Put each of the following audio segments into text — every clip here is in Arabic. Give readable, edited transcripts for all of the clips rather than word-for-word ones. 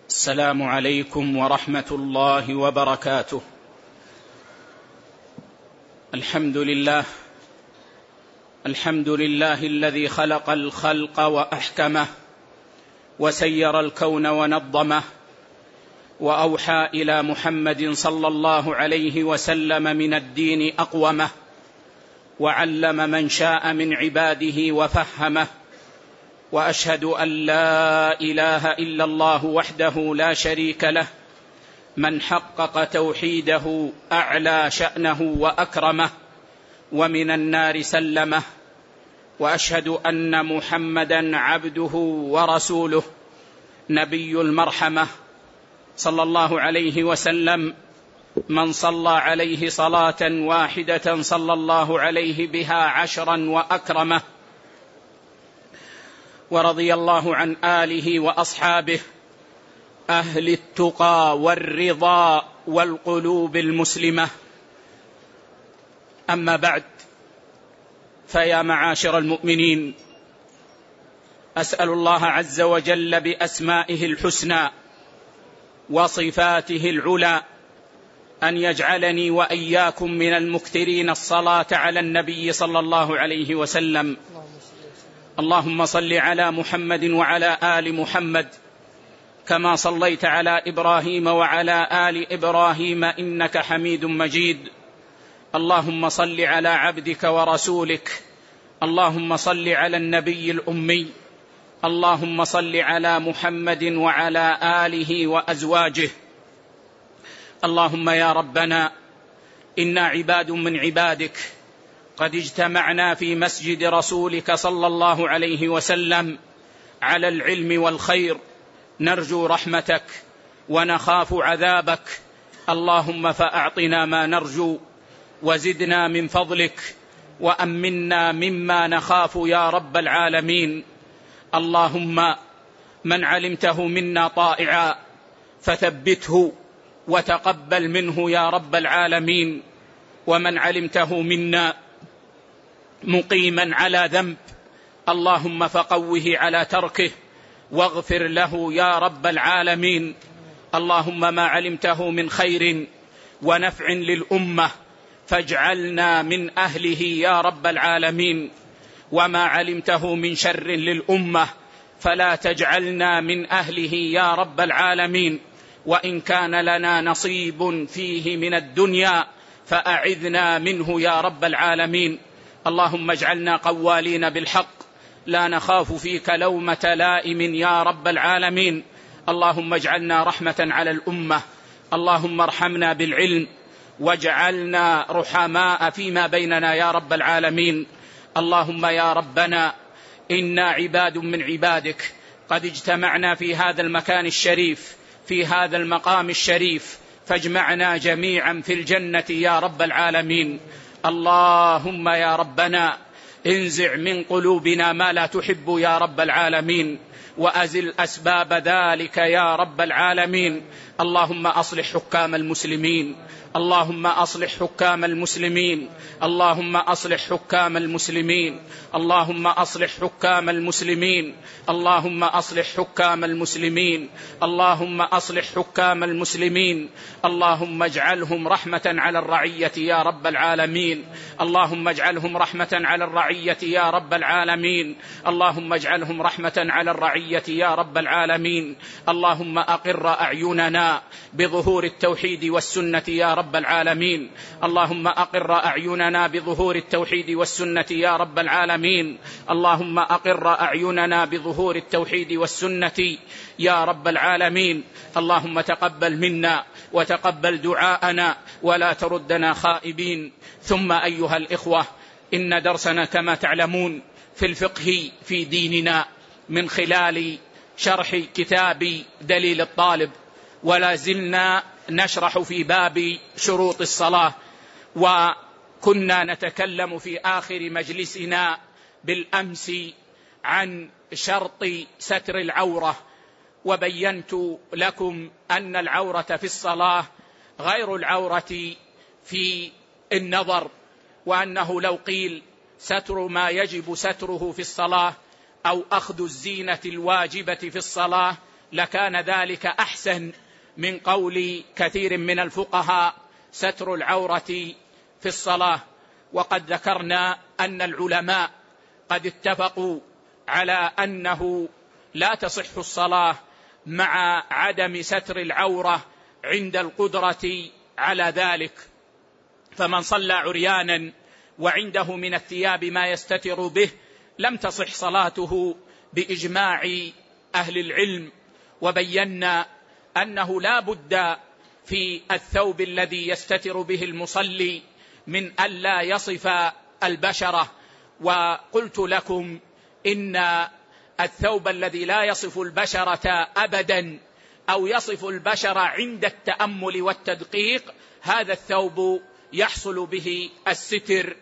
السلام عليكم ورحمة الله وبركاته. الحمد لله الذي خلق الخلق وأحكمه وسير الكون ونظمه، وأوحى إلى محمد صلى الله عليه وسلم من الدين أقومه، وعلم من شاء من عباده وفهمه. وأشهد أن لا إله إلا الله وحده لا شريك له، من حقق توحيده أعلى شأنه وأكرمه، ومن النار سلمه. وأشهد أن محمدا عبده ورسوله نبي المرحمة صلى الله عليه وسلم، من صلى عليه صلاة واحدة صلى الله عليه بها 10 وأكرمه. ورضي الله عن آله وأصحابه أهل التقى والرضا والقلوب المسلمة. أما بعد، فيا معاشر المؤمنين، أسأل الله عز وجل بأسمائه الحسنى وصفاته العلى أن يجعلني وإياكم من المكثرين الصلاة على النبي صلى الله عليه وسلم. اللهم صل على محمد وعلى آل محمد كما صليت على إبراهيم وعلى آل إبراهيم إنك حميد مجيد. اللهم صل على عبدك ورسولك، اللهم صل على النبي الأمي، اللهم صل على محمد وعلى آله وأزواجه. اللهم يا ربنا، إنا عباد من عبادك، قد اجتمعنا في مسجد رسولك صلى الله عليه وسلم على العلم والخير، نرجو رحمتك ونخاف عذابك. اللهم فأعطنا ما نرجو، وزدنا من فضلك، وأمنا مما نخاف يا رب العالمين. اللهم من علمته منا طائعا فثبته وتقبل منه يا رب العالمين، ومن علمته منا مقيما على ذنب اللهم فقوه على تركه واغفر له يا رب العالمين. اللهم ما علمته من خير ونفع للأمة فاجعلنا من أهله يا رب العالمين، وما علمته من شر للأمة فلا تجعلنا من أهله يا رب العالمين. وإن كان لنا نصيب فيه من الدنيا فأعذنا منه يا رب العالمين. اللهم اجعلنا قوالين بالحق، لا نخاف فيك لومة لائم يا رب العالمين. اللهم اجعلنا رحمة على الأمة، اللهم ارحمنا بالعلم واجعلنا رحماء فيما بيننا يا رب العالمين. اللهم يا ربنا، إنا عباد من عبادك، قد اجتمعنا في هذا المكان الشريف، في هذا المقام الشريف، فاجمعنا جميعا في الجنة يا رب العالمين. اللهم يا ربنا، انزع من قلوبنا ما لا تحب يا رب العالمين، وأزل أسباب ذلك يا رب العالمين. اللهم أصلح حكام المسلمين، اللهم أصلح حكام المسلمين، اللهم أصلح حكام المسلمين، اللهم أصلح حكام المسلمين، اللهم أصلح حكام المسلمين، اللهم أصلح حكام المسلمين. اللهم اجعلهم رحمة على الرعية يا رب العالمين، اللهم اجعلهم رحمة على الرعية يا رب العالمين، اللهم اجعلهم رحمة على الرعية يا رب العالمين. اللهم أقر أعيننا بظهور التوحيد والسنة يا رب العالمين، اللهم أقر أعيننا بظهور التوحيد والسنة يا رب العالمين، اللهم أقر أعيننا بظهور التوحيد والسنة يا رب العالمين. اللهم تقبل منا وتقبل دعاءنا ولا تردنا خائبين. ثم أيها الإخوة، إن درسنا كما تعلمون في الفقه في ديننا من خلال شرح كتاب دليل الطالب، ولا زلنا نشرح في باب شروط الصلاة، وكنا نتكلم في آخر مجلسنا بالأمس عن شرط ستر العورة، وبينت لكم أن العورة في الصلاة غير العورة في النظر، وأنه لو قيل ستر ما يجب ستره في الصلاة أو أخذ الزينة الواجبة في الصلاة لكان ذلك أحسن من قول كثير من الفقهاء ستر العورة في الصلاة. وقد ذكرنا أن العلماء قد اتفقوا على أنه لا تصح الصلاة مع عدم ستر العورة عند القدرة على ذلك، فمن صلى عريانا وعنده من الثياب ما يستتر به لم تصح صلاته بإجماع أهل العلم. وبينا أنه لا بد في الثوب الذي يستتر به المصلي من ألا يصف البشرة، وقلت لكم إن الثوب الذي لا يصف البشرة أبدا أو يصف البشرة عند التأمل والتدقيق هذا الثوب يحصل به الستر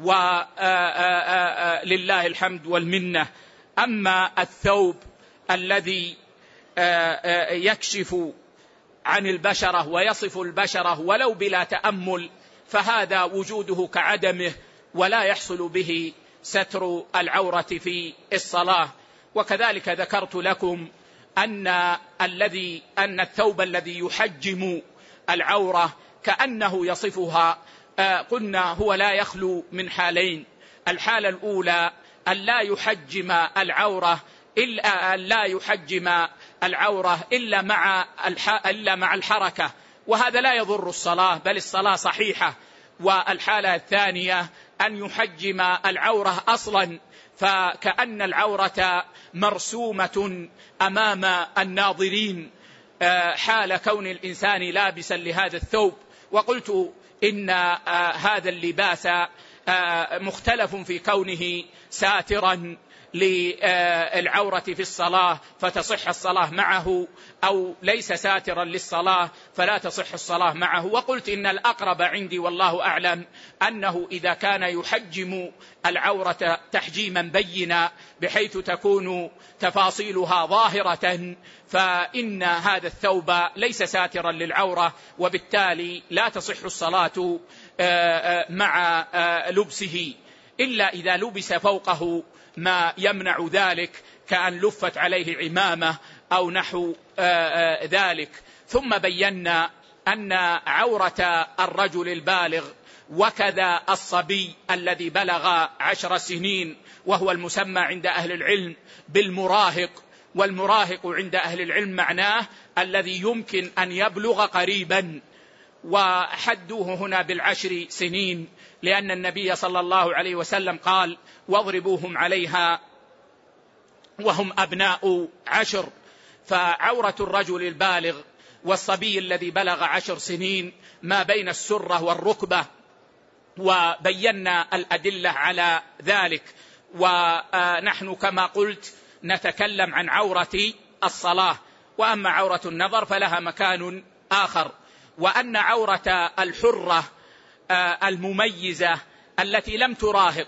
ولله الحمد والمنة. أما الثوب الذي يكشف عن البشرة ويصف البشرة ولو بلا تأمل فهذا وجوده كعدمه ولا يحصل به ستر العورة في الصلاة. وكذلك ذكرت لكم أن الثوب الذي يحجم العورة كأنه يصفها قلنا هو لا يخلو من حالين: الحالة الأولى أن لا يحجم العورة إلا مع الحركة، وهذا لا يضر الصلاة بل الصلاة صحيحة. والحالة الثانية أن يحجم العورة أصلا فكأن العورة مرسومة أمام الناظرين حال كون الإنسان لابسا لهذا الثوب. وقلت إن هذا اللباس مختلف في كونه ساترا للعورة في الصلاة فتصح الصلاة معه، أو ليس ساترا للصلاة فلا تصح الصلاة معه. وقلت إن الأقرب عندي والله أعلم أنه إذا كان يحجم العورة تحجيما بينا بحيث تكون تفاصيلها ظاهرة فإن هذا الثوب ليس ساترا للعورة، وبالتالي لا تصح الصلاة مع لبسه إلا إذا لبس فوقه ما يمنع ذلك كأن لفت عليه عمامة أو نحو ذلك. ثم بينا أن عورة الرجل البالغ وكذا الصبي الذي بلغ 10 سنين وهو المسمى عند أهل العلم بالمراهق، والمراهق عند أهل العلم معناه الذي يمكن أن يبلغ قريبا، وحدوه هنا ب10 سنين لأن النبي صلى الله عليه وسلم قال: واضربوهم عليها وهم أبناء 10. فعورة الرجل البالغ والصبي الذي بلغ 10 سنين ما بين السرة والركبة، وبينا الأدلة على ذلك. ونحن كما قلت نتكلم عن عورة الصلاة، وأما عورة النظر فلها مكان آخر. وأن عورة الحرة المميزة التي لم تراهق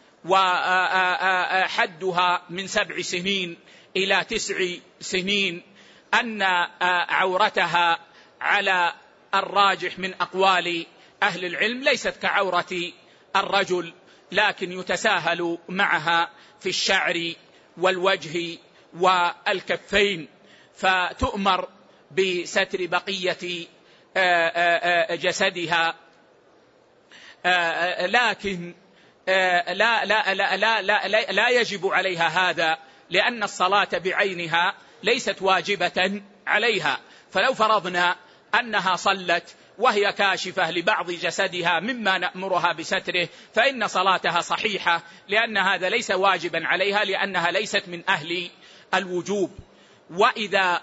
وحدها من 7 سنين إلى 9 سنين أن عورتها على الراجح من أقوال أهل العلم ليست كعورة الرجل، لكن يتساهل معها في الشعر والوجه والكفين، فتؤمر بستر بقية جسدها، لكن لا يجب عليها هذا لأن الصلاة بعينها ليست واجبة عليها. فلو فرضنا أنها صلت وهي كاشفة لبعض جسدها مما نأمرها بستره فإن صلاتها صحيحة، لأن هذا ليس واجبا عليها لأنها ليست من أهل الوجوب. وإذا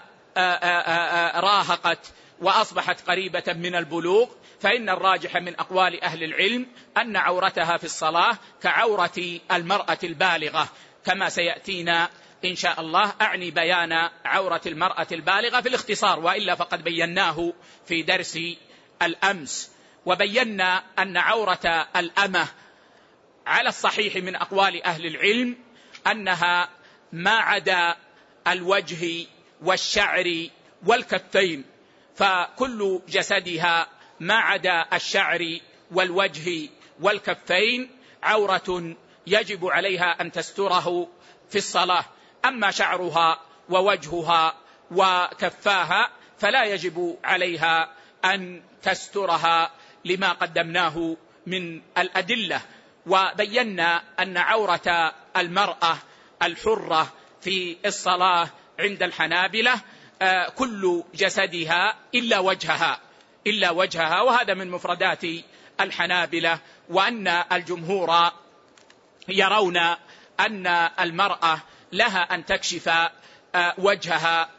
راهقت وأصبحت قريبة من البلوغ فإن الراجح من أقوال أهل العلم أن عورتها في الصلاة كعورة المرأة البالغة، كما سيأتينا إن شاء الله. أعني بيان عورة المرأة البالغة في الاختصار، وإلا فقد بيناه في درس الأمس. وبينا أن عورة الأمة على الصحيح من أقوال أهل العلم أنها ما عدا الوجه والشعر والكفين، فكل جسدها ما عدا الشعر والوجه والكفين عورة يجب عليها أن تستره في الصلاة. أما شعرها ووجهها وكفاها فلا يجب عليها أن تسترها لما قدمناه من الأدلة. وبينا أن عورة المرأة الحرة في الصلاة عند الحنابلة كل جسدها إلا وجهها، وهذا من مفردات الحنابلة. وأن الجمهور يرون أن المرأة لها أن تكشف وجهها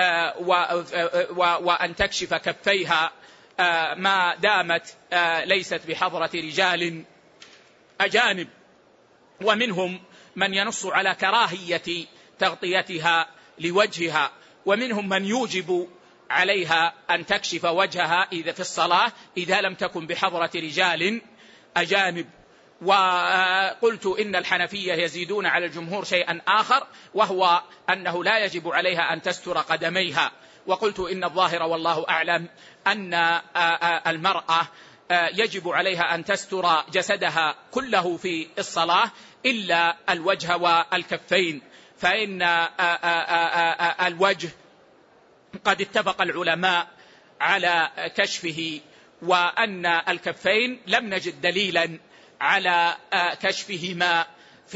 وأن تكشف كفيها ما دامت ليست بحضرة رجال أجانب. ومنهم من ينص على كراهية تغطيتها لوجهها، ومنهم من يوجب عليها أن تكشف وجهها إذا في الصلاة إذا لم تكن بحضرة رجال أجانب. وقلت إن الحنفية يزيدون على الجمهور شيئا آخر، وهو أنه لا يجب عليها أن تستر قدميها. وقلت إن الظاهر والله أعلم أن المرأة يجب عليها أن تستر جسدها كله في الصلاة إلا الوجه والكفين، فإن الوجه قد اتفق العلماء على كشفه، وأن الكفين لم نجد دليلا على كشفهما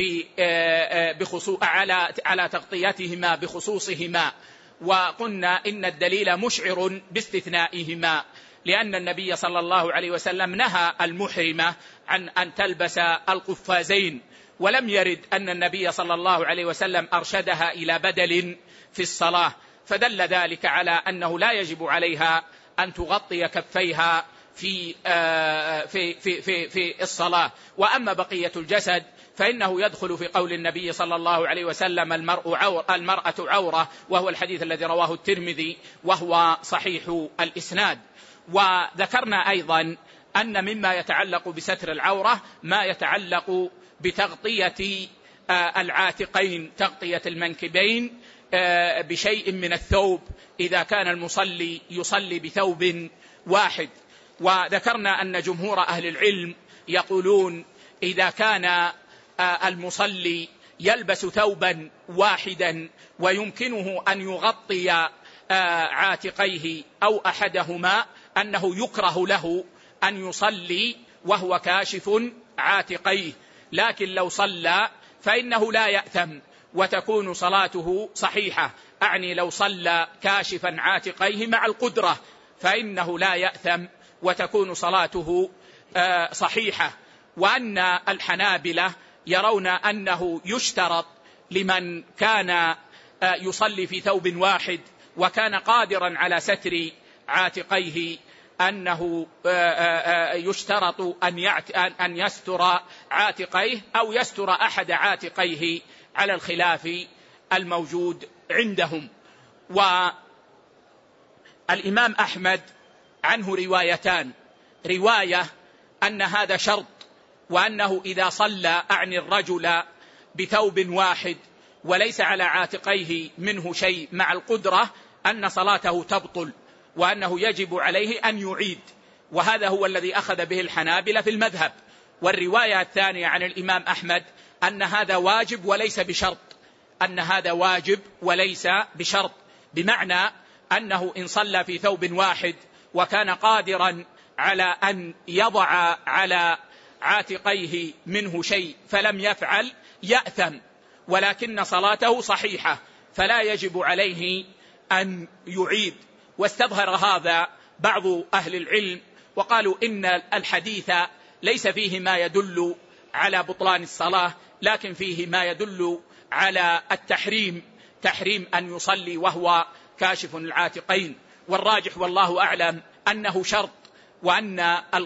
على تغطيتهما بخصوصهما. وقلنا إن الدليل مشعر باستثنائهما، لأن النبي صلى الله عليه وسلم نهى المحرمة عن أن تلبس القفازين، ولم يرد أن النبي صلى الله عليه وسلم أرشدها إلى بدل في الصلاة، فدل ذلك على أنه لا يجب عليها أن تغطي كفيها في الصلاة. وأما بقية الجسد فإنه يدخل في قول النبي صلى الله عليه وسلم المرأة عورة، وهو الحديث الذي رواه الترمذي وهو صحيح الإسناد. وذكرنا أيضا أن مما يتعلق بستر العورة ما يتعلق بتغطية العاتقين، تغطية المنكبين بشيء من الثوب إذا كان المصلي يصلي بثوب واحد. وذكرنا أن جمهور أهل العلم يقولون إذا كان المصلي يلبس ثوبا واحدا ويمكنه أن يغطي عاتقيه أو أحدهما أنه يكره له أن يصلي وهو كاشف عاتقيه، لكن لو صلى فإنه لا يأثم وتكون صلاته صحيحة. أعني لو صلى كاشفا عاتقيه مع القدرة فإنه لا يأثم وتكون صلاته صحيحة. وأن الحنابلة يرون أنه يشترط لمن كان يصلي في ثوب واحد وكان قادرا على ستر عاتقيه أنه يشترط أن يستر عاتقيه أو يستر أحد عاتقيه على الخلاف الموجود عندهم. والإمام أحمد عنه روايتان: رواية أن هذا شرط، وأنه إذا صلى أعني الرجل بثوب واحد وليس على عاتقيه منه شيء مع القدرة أن صلاته تبطل، وأنه يجب عليه أن يعيد، وهذا هو الذي أخذ به الحنابلة في المذهب. والرواية الثانية عن الإمام أحمد أن هذا واجب وليس بشرط، أن هذا واجب وليس بشرط، بمعنى أنه إن صلى في ثوب واحد وكان قادرا على أن يضع على عاتقيه منه شيء فلم يفعل يأثم، ولكن صلاته صحيحة فلا يجب عليه أن يعيد. واستظهر هذا بعض أهل العلم وقالوا إن الحديث ليس فيه ما يدل على بطلان الصلاة، لكن فيه ما يدل على التحريم، تحريم أن يصلي وهو كاشف العاتقين. والراجح والله أعلم أنه شرط، وأن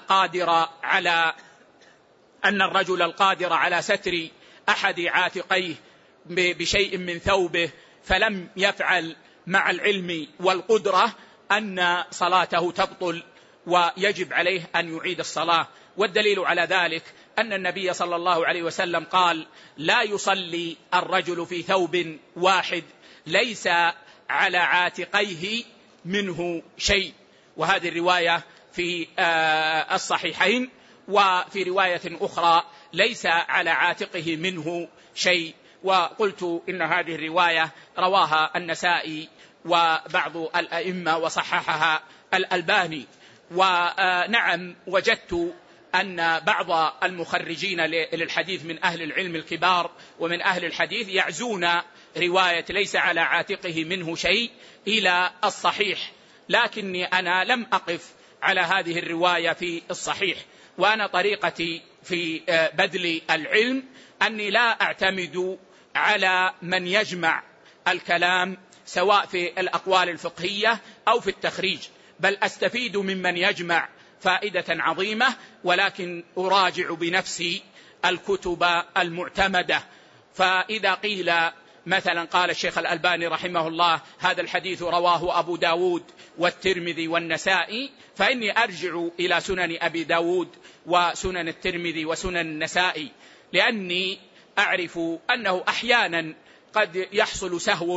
الرجل القادر على ستر أحد عاتقيه بشيء من ثوبه فلم يفعل مع العلم والقدرة أن صلاته تبطل ويجب عليه أن يعيد الصلاة. والدليل على ذلك أن النبي صلى الله عليه وسلم قال: لا يصلي الرجل في ثوب واحد ليس على عاتقيه منه شيء. وهذه الرواية في الصحيحين. وفي رواية أخرى: ليس على عاتقه منه شيء. وقلت إن هذه الرواية رواها النسائي وبعض الأئمة وصححها الألباني. ونعم وجدت أن بعض المخرجين للحديث من أهل العلم الكبار ومن أهل الحديث يعزون رواية ليس على عاتقه منه شيء إلى الصحيح، لكني أنا لم أقف على هذه الرواية في الصحيح. وأنا طريقتي في بذل العلم أني لا أعتمد على من يجمع الكلام سواء في الأقوال الفقهية أو في التخريج، بل أستفيد ممن يجمع فائدة عظيمة، ولكن أراجع بنفسي الكتب المعتمدة. فإذا قيل مثلا قال الشيخ الألباني رحمه الله هذا الحديث رواه أبو داود والترمذي والنسائي، فإني أرجع إلى سنن أبي داود وسنن الترمذي وسنن النسائي، لأني أعرف أنه أحيانا قد يحصل سهو،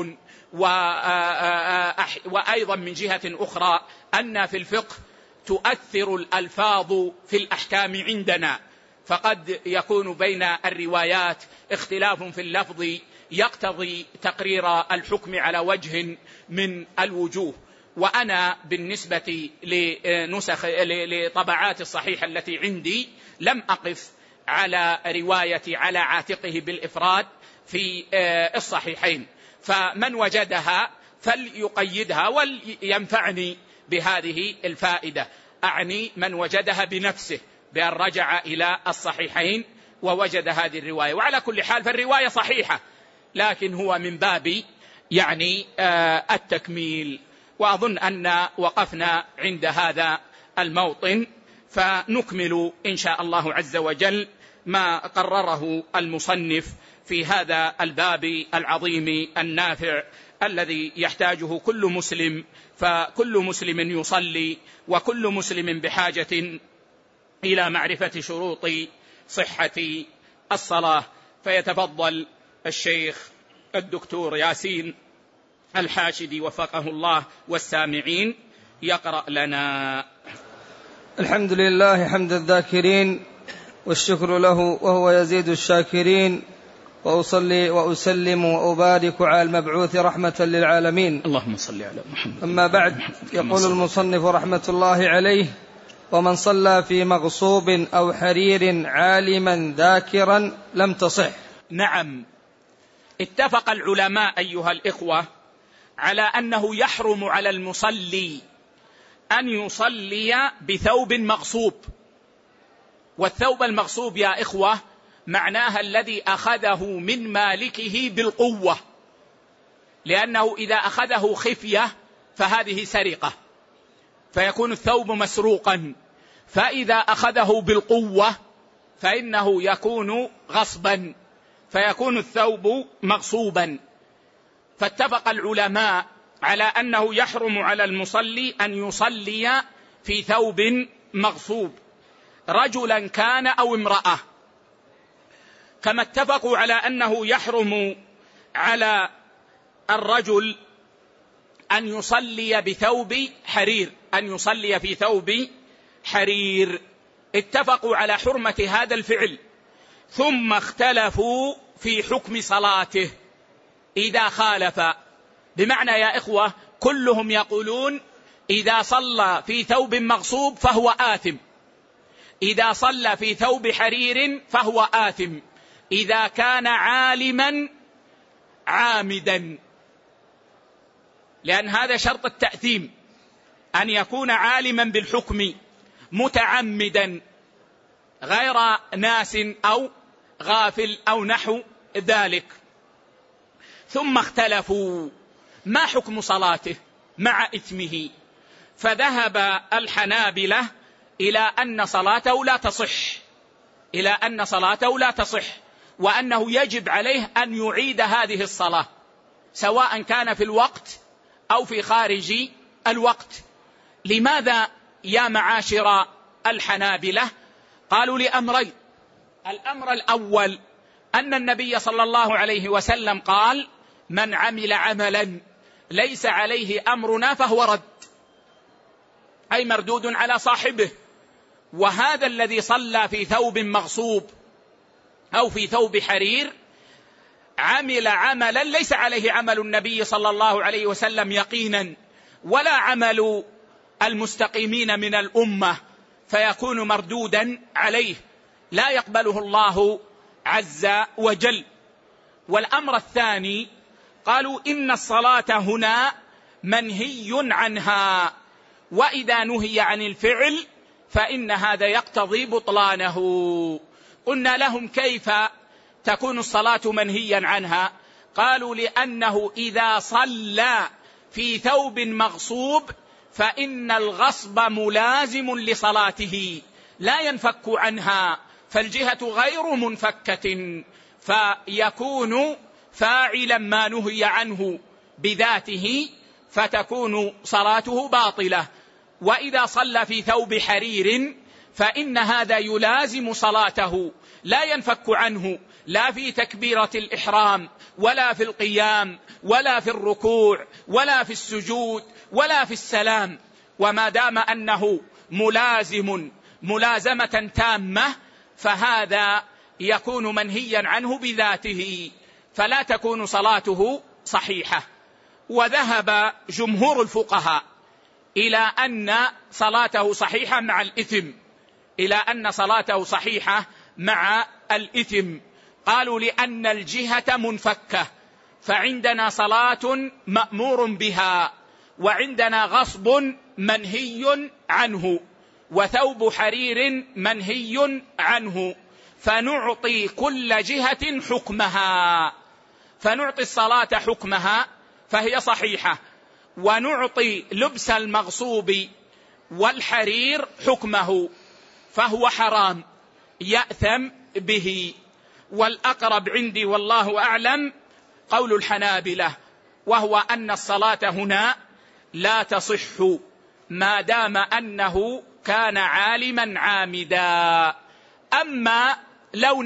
وأيضا من جهة أخرى أن في الفقه تؤثر الألفاظ في الأحكام عندنا، فقد يكون بين الروايات اختلاف في اللفظ يقتضي تقرير الحكم على وجه من الوجوه. وأنا بالنسبة لطبعات الصحيح التي عندي لم أقف على رواية على عاتقه بالإفراد في الصحيحين، فمن وجدها فليقيدها ولينفعني بهذه الفائدة، أعني من وجدها بنفسه بأن رجع إلى الصحيحين ووجد هذه الرواية. وعلى كل حال فالرواية صحيحة، لكن هو من باب التكميل. وأظن أن وقفنا عند هذا الموطن، فنكمل إن شاء الله عز وجل ما قرره المصنف في هذا الباب العظيم النافع الذي يحتاجه كل مسلم، فكل مسلم يصلي وكل مسلم بحاجة إلى معرفة شروط صحة الصلاة. فيتفضل الشيخ الدكتور ياسين الحاشدي وفقه الله والسامعين يقرأ لنا. الحمد لله حمد الذاكرين، والشكر له وهو يزيد الشاكرين، وأصلي وأسلم وأبارك على المبعوث رحمة للعالمين، اللهم صل على محمد. أما بعد، يقول المصنف رحمة الله عليه: ومن صلى في مغصوب أو حرير عالما ذاكرا لم تصح. نعم، اتفق العلماء أيها الإخوة على أنه يحرم على المصلي أن يصلي بثوب مغصوب. والثوب المغصوب يا إخوة معناها الذي أخذه من مالكه بالقوة، لأنه إذا أخذه خفية فهذه سرقة فيكون الثوب مسروقا، فإذا أخذه بالقوة فإنه يكون غصبا فيكون الثوب مغصوبا. فاتفق العلماء على أنه يحرم على المصلي أن يصلي في ثوب مغصوب، رجلا كان أو امرأة، كما اتفقوا على أنه يحرم على الرجل أن يصلي بثوب حرير، أن يصلي في ثوب حرير. اتفقوا على حرمة هذا الفعل، ثم اختلفوا في حكم صلاته إذا خالف. بمعنى يا إخوة كلهم يقولون إذا صلى في ثوب مغصوب فهو آثم، إذا صلى في ثوب حرير فهو آثم، إذا كان عالما عامدا، لأن هذا شرط التأثيم، أن يكون عالما بالحكم متعمدا غير ناس أو غافل أو نحو ذلك. ثم اختلفوا ما حكم صلاته مع إثمه، فذهب الحنابلة إلى أن صلاته لا تصح، إلى أن صلاته لا تصح، وأنه يجب عليه أن يعيد هذه الصلاة سواء كان في الوقت أو في خارج الوقت. لماذا يا معاشر الحنابلة؟ قالوا لأمرين. الأمر الأول أن النبي صلى الله عليه وسلم قال: من عمل عملا ليس عليه أمرنا فهو رد، أي مردود على صاحبه. وهذا الذي صلى في ثوب مغصوب أو في ثوب حرير عمل عملا ليس عليه عمل النبي صلى الله عليه وسلم يقينا، ولا عمل المستقيمين من الأمة، فيكون مردودا عليه، لا يقبله الله عز وجل. والأمر الثاني قالوا إن الصلاة هنا منهي عنها، وإذا نهي عن الفعل فإن هذا يقتضي بطلانه. قلنا لهم كيف تكون الصلاة منهيا عنها؟ قالوا لأنه إذا صلى في ثوب مغصوب فإن الغصب ملازم لصلاته لا ينفك عنها، فالجهة غير منفكة، فيكون فاعلا ما نهي عنه بذاته، فتكون صلاته باطلة. وإذا صلى في ثوب حرير فإن هذا يلازم صلاته، لا ينفك عنه، لا في تكبيرة الإحرام ولا في القيام ولا في الركوع ولا في السجود ولا في السلام. وما دام أنه ملازمة تامة فهذا يكون منهيا عنه بذاته، فلا تكون صلاته صحيحة. وذهب جمهور الفقهاء إلى أن صلاته صحيحة مع الإثم، إلى أن صلاته صحيحة مع الإثم. قالوا لأن الجهة منفكة، فعندنا صلاة مأمور بها، وعندنا غصب منهي عنه، وثوب حرير منهي عنه، فنعطي كل جهة حكمها، فنعطي الصلاة حكمها فهي صحيحة، ونعطي لبس المغصوب والحرير حكمه فهو حرام يأثم به. والأقرب عندي والله أعلم قول الحنابلة، وهو أن الصلاة هنا لا تصح ما دام أنه كان عالما عامدا. أما لو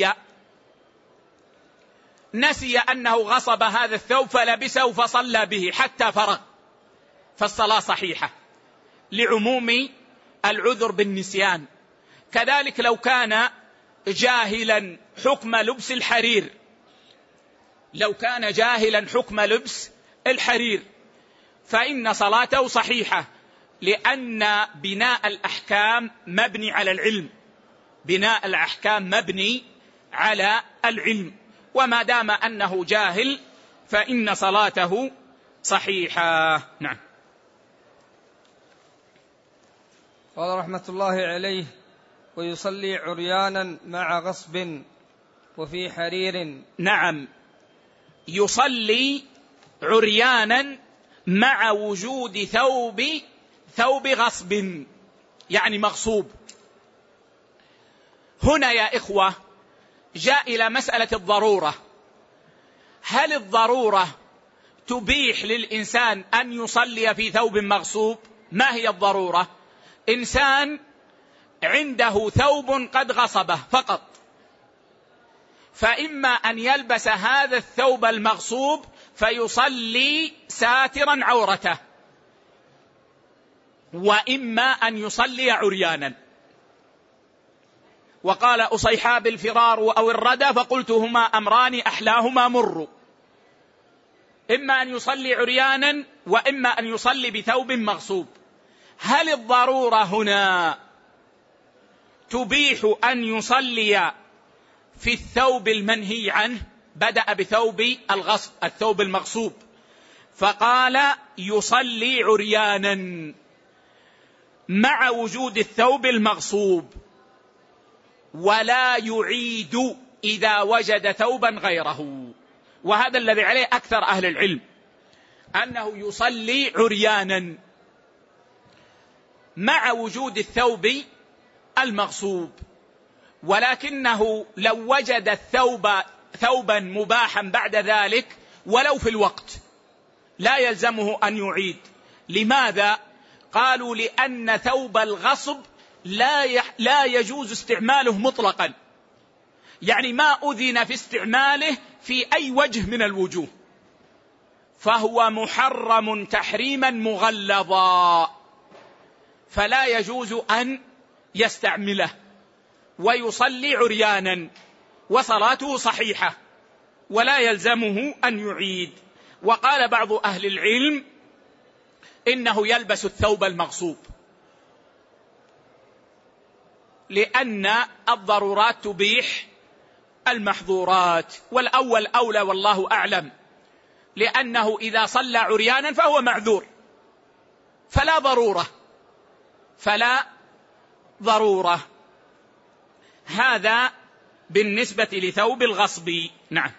نسي أنه غصب هذا الثوب فلبسه فصلى به حتى فرغ، فالصلاة صحيحة لعموم العذر بالنسيان. كذلك لو كان جاهلا حكم لبس الحرير، لو كان جاهلا حكم لبس الحرير فإن صلاته صحيحة، لأن بناء الأحكام مبني على العلم، بناء الأحكام مبني على العلم، وما دام أنه جاهل فإن صلاته صحيحة. نعم. قال رحمة الله عليه: ويصلي عريانا مع غصب وفي حرير. نعم، يصلي عريانا مع وجود ثوب غصب، يعني مغصوب. هنا يا إخوة جاء إلى مسألة الضرورة. هل الضرورة تبيح للإنسان أن يصلي في ثوب مغصوب؟ ما هي الضرورة؟ إنسان عنده ثوب قد غصبه فقط، فإما أن يلبس هذا الثوب المغصوب فيصلي ساترا عورته، وإما أن يصلي عريانا. وقال أصيحاب الفرار أو الردى فقلت هما أمران أحلاهما مر، إما أن يصلي عريانا وإما أن يصلي بثوب مغصوب. هل الضرورة هنا تبيح أن يصلي في الثوب المنهي عنه؟ بدأ بثوب الغصب، الثوب المغصوب، فقال يصلي عريانا مع وجود الثوب المغصوب، ولا يعيد إذا وجد ثوبا غيره. وهذا الذي عليه أكثر أهل العلم، أنه يصلي عريانا مع وجود الثوب المغصوب، ولكنه لو وجد ثوبا مباحا بعد ذلك ولو في الوقت لا يلزمه أن يعيد. لماذا؟ قالوا لأن ثوب الغصب لا يجوز استعماله مطلقا، يعني ما أذن في استعماله في أي وجه من الوجوه، فهو محرم تحريما مغلظا، فلا يجوز أن يستعمله، ويصلي عريانا وصلاته صحيحة. ولا يلزمه أن يعيد. وقال بعض أهل العلم إنه يلبس الثوب المغصوب، لأن الضرورات تبيح المحظورات، والأول أولى والله أعلم، لأنه إذا صلى عريانا فهو معذور، فلا ضرورة. هذا بالنسبة لثوب الغصب. نعم.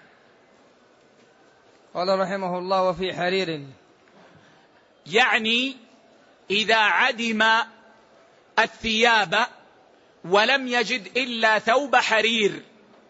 قال رحمه الله: وفي حرير، يعني إذا عدم الثياب ولم يجد إلا ثوب حرير،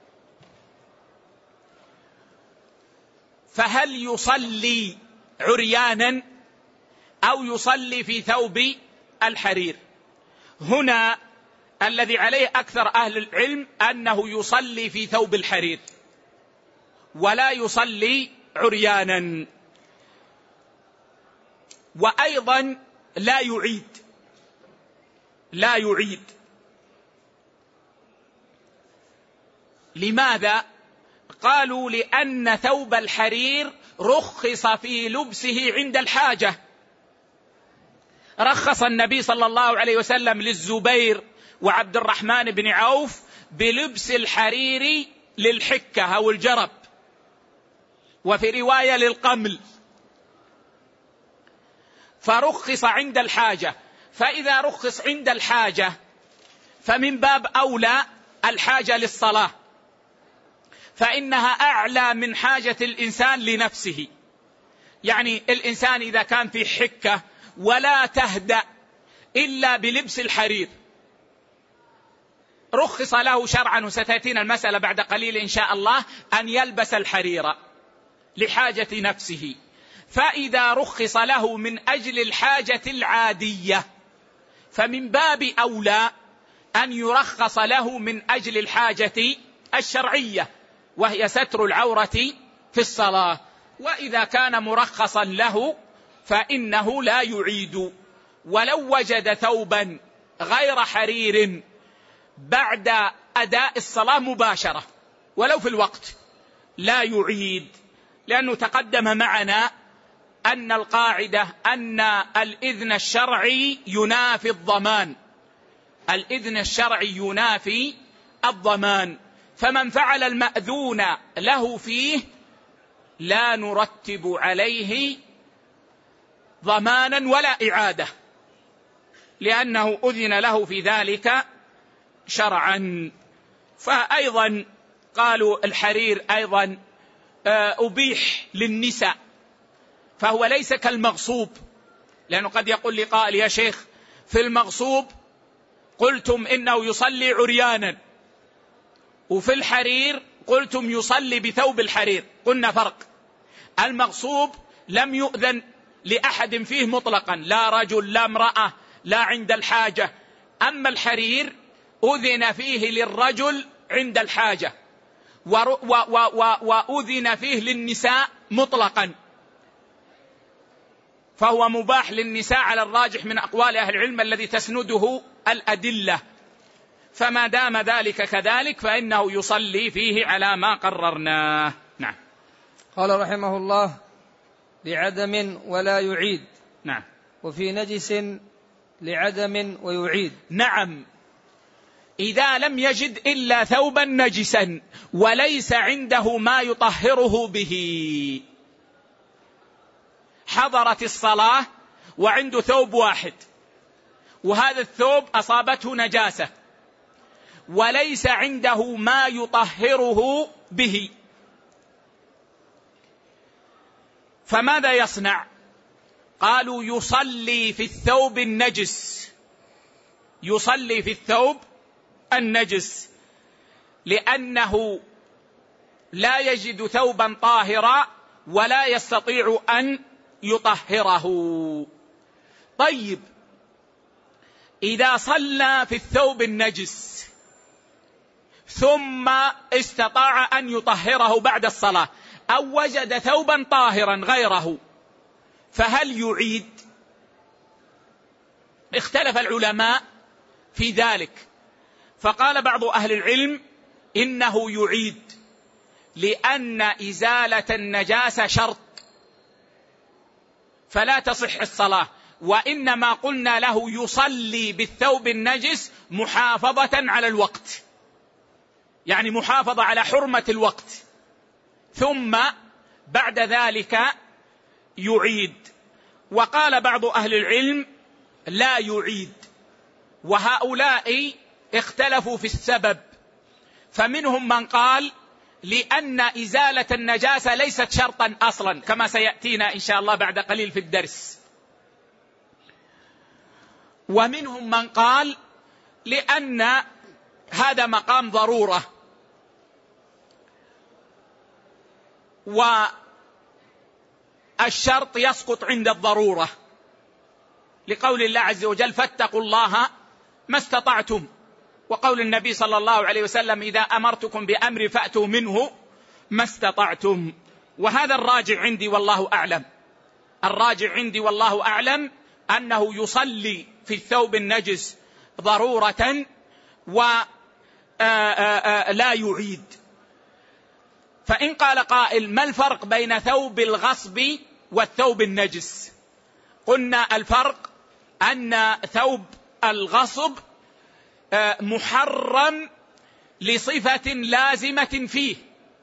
فهل يصلي عريانا أو يصلي في ثوب الحرير؟ هنا الذي عليه أكثر أهل العلم أنه يصلي في ثوب الحرير ولا يصلي عريانا، وأيضا لا يعيد. لماذا؟ قالوا لأن ثوب الحرير رخص في لبسه عند الحاجة. رخص النبي صلى الله عليه وسلم للزبير وعبد الرحمن بن عوف بلبس الحرير للحكة أو الجرب، وفي رواية للقمل، فرخص عند الحاجة. فإذا رخص عند الحاجة فمن باب أولى الحاجة للصلاة، فإنها أعلى من حاجة الإنسان لنفسه. يعني الإنسان إذا كان في حكة ولا تهدأ إلا بلبس الحرير، رخص له شرعا، وستأتينا المسألة بعد قليل إن شاء الله، أن يلبس الحرير لحاجة نفسه. فإذا رخص له من أجل الحاجة العادية فمن باب أولى أن يرخص له من أجل الحاجة الشرعية، وهي ستر العورة في الصلاة. وإذا كان مرخصا له فإنه لا يعيد. ولو وجد ثوبا غير حرير بعد أداء الصلاة مباشرة ولو في الوقت لا يعيد، لأنه تقدم معنا أن القاعدة أن الإذن الشرعي ينافي الضمان، الإذن الشرعي ينافي الضمان، فمن فعل المأذون له فيه لا نرتب عليه ضمانا ولا إعادة، لأنه أذن له في ذلك شرعا. فأيضا قالوا الحرير أيضا أبيح للنساء، فهو ليس كالمغصوب، لأنه قد يقول لي قائل: يا شيخ في المغصوب قلتم إنه يصلي عريانا، وفي الحرير قلتم يصلي بثوب الحرير. قلنا فرق، المغصوب لم يؤذن لأحد فيه مطلقا، لا رجل لا امرأة لا عند الحاجة. أما الحرير أذن فيه للرجل عند الحاجة، وأذن فيه للنساء مطلقا، فهو مباح للنساء على الراجح من أقوال أهل العلم الذي تسنده الأدلة. فما دام ذلك كذلك فإنه يصلي فيه على ما قررناه. نعم. قال رحمه الله: لعدم ولا يعيد. نعم. وفي نجس لعدم ويعيد. نعم، إذا لم يجد إلا ثوبا نجسا وليس عنده ما يطهره به، حضرت الصلاة وعنده ثوب واحد، وهذا الثوب أصابته نجاسة وليس عنده ما يطهره به، فماذا يصنع؟ قالوا يصلي في الثوب النجس، يصلي في الثوب النجس، لأنه لا يجد ثوبا طاهرا ولا يستطيع أن يطهره. طيب، إذا صلى في الثوب النجس ثم استطاع أن يطهره بعد الصلاة، أو وجد ثوبا طاهرا غيره، فهل يعيد؟ اختلف العلماء في ذلك، فقال بعض أهل العلم إنه يعيد، لأن إزالة النجاسة شرط فلا تصح الصلاة، وإنما قلنا له يصلي بالثوب النجس محافظة على الوقت، يعني محافظة على حرمة الوقت، ثم بعد ذلك يعيد. وقال بعض أهل العلم لا يعيد، وهؤلاء اختلفوا في السبب، فمنهم من قال لأن إزالة النجاسة ليست شرطا أصلا كما سيأتينا إن شاء الله بعد قليل في الدرس، ومنهم من قال لأن هذا مقام ضرورة، والشرط يسقط عند الضرورة، لقول الله عز وجل فاتقوا الله ما استطعتم، وقول النبي صلى الله عليه وسلم إذا أمرتكم بأمر فأتوا منه ما استطعتم. وهذا الراجع عندي والله أعلم، الراجع عندي والله أعلم أنه يصلي في الثوب النجس ضرورة ولا يعيد. فإن قال قائل ما الفرق بين ثوب الغصب والثوب النجس؟ قلنا الفرق أن ثوب الغصب محرم لصفة لازمة فيه،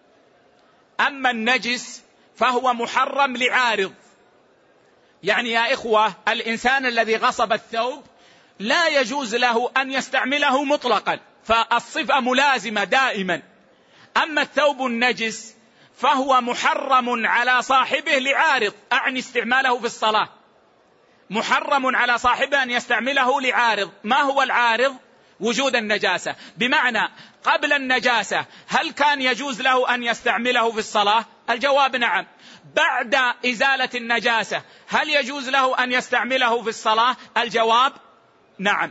أما النجس فهو محرم لعارض. يعني يا إخوة الإنسان الذي غصب الثوب لا يجوز له أن يستعمله مطلقا، فالصفة ملازمة دائما. أما الثوب النجس فهو محرم على صاحبه لعارض، أعني استعماله في الصلاة، محرم على صاحبه أن يستعمله لعارض. ما هو العارض؟ وجود النجاسة. بمعنى قبل النجاسة هل كان يجوز له أن يستعمله في الصلاة؟ الجواب نعم. بعد إزالة النجاسة هل يجوز له أن يستعمله في الصلاة؟ الجواب نعم.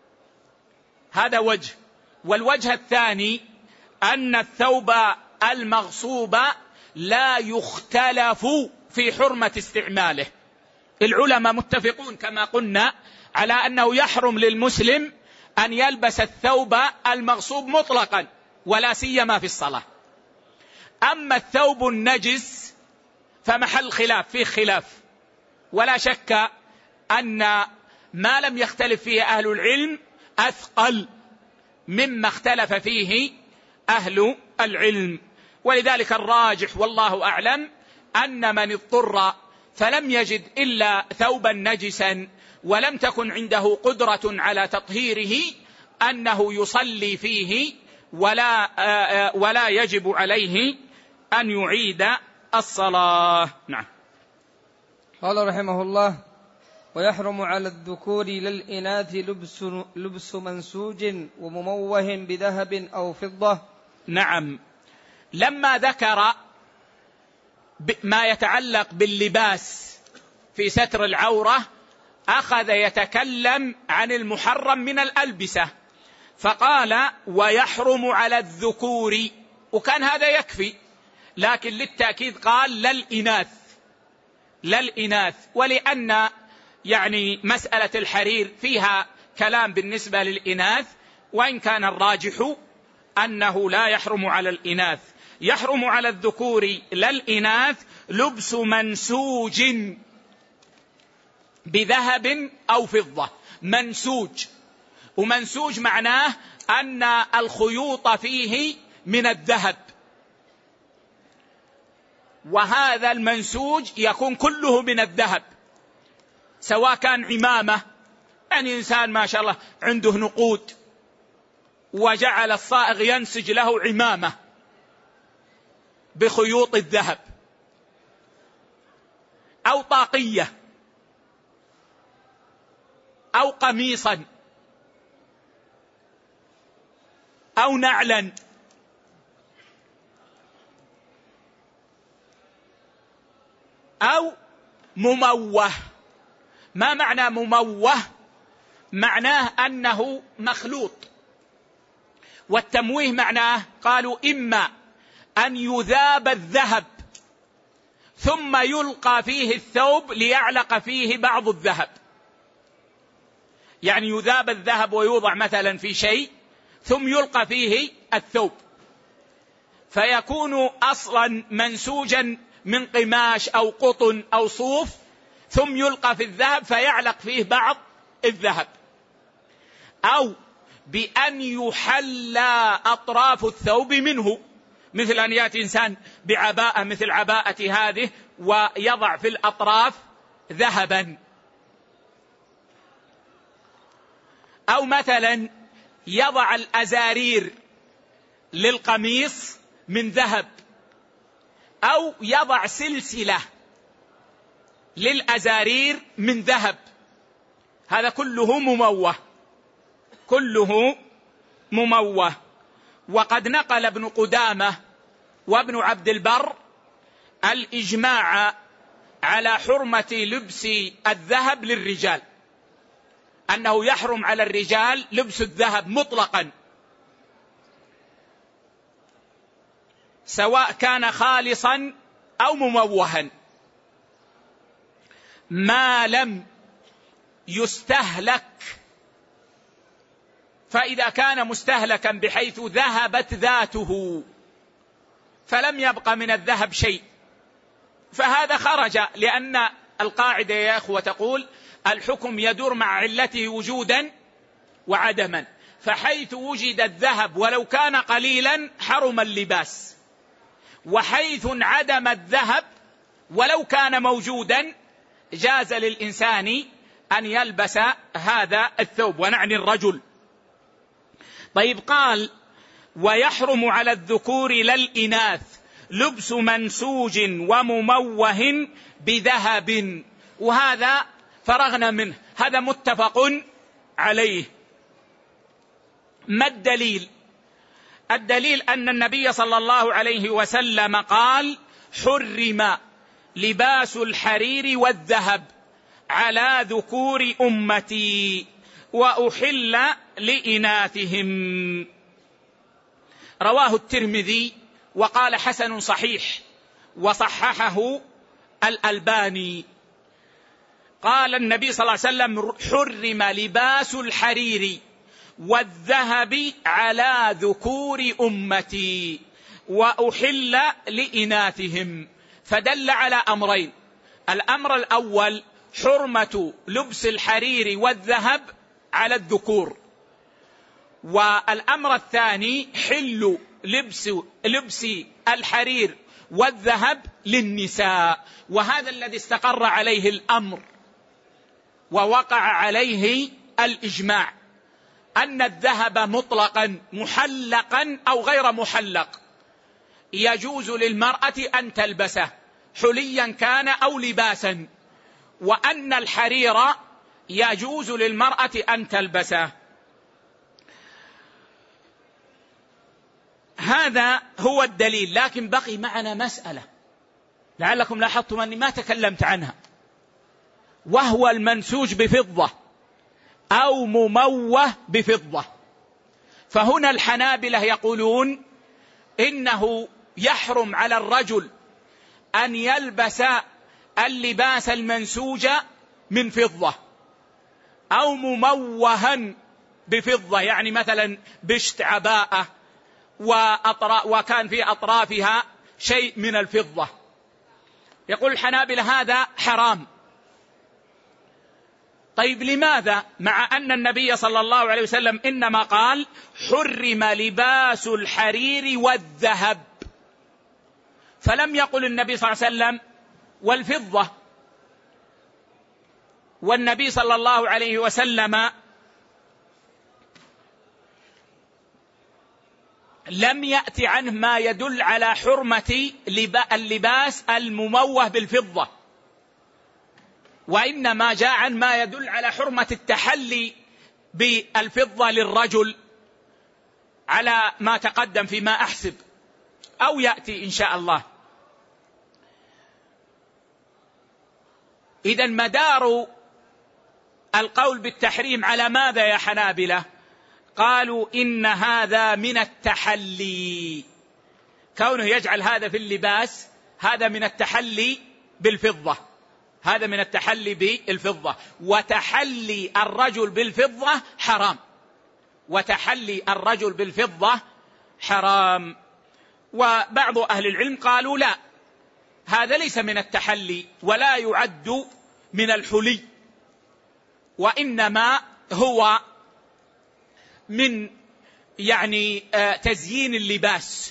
هذا وجه. والوجه الثاني أن الثوب المغصوب لا يختلف في حرمة استعماله. العلماء متفقون كما قلنا على أنه يحرم للمسلم أن يلبس الثوب المغصوب مطلقا ولا سيما في الصلاة. أما الثوب النجس فمحل خلاف، فيه خلاف، ولا شك أن ما لم يختلف فيه أهل العلم أثقل مما اختلف فيه أهل العلم. ولذلك الراجح والله أعلم أن من اضطر فلم يجد إلا ثوبا نجسا ولم تكن عنده قدرة على تطهيره أنه يصلي فيه ولا يجب عليه أن يعيد الصلاة. نعم. قال رحمه الله ويحرم على الذكور للإناث لبس منسوج ومموه بذهب أو فضة. نعم. لما ذكر ما يتعلق باللباس في ستر العورة أخذ يتكلم عن المحرم من الألبسة، فقال ويحرم على الذكور، وكان هذا يكفي، لكن للتأكيد قال للإناث، ولأن يعني مسألة الحرير فيها كلام بالنسبة للإناث، وإن كان الراجح أنه لا يحرم على الإناث. يحرم على الذكور للإناث لبس منسوج بذهب أو فضة. منسوج، ومنسوج معناه أن الخيوط فيه من الذهب، وهذا المنسوج يكون كله من الذهب، سواء كان عمامة، يعني إنسان ما شاء الله عنده نقود وجعل الصائغ ينسج له عمامة بخيوط الذهب، أو طاقية، أو قميصا، أو نعلا، أو مموه. ما معنى مموه؟ معناه أنه مخلوط، والتمويه معناه قالوا إما أن يذاب الذهب ثم يلقى فيه الثوب ليعلق فيه بعض الذهب، يعني يذاب الذهب ويوضع مثلا في شيء ثم يلقى فيه الثوب، فيكون أصلا منسوجا من قماش أو قطن أو صوف، ثم يلقى في الذهب فيعلق فيه بعض الذهب، أو بأن يحلى أطراف الثوب منه، مثل أن يأتي إنسان بعباءة مثل عباءة هذه ويضع في الأطراف ذهبا، أو مثلا يضع الأزارير للقميص من ذهب، أو يضع سلسلة للأزارير من ذهب. هذا كله مموه، كله مموه. وقد نقل ابن قدامة وابن عبد البر الإجماع على حرمة لبس الذهب للرجال، أنه يحرم على الرجال لبس الذهب مطلقا، سواء كان خالصا أو مموها، ما لم يستهلك. فإذا كان مستهلكا بحيث ذهبت ذاته فلم يبق من الذهب شيء، فهذا خرج، لأن القاعدة يا أخوة تقول الحكم يدور مع علته وجودا وعدما، فحيث وجد الذهب ولو كان قليلا حرم اللباس، وحيث انعدم الذهب ولو كان موجودا جاز للإنسان أن يلبس هذا الثوب، ونعني الرجل. طيب، قال ويحرم على الذكور لا الإناث لبس منسوج ومموه بذهب، وهذا فرغنا منه، هذا متفق عليه. ما الدليل؟ الدليل أن النبي صلى الله عليه وسلم قال حرم لباس الحرير والذهب على ذكور أمتي وأحل لإناثهم. رواه الترمذي وقال حسن صحيح، وصححه الألباني. قال النبي صلى الله عليه وسلم حرم لباس الحرير والذهب على ذكور أمتي وأحل لإناثهم، فدل على أمرين: الأمر الأول حرمة لبس الحرير والذهب على الذكور، والأمر الثاني حل لبس الحرير والذهب للنساء. وهذا الذي استقر عليه الأمر ووقع عليه الإجماع، أن الذهب مطلقا محلقا أو غير محلق يجوز للمرأة أن تلبسه حليا كان أو لباسا، وأن الحرير يجوز للمرأة أن تلبسه. هذا هو الدليل. لكن بقي معنا مسألة لعلكم لاحظتم أني ما تكلمت عنها، وهو المنسوج بفضة أو مموه بفضة. فهنا الحنابلة يقولون إنه يحرم على الرجل أن يلبس اللباس المنسوج من فضة أو مموها بفضة، يعني مثلا بشت عباءة وكان في أطرافها شيء من الفضة. يقول الحنابلة هذا حرام. طيب، لماذا؟ مع أن النبي صلى الله عليه وسلم إنما قال حرم لباس الحرير والذهب، فلم يقل النبي صلى الله عليه وسلم والفضة. والنبي صلى الله عليه وسلم لم يأتي عنه ما يدل على حرمة اللباس المموه بالفضة، وإنما جاء عن ما يدل على حرمة التحلي بالفضة للرجل، على ما تقدم فيما أحسب أو يأتي إن شاء الله. إذن مدار القول بالتحريم على ماذا يا حنابلة؟ قالوا إن هذا من التحلي، كونه يجعل هذا في اللباس هذا من التحلي بالفضة، هذا من التحلي بالفضة، وتحلي الرجل بالفضة حرام، وتحلي الرجل بالفضة حرام. وبعض أهل العلم قالوا لا، هذا ليس من التحلي ولا يعد من الحلي، وإنما هو من تزيين اللباس،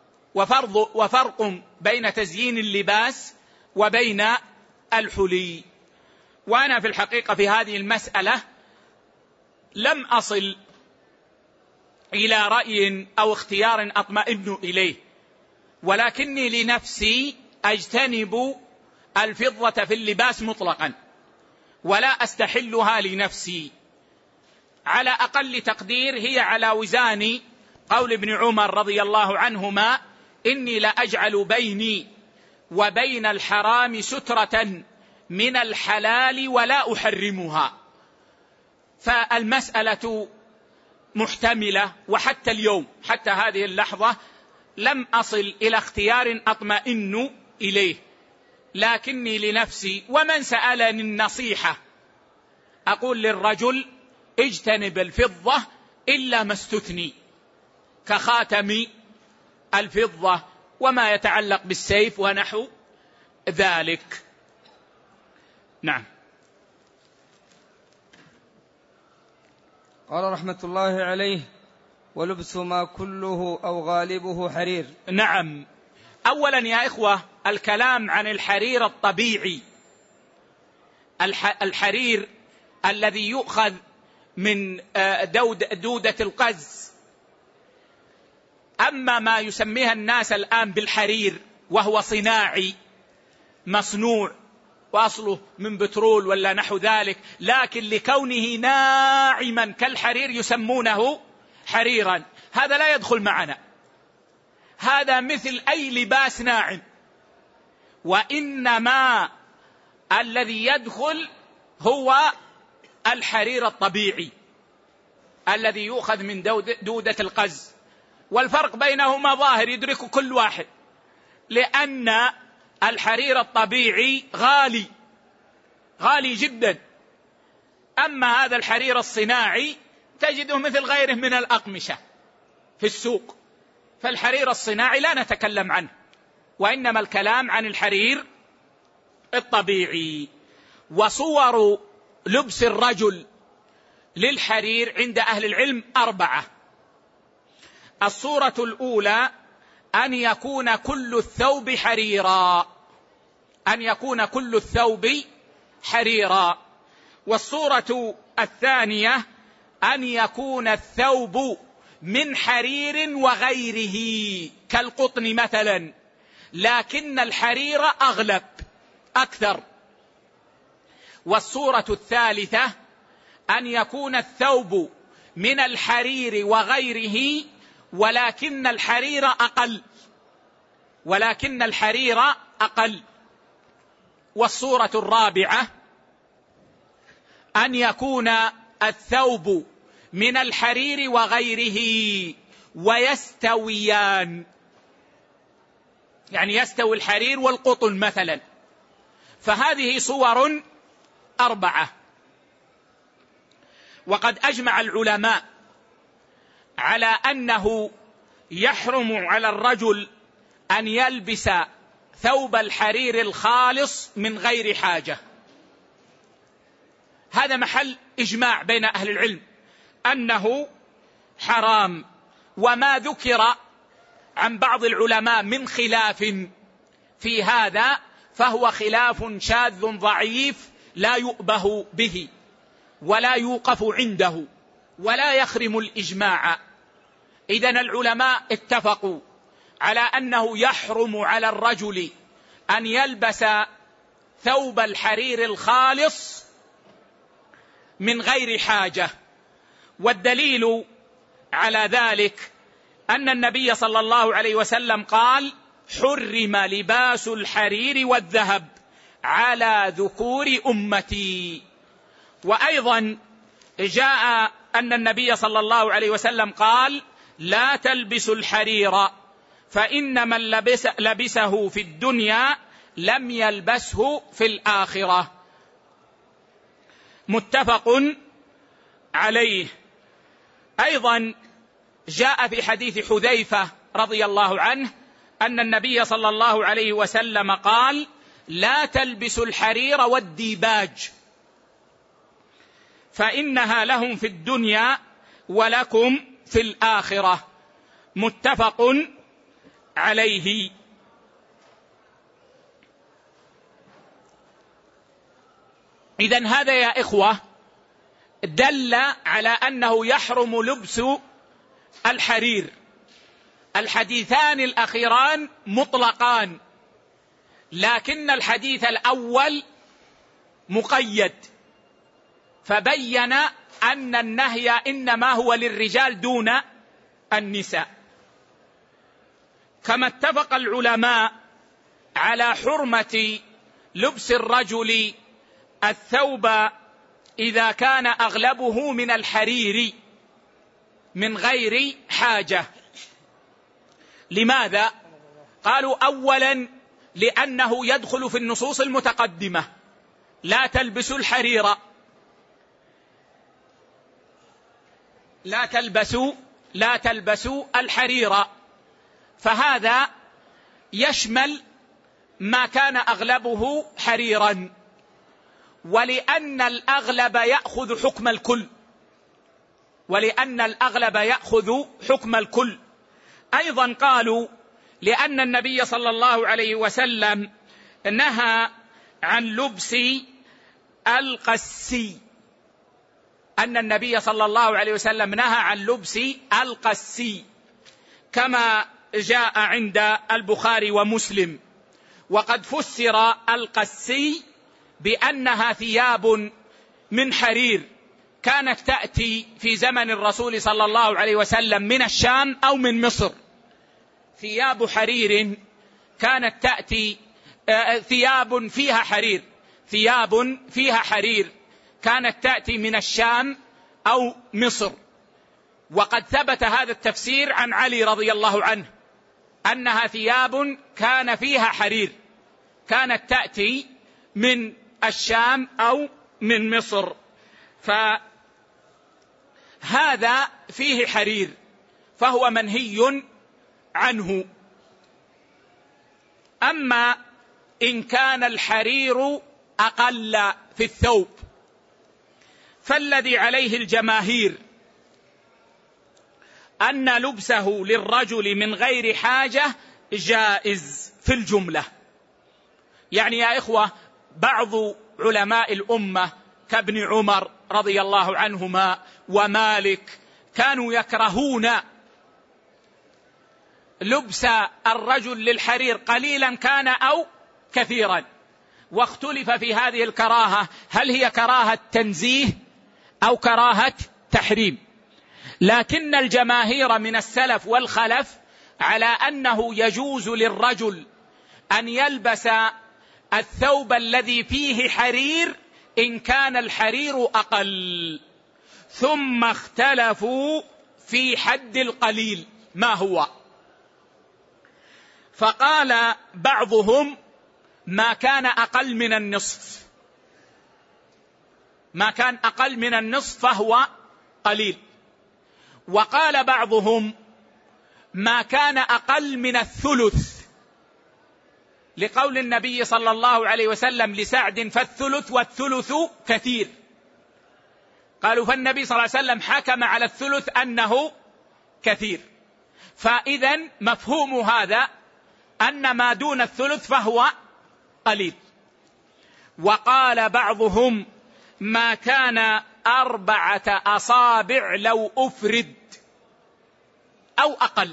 وفرق بين تزيين اللباس وبين الحلي. وأنا في الحقيقة في هذه المسألة لم أصل إلى رأي أو اختيار أطمئن إليه، ولكني لنفسي أجتنب الفضة في اللباس مطلقا ولا أستحلها لنفسي. على أقل تقدير هي على وزان قول ابن عمر رضي الله عنهما: إني لأجعل بيني وبين الحرام سترة من الحلال ولا أحرمها. فالمسألة محتملة، وحتى اليوم حتى هذه اللحظة لم أصل إلى اختيار أطمئن إليه، لكني لنفسي ومن سألني النصيحة أقول للرجل: اجتنب الفضة إلا ما استثني، كخاتم الفضة وما يتعلق بالسيف ونحو ذلك. نعم. قال رحمة الله عليه: ولبس ما كله أو غالبه حرير. نعم. أولا يا إخوة، الكلام عن الحرير الطبيعي، الحرير الذي يؤخذ من دودة القز. أما ما يسميها الناس الآن بالحرير وهو صناعي مصنوع وأصله من بترول ولا نحو ذلك، لكن لكونه ناعما كالحرير يسمونه حريرا، هذا لا يدخل معنا، هذا مثل أي لباس ناعم. وإنما الذي يدخل هو الحرير الطبيعي الذي يؤخذ من دودة القز. والفرق بينهما ظاهر يدرك كل واحد، لأن الحرير الطبيعي غالي جدا، أما هذا الحرير الصناعي تجده مثل غيره من الأقمشة في السوق. فالحرير الصناعي لا نتكلم عنه، وإنما الكلام عن الحرير الطبيعي. وصور لبس الرجل للحرير عند أهل العلم 4. الصورة الأولى أن يكون كل الثوب حريرا، أن يكون كل الثوب حريرا. والصورة الثانية أن يكون الثوب من حرير وغيره كالقطن مثلا، لكن الحرير أغلب أكثر. والصورة الثالثة أن يكون الثوب من الحرير وغيره ولكن الحرير أقل. والصورة الرابعة أن يكون الثوب من الحرير وغيره ويستويان، يعني يستوي الحرير والقطن مثلا. فهذه صور 4. وقد أجمع العلماء على أنه يحرم على الرجل أن يلبس ثوب الحرير الخالص من غير حاجة. هذا محل إجماع بين أهل العلم أنه حرام. وما ذكر عن بعض العلماء من خلاف في هذا فهو خلاف شاذ ضعيف لا يؤبه به ولا يوقف عنده ولا يخرم الإجماع. إذن العلماء اتفقوا على أنه يحرم على الرجل أن يلبس ثوب الحرير الخالص من غير حاجة. والدليل على ذلك أن النبي صلى الله عليه وسلم قال: حرم لباس الحرير والذهب على ذكور أمتي. وأيضا جاء أن النبي صلى الله عليه وسلم قال: لا تلبسوا الحرير فإن من لبسه في الدنيا لم يلبسه في الآخرة. متفق عليه. أيضا جاء في حديث حذيفة رضي الله عنه أن النبي صلى الله عليه وسلم قال: لا تلبسوا الحرير والديباج فإنها لهم في الدنيا ولكم في الآخرة. متفق عليه. إذن هذا يا إخوة دل على أنه يحرم لبس الحرير. الحديثان الأخيران مطلقان، لكن الحديث الأول مقيد، فبين أن النهي إنما هو للرجال دون النساء. كما اتفق العلماء على حرمة لبس الرجل الثوب إذا كان أغلبه من الحرير من غير حاجة. لماذا؟ قالوا: أولا لأنه يدخل في النصوص المتقدمة: لا تلبسوا الحرير، لا تلبسوا الحرير، فهذا يشمل ما كان أغلبه حريرا، ولأن الأغلب يأخذ حكم الكل، أيضا قالوا لأن النبي صلى الله عليه وسلم نهى عن لبس القسي، أن النبي صلى الله عليه وسلم نهى عن لبس القسي كما جاء عند البخاري ومسلم. وقد فسر القسي بأنها ثياب من حرير كانت تأتي في زمن الرسول صلى الله عليه وسلم من الشام أو من مصر، ثياب حرير كانت تأتي، ثياب فيها حرير كانت تأتي من الشام أو مصر. وقد ثبت هذا التفسير عن علي رضي الله عنه أنها ثياب كان فيها حرير كانت تأتي من الشام أو من مصر، فهذا فيه حرير فهو منهي عنه. أما إن كان الحرير أقل في الثوب فالذي عليه الجماهير أن لبسه للرجل من غير حاجة جائز في الجملة. يعني يا إخوة بعض علماء الأمة كابن عمر رضي الله عنهما ومالك كانوا يكرهون لبس الرجل للحرير قليلا كان أو كثيرا، واختلف في هذه الكراهة هل هي كراهة تنزيه أو كراهة تحريم، لكن الجماهير من السلف والخلف على أنه يجوز للرجل أن يلبس الثوب الذي فيه حرير إن كان الحرير أقل. ثم اختلفوا في حد القليل ما هو، فقال بعضهم ما كان أقل من النصف، ما كان أقل من النصف فهو قليل. وقال بعضهم ما كان أقل من الثلث، لقول النبي صلى الله عليه وسلم لسعد فالثلث والثلث كثير. قالوا فالنبي صلى الله عليه وسلم حكم على الثلث أنه كثير، فإذن مفهوم هذا أن ما دون الثلث فهو قليل. وقال بعضهم ما كان 4 أصابع لو أفرد أو أقل،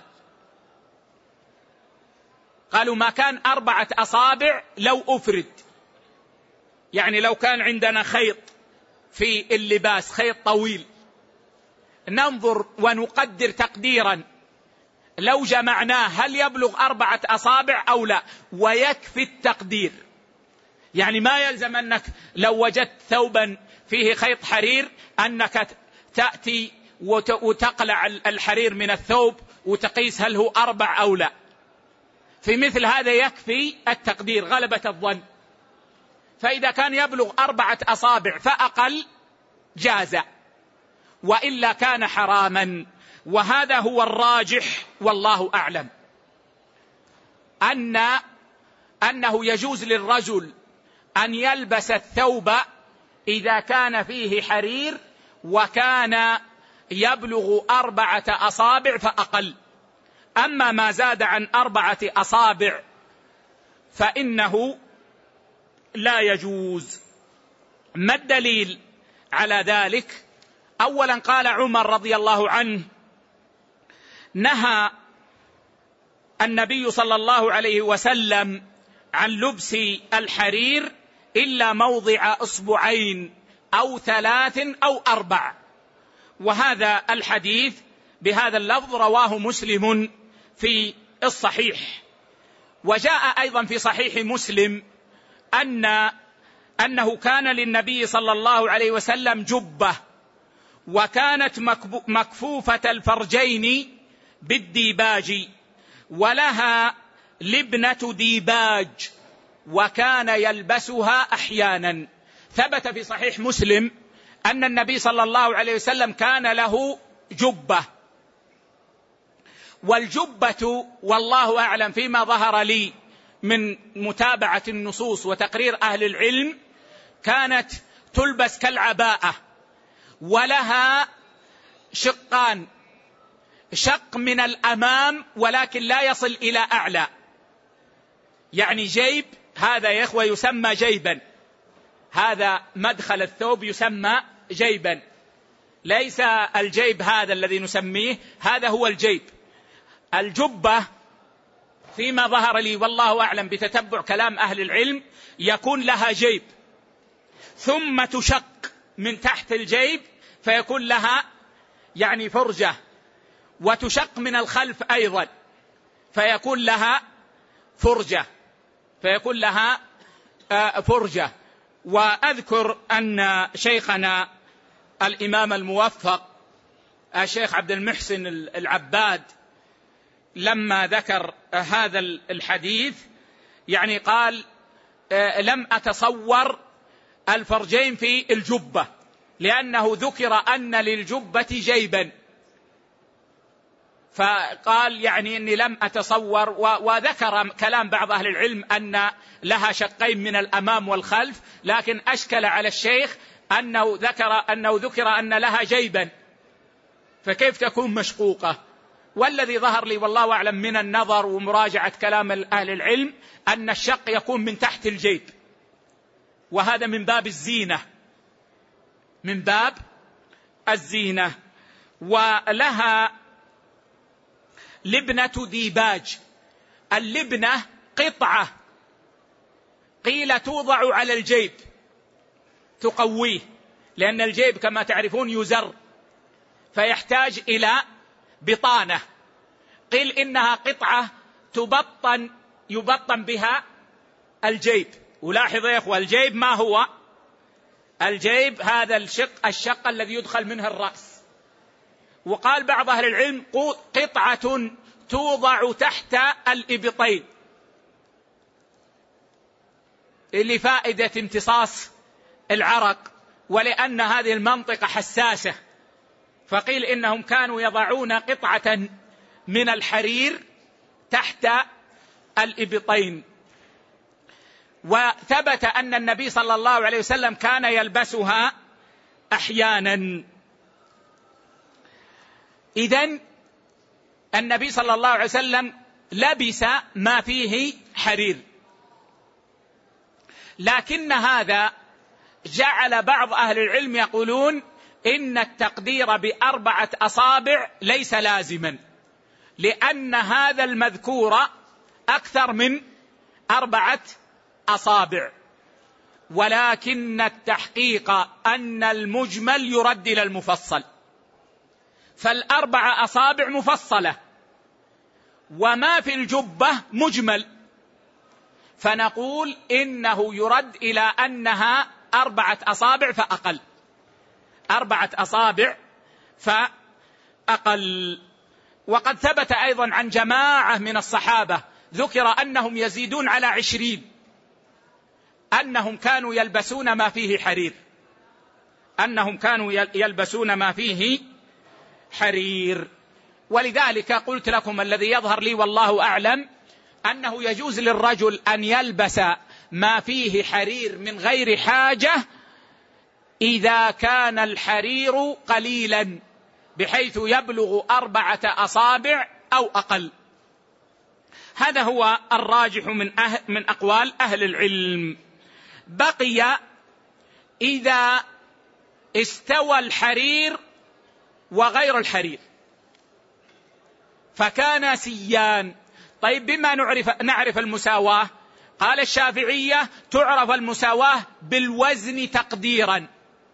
قالوا ما كان 4 أصابع لو أفرد، يعني لو كان عندنا خيط في اللباس، خيط طويل، ننظر ونقدر تقديرا لو جمعناه هل يبلغ 4 أصابع أو لا، ويكفي التقدير. يعني ما يلزم أنك لو وجدت ثوبا فيه خيط حرير أنك تأتي وتقلع الحرير من الثوب وتقيس هل هو 4 أو لا. في مثل هذا يكفي التقدير غلبة الظن. فإذا كان يبلغ 4 أصابع فأقل جاز، وإلا كان حراما. وهذا هو الراجح والله أعلم، أنه يجوز للرجل أن يلبس الثوب إذا كان فيه حرير وكان يبلغ 4 أصابع فأقل. أما ما زاد عن 4 أصابع فإنه لا يجوز. ما الدليل على ذلك؟ أولا قال عمر رضي الله عنه: نهى النبي صلى الله عليه وسلم عن لبس الحرير إلا موضع 2 أو 3 أو 4. وهذا الحديث بهذا اللفظ رواه مسلم في الصحيح. وجاء أيضا في صحيح مسلم أنه كان للنبي صلى الله عليه وسلم جبة، وكانت مكفوفة الفرجين بالديباج، ولها لبنة ديباج، وكان يلبسها أحيانا. ثبت في صحيح مسلم أن النبي صلى الله عليه وسلم كان له جبة. والجبة والله أعلم فيما ظهر لي من متابعة النصوص وتقرير أهل العلم كانت تلبس كالعباءة، ولها شقان، شق من الأمام ولكن لا يصل إلى أعلى، يعني جيب، هذا يا إخوة يسمى جيبا، هذا مدخل الثوب يسمى جيبا، ليس الجيب هذا الذي نسميه، هذا هو الجيب. الجبة فيما ظهر لي والله أعلم بتتبع كلام أهل العلم يكون لها جيب، ثم تشق من تحت الجيب فيكون لها يعني فرجة، وتشق من الخلف أيضا فيكون لها فرجة. وأذكر أن شيخنا الإمام الموفق الشيخ عبد المحسن العباد لما ذكر هذا الحديث يعني قال: لم أتصور الفرجين في الجبة، لأنه ذكر أن للجبة جيبا، فقال يعني إني لم أتصور. وذكر كلام بعض أهل العلم أن لها شقين من الأمام والخلف، لكن أشكل على الشيخ أنه ذكر أن لها جيبا، فكيف تكون مشقوقة؟ والذي ظهر لي والله أعلم من النظر ومراجعة كلام أهل العلم أن الشق يكون من تحت الجيب، وهذا من باب الزينة. ولها لبنة ديباج. اللبنة قطعة قيل توضع على الجيب تقويه، لأن الجيب كما تعرفون يزر فيحتاج إلى بطانة، قيل إنها قطعة يبطن بها الجيب. ولاحظوا يا أخوة، الجيب ما هو الجيب؟ هذا الشق الذي يدخل منه الرأس. وقال بعض أهل العلم قطعة توضع تحت الإبطين لفائدة امتصاص العرق، ولأن هذه المنطقة حساسة، فقيل إنهم كانوا يضعون قطعة من الحرير تحت الإبطين. وثبت أن النبي صلى الله عليه وسلم كان يلبسها أحيانا. إذن النبي صلى الله عليه وسلم لبس ما فيه حرير، لكن هذا جعل بعض أهل العلم يقولون إن التقدير ب4 أصابع ليس لازما، لأن هذا المذكور أكثر من 4 أصابع، ولكن التحقيق أن المجمل يرد إلى المفصل، ف4 أصابع مفصلة وما في الجبة مجمل، فنقول إنه يرد إلى أنها 4 أصابع فأقل، 4 أصابع فأقل. وقد ثبت أيضا عن جماعة من الصحابة ذكر أنهم يزيدون على 20 أنهم كانوا يلبسون ما فيه حرير، ولذلك قلت لكم الذي يظهر لي والله أعلم أنه يجوز للرجل أن يلبس ما فيه حرير من غير حاجة إذا كان الحرير قليلا بحيث يبلغ 4 أصابع أو أقل. هذا هو الراجح من أقوال أهل العلم. بقي إذا استوى الحرير وغير الحرير فكان سيان. طيب بما نعرف المساواة؟ قال الشافعية تعرف المساواة بالوزن تقديرا،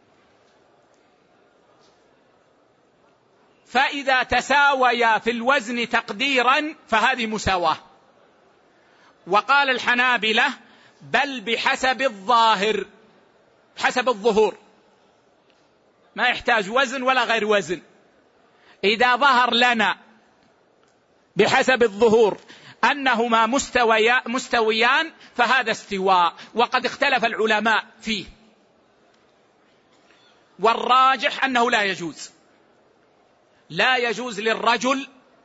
فإذا تساويا في الوزن تقديرا فهذه مساواة. وقال الحنابلة بل بحسب الظاهر، حسب الظهور، ما يحتاج وزن ولا غير وزن. إذا ظهر لنا بحسب الظهور أنهما مستويان فهذا استواء، وقد اختلف العلماء فيه، والراجح أنه لا يجوز للرجل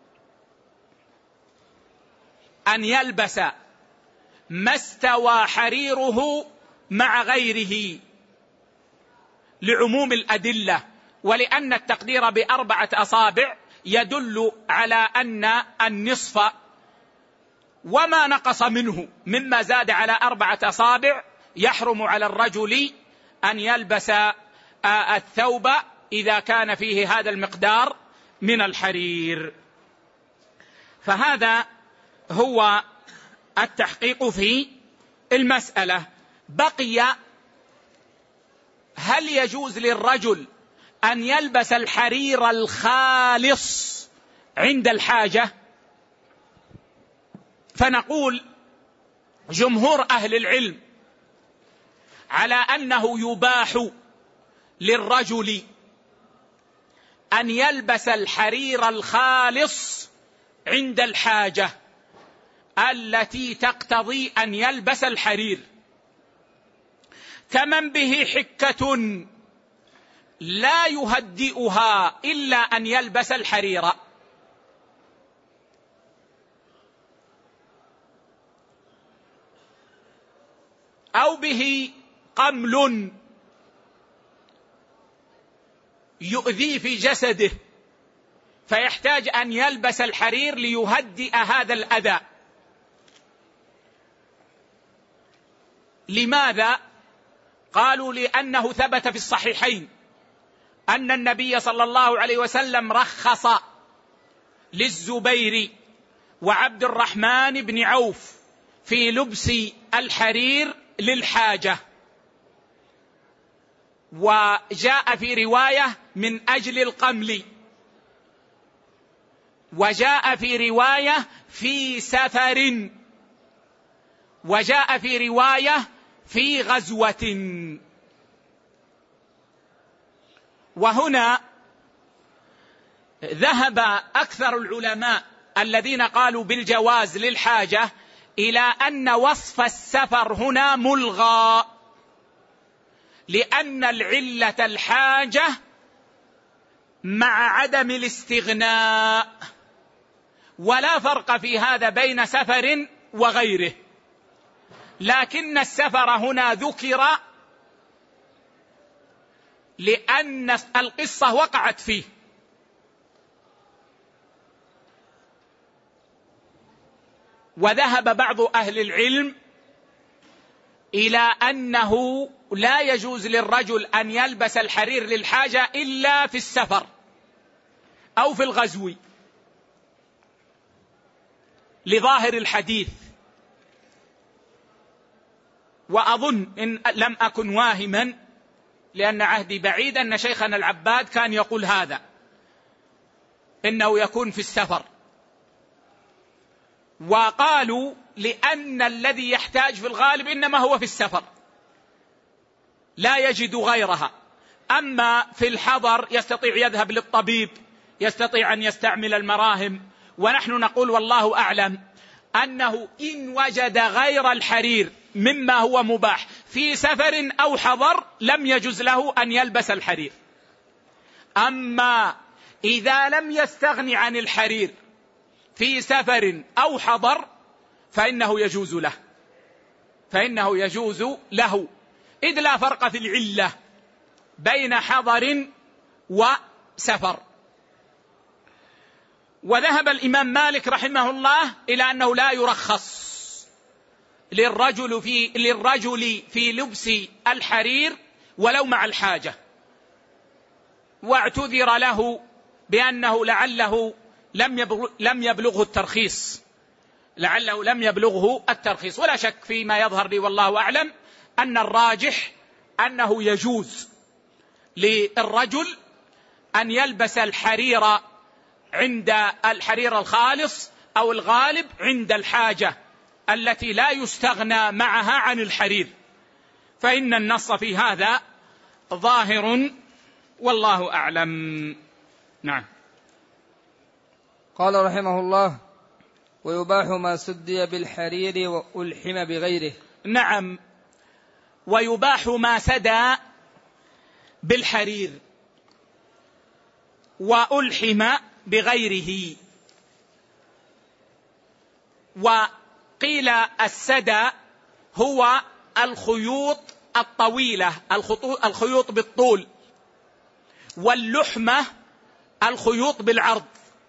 أن يلبس ما استوى حريره مع غيره لعموم الأدلة، ولأن التقدير ب4 أصابع يدل على أن النصف وما نقص منه مما زاد على 4 أصابع يحرم على الرجل أن يلبس الثوب إذا كان فيه هذا المقدار من الحرير. فهذا هو التحقيق في المسألة. بقي هل يجوز للرجل أن يلبس الحرير الخالص عند الحاجة؟ فنقول جمهور أهل العلم على أنه يباح للرجل أن يلبس الحرير الخالص عند الحاجة التي تقتضي أن يلبس الحرير، كمن به حكة لا يهدئها إلا أن يلبس الحرير، أو به قمل يؤذي في جسده فيحتاج أن يلبس الحرير ليهدئ هذا الأذى. لماذا؟ قالوا لأنه ثبت في الصحيحين أن النبي صلى الله عليه وسلم رخص للزبير وعبد الرحمن بن عوف في لبس الحرير للحاجة، وجاء في رواية من أجل القمل، وجاء في رواية في سفر، وجاء في رواية في غزوة. وهنا ذهب أكثر العلماء الذين قالوا بالجواز للحاجة إلى أن وصف السفر هنا ملغى، لأن العلة الحاجة مع عدم الاستغناء، ولا فرق في هذا بين سفر وغيره، لكن السفر هنا ذكر لأن القصة وقعت فيه. وذهب بعض أهل العلم إلى أنه لا يجوز للرجل أن يلبس الحرير للحاجة إلا في السفر أو في الغزو، لظاهر الحديث. وأظن إن لم أكن واهما لأن عهدي بعيد أن شيخنا العباد كان يقول هذا، إنه يكون في السفر. وقالوا لأن الذي يحتاج في الغالب إنما هو في السفر لا يجد غيرها، أما في الحضر يستطيع يذهب للطبيب، يستطيع أن يستعمل المراهم. ونحن نقول والله أعلم أنه إن وجد غير الحرير مما هو مباح في سفر أو حضر لم يجوز له أن يلبس الحرير. أما إذا لم يستغن عن الحرير في سفر أو حضر فإنه يجوز له إذ لا فرق في العلة بين حضر وسفر. وذهب الإمام مالك رحمه الله إلى أنه لا يرخص للرجل في لبس الحرير ولو مع الحاجة، واعتذر له بأنه لعله لم يبلغه الترخيص، ولا شك فيما يظهر لي والله أعلم أن الراجح أنه يجوز للرجل أن يلبس الحرير عند الحرير الخالص أو الغالب عند الحاجة التي لا يستغنى معها عن الحرير، فإن النص في هذا ظاهر والله أعلم. نعم. قال رحمه الله: ويباح ما سدي بالحرير وألحم بغيره. نعم، ويباح ما سدى بالحرير وألحم بغيره. وقيل السدى هو الخيوط الطويلة، الخيوط بالطول، واللحمة الخيوط بالعرض.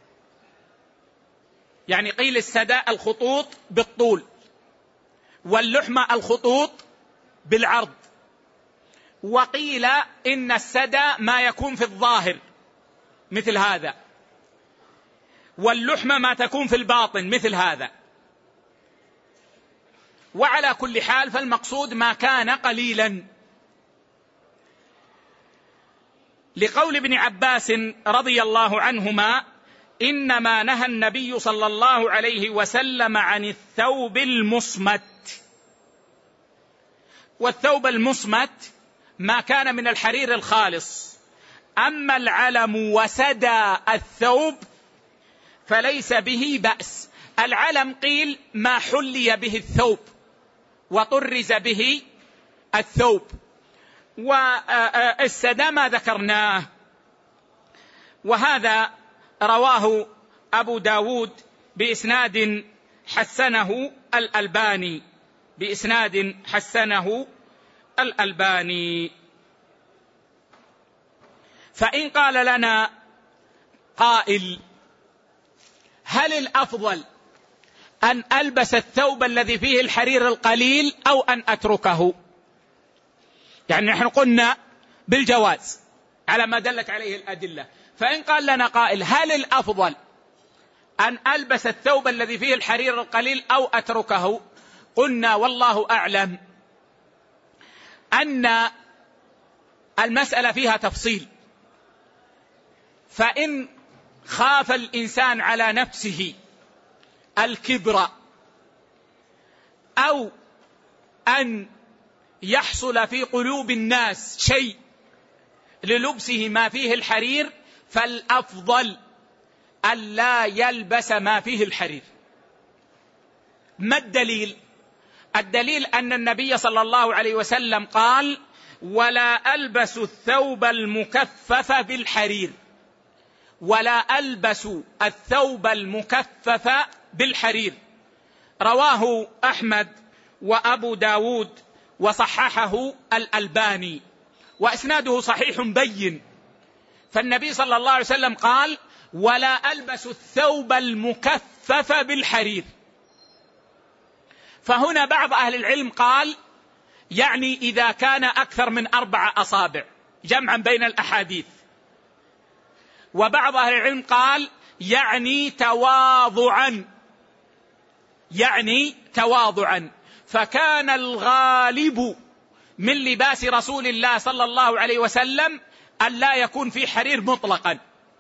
يعني قيل السدى الخطوط بالطول، واللحمة الخطوط بالعرض. وقيل إن السدى ما يكون في الظاهر مثل هذا، واللحمة ما تكون في الباطن مثل هذا. وعلى كل حال فالمقصود ما كان قليلا، لقول ابن عباس رضي الله عنهما: إنما نهى النبي صلى الله عليه وسلم عن الثوب المصمت. والثوب المصمت ما كان من الحرير الخالص. أما العلم وسدى الثوب فليس به بأس. العلم قيل ما حلي به الثوب وطرز به الثوب، والسدى ما ذكرناه. وهذا رواه أبو داود بإسناد حسنه الألباني. فإن قال لنا قائل: هل الأفضل أن ألبس الثوب الذي فيه الحرير القليل أو أن أتركه؟ يعني نحن قلنا بالجواز على ما دلت عليه الأدلة. فإن قال لنا قائل: هل الأفضل أن ألبس الثوب الذي فيه الحرير القليل أو أتركه؟ قلنا والله أعلم أن المسألة فيها تفصيل. فإن خاف الإنسان على نفسه الكبر أو أن يحصل في قلوب الناس شيء للبسه ما فيه الحرير، فالأفضل أن لا يلبس ما فيه الحرير. ما الدليل؟ الدليل أن النبي صلى الله عليه وسلم قال: ولا ألبس الثوب المكفف بالحرير، ولا ألبس الثوب المكفف بالحرير. رواه أحمد وأبو داود وصححه الألباني، وإسناده صحيح بين. فالنبي صلى الله عليه وسلم قال: ولا ألبس الثوب المكفف بالحرير. فهنا بعض أهل العلم قال يعني إذا كان أكثر من 4 أصابع، جمعا بين الأحاديث. وبعض أهل العلم قال يعني تواضعا. فكان الغالب من لباس رسول الله صلى الله عليه وسلم أن لا يكون في حرير مطلقا.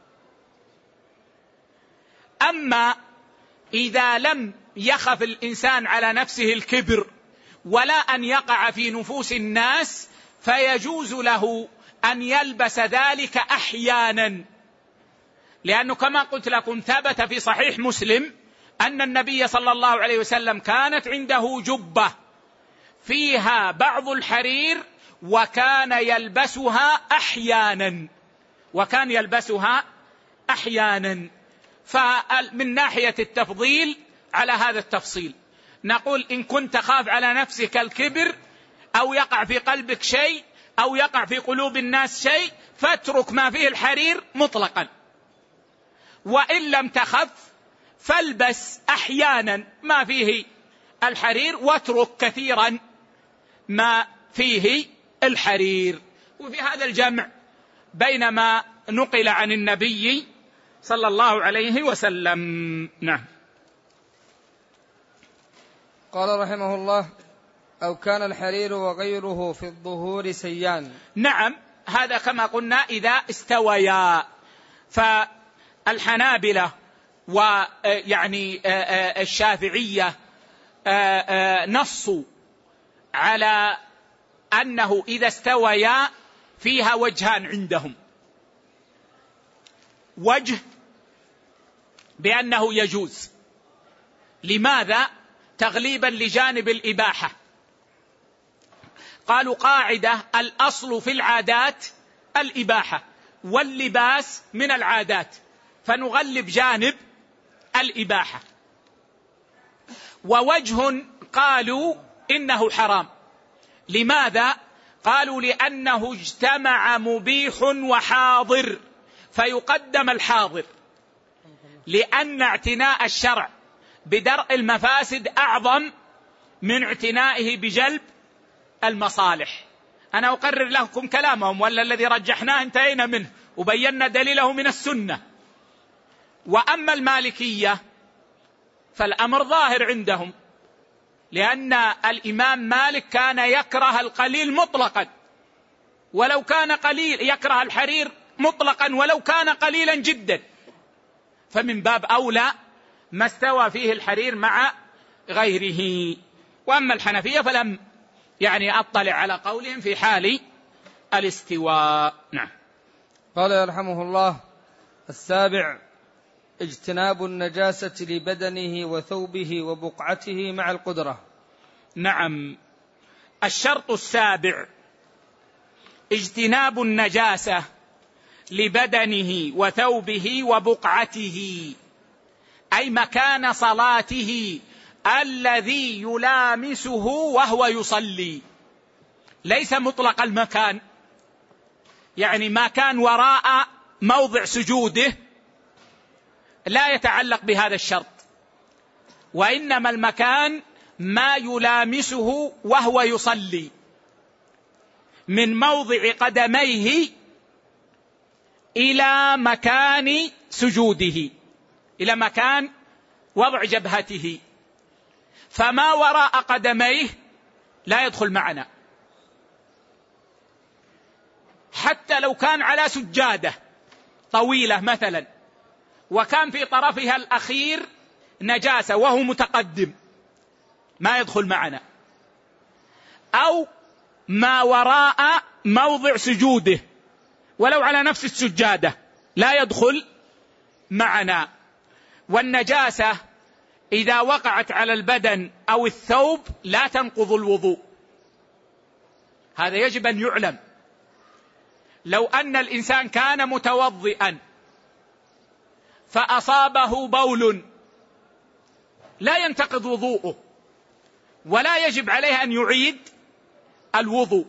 أما إذا لم يخف الإنسان على نفسه الكبر ولا أن يقع في نفوس الناس، فيجوز له أن يلبس ذلك أحيانا، لأنه كما قلت لكم ثبت في صحيح مسلم أن النبي صلى الله عليه وسلم كانت عنده جبة فيها بعض الحرير وكان يلبسها أحيانا. أحيانا. فمن ناحية التفضيل على هذا التفصيل نقول إن كنت تخاف على نفسك الكبر أو يقع في قلبك شيء أو يقع في قلوب الناس شيء فاترك ما فيه الحرير مطلقا، وإن لم تخف فالبس أحيانا ما فيه الحرير واترك كثيرا ما فيه الحرير. وفي هذا الجمع بين ما نقل عن النبي صلى الله عليه وسلم. نعم. قال رحمه الله: أو كان الحرير وغيره في الظهور سيان. نعم، هذا كما قلنا إذا استويا. فالحنابلة ويعني الشافعية نصوا على أنه إذا استويا فيها وجهان عندهم: وجه بأنه يجوز. لماذا؟ تغليبا لجانب الإباحة. قالوا قاعدة: الأصل في العادات الإباحة واللباس من العادات، فنغلب جانب الإباحة. ووجه قالوا إنه حرام. لماذا؟ قالوا لأنه اجتمع مبيح وحاضر فيقدم الحاضر، لأن اعتناء الشرع بدرء المفاسد أعظم من اعتنائه بجلب المصالح. أنا أقرر لكم كلامهم، ولا الذي رجحناه انتهينا منه وبينا دليله من السنة. وأما المالكية فالأمر ظاهر عندهم، لأن الإمام مالك كان يكره القليل مطلقا ولو كان قليل، يكره الحرير مطلقا ولو كان قليلا جدا، فمن باب أولى ما استوى فيه الحرير مع غيره. وأما الحنفية فلم يعني أطلع على قولهم في حال الاستواء. نعم. قال يرحمه الله: السابع: اجتناب النجاسة لبدنه وثوبه وبقعته مع القدرة. نعم، الشرط السابع اجتناب النجاسة لبدنه وثوبه وبقعته، أي مكان صلاته الذي يلامسه وهو يصلي، ليس مطلق المكان، يعني ما كان وراء موضع سجوده لا يتعلق بهذا الشرط، وإنما المكان ما يلامسه وهو يصلي من موضع قدميه إلى مكان سجوده، إلى مكان وضع جبهته، فما وراء قدميه لا يدخل معنا، حتى لو كان على سجادة طويلة مثلا وكان في طرفها الأخير نجاسة وهو متقدم ما يدخل معنا، أو ما وراء موضع سجوده ولو على نفس السجادة لا يدخل معنا. والنجاسة إذا وقعت على البدن أو الثوب لا تنقض الوضوء، هذا يجب أن يعلم. لو أن الإنسان كان متوضئا فأصابه بول لا ينتقض وضوءه ولا يجب عليه أن يعيد الوضوء،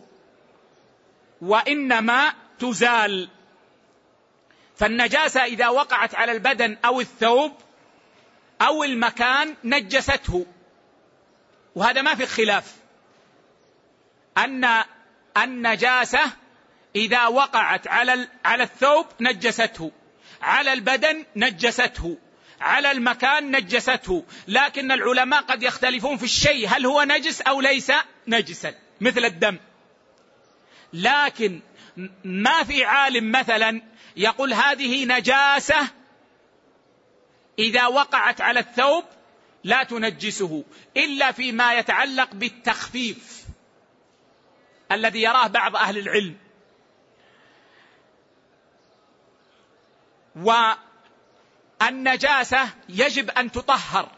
وإنما تزال. فالنجاسة إذا وقعت على البدن أو الثوب أو المكان نجسته، وهذا ما في خلاف أن النجاسة إذا وقعت على الثوب نجسته، على البدن نجسته، على المكان نجسته. لكن العلماء قد يختلفون في الشيء هل هو نجس أو ليس نجسا، مثل الدم. لكن ما في عالم مثلا يقول هذه نجاسة إذا وقعت على الثوب لا تنجسه، إلا فيما يتعلق بالتخفيف الذي يراه بعض أهل العلم. والنجاسة يجب أن تطهر،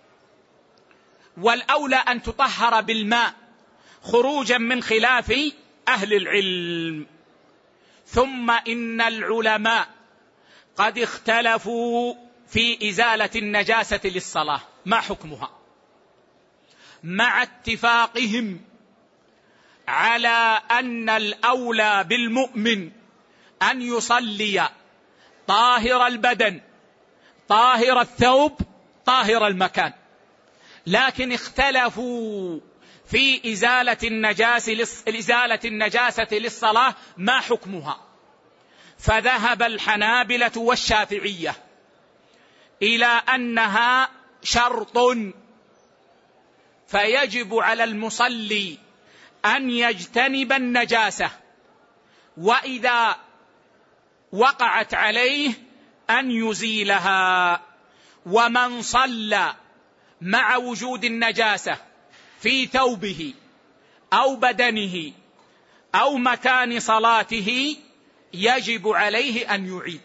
والأولى أن تطهر بالماء خروجا من خلاف أهل العلم. ثم إن العلماء قد اختلفوا في إزالة النجاسة للصلاة، ما حكمها؟ مع اتفاقهم على أن الأولى بالمؤمن أن يصلي طاهر البدن طاهر الثوب طاهر المكان، لكن اختلفوا في إزالة النجاسة للصلاة ما حكمها. فذهب الحنابلة والشافعية إلى أنها شرط، فيجب على المصلي أن يجتنب النجاسة، وإذا وقعت عليه أن يزيلها. ومن صلى مع وجود النجاسة في ثوبه أو بدنه أو مكان صلاته يجب عليه أن يعيد،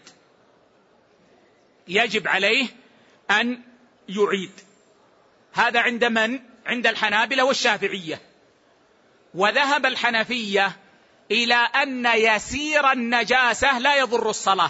يجب عليه أن يعيد. هذا عند من؟ عند الحنابلة والشافعية. وذهب الحنفية إلى أن يسير النجاسة لا يضر الصلاة،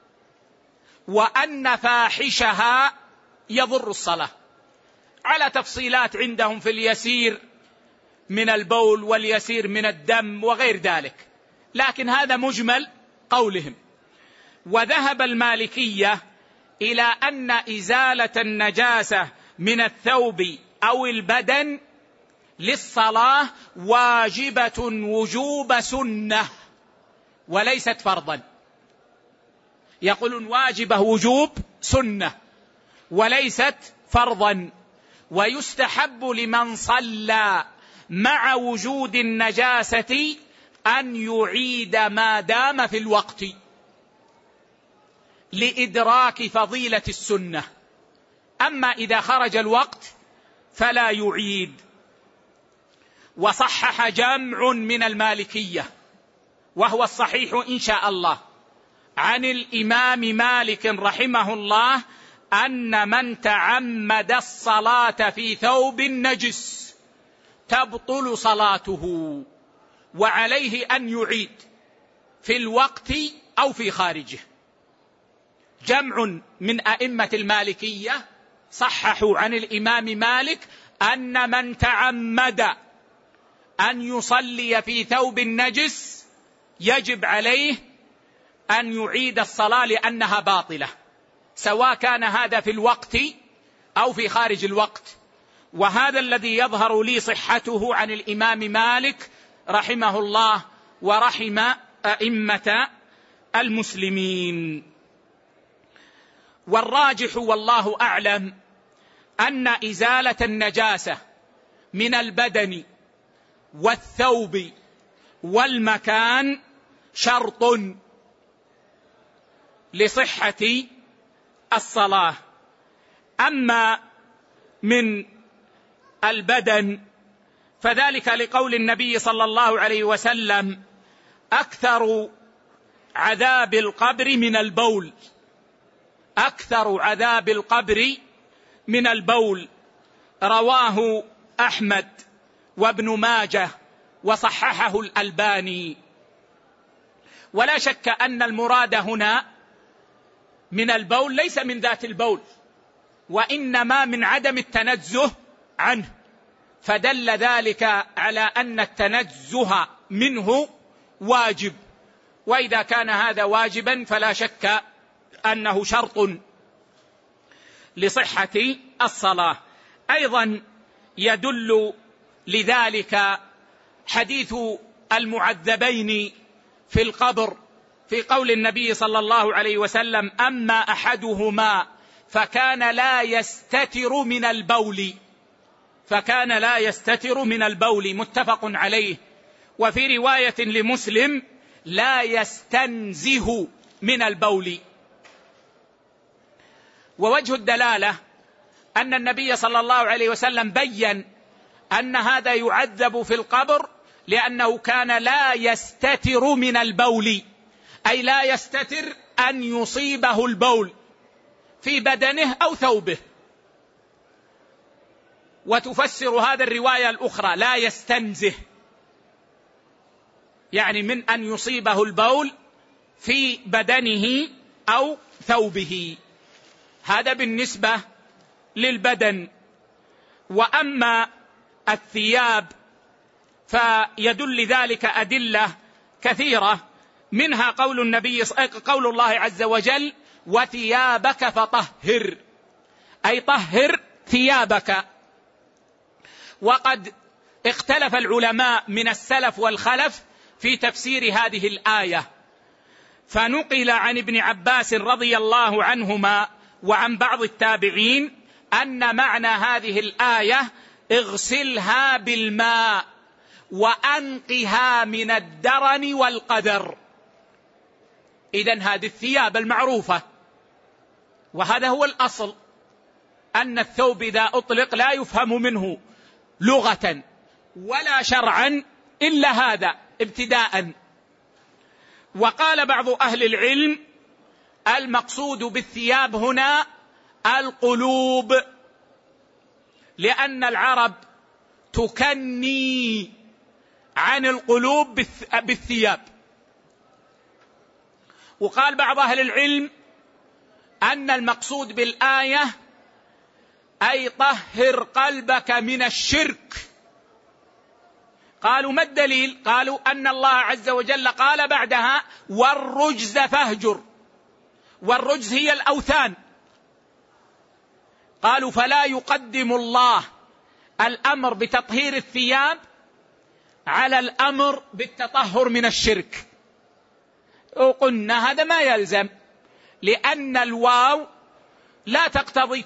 وأن فاحشها يضر الصلاة، على تفصيلات عندهم في اليسير من البول واليسير من الدم وغير ذلك، لكن هذا مجمل قولهم. وذهب المالكية إلى أن إزالة النجاسة من الثوب أو البدن للصلاة واجبة وجوب سنة وليست فرضا. يقولون واجبة وجوب سنة وليست فرضا، ويستحب لمن صلى مع وجود النجاسة أن يعيد ما دام في الوقت لإدراك فضيلة السنة. أما إذا خرج الوقت فلا يعيد. وصحح جمع من المالكية، وهو الصحيح إن شاء الله، عن الإمام مالك رحمه الله أن من تعمد الصلاة في ثوب نجس تبطل صلاته، وعليه أن يعيد في الوقت أو في خارجه. جمع من أئمة المالكية صححوا عن الإمام مالك أن من تعمد أن يصلي في ثوب نجس يجب عليه أن يعيد الصلاة لأنها باطلة، سواء كان هذا في الوقت أو في خارج الوقت. وهذا الذي يظهر لي صحته عن الإمام مالك رحمه الله ورحم أئمة المسلمين. والراجح والله أعلم أن إزالة النجاسة من البدن والثوب والمكان شرط لصحة الصلاة. أما من البدن فذلك لقول النبي صلى الله عليه وسلم: أكثر عذاب القبر من البول، أكثر عذاب القبر من البول. رواه أحمد وابن ماجه وصححه الألباني. ولا شك أن المراد هنا من البول ليس من ذات البول، وإنما من عدم التنزه عنه، فدل ذلك على أن التنزه منه واجب. وإذا كان هذا واجبا فلا شك أنه شرط لصحة الصلاة. أيضا يدل لذلك حديث المعذبين في القبر في قول النبي صلى الله عليه وسلم: أما أحدهما فكان لا يستتر من البول، فكان لا يستتر من البول، متفق عليه. وفي رواية لمسلم: لا يستنزه من البول. ووجه الدلالة أن النبي صلى الله عليه وسلم بيّن أن هذا يعذب في القبر لأنه كان لا يستتر من البول، أي لا يستتر أن يصيبه البول في بدنه أو ثوبه. وتفسر هذا الرواية الأخرى لا يستنزه، يعني من أن يصيبه البول في بدنه أو ثوبه. هذا بالنسبة للبدن. وأما الثياب فيدل ذلك أدلة كثيرة، منها قول الله عز وجل: وثيابك فطهر، أي طهر ثيابك. وقد اختلف العلماء من السلف والخلف في تفسير هذه الآية، فنقل عن ابن عباس رضي الله عنهما وعن بعض التابعين أن معنى هذه الآية: اغسلها بالماء وأنقها من الدرن والقدر. إذن هذه الثياب المعروفة، وهذا هو الأصل، أن الثوب إذا أطلق لا يفهم منه لغة ولا شرعا إلا هذا ابتداء. وقال بعض أهل العلم: المقصود بالثياب هنا القلوب، لأن العرب تكني عن القلوب بالثياب. وقال بعض أهل العلم أن المقصود بالآية أي طهر قلبك من الشرك. قالوا: ما الدليل؟ قالوا: أن الله عز وجل قال بعدها: والرجز فاهجر. والرجز هي الأوثان. قالوا: فلا يقدم الله الأمر بتطهير الثياب على الأمر بالتطهر من الشرك. وقلنا هذا ما يلزم، لأن الواو لا تقتضي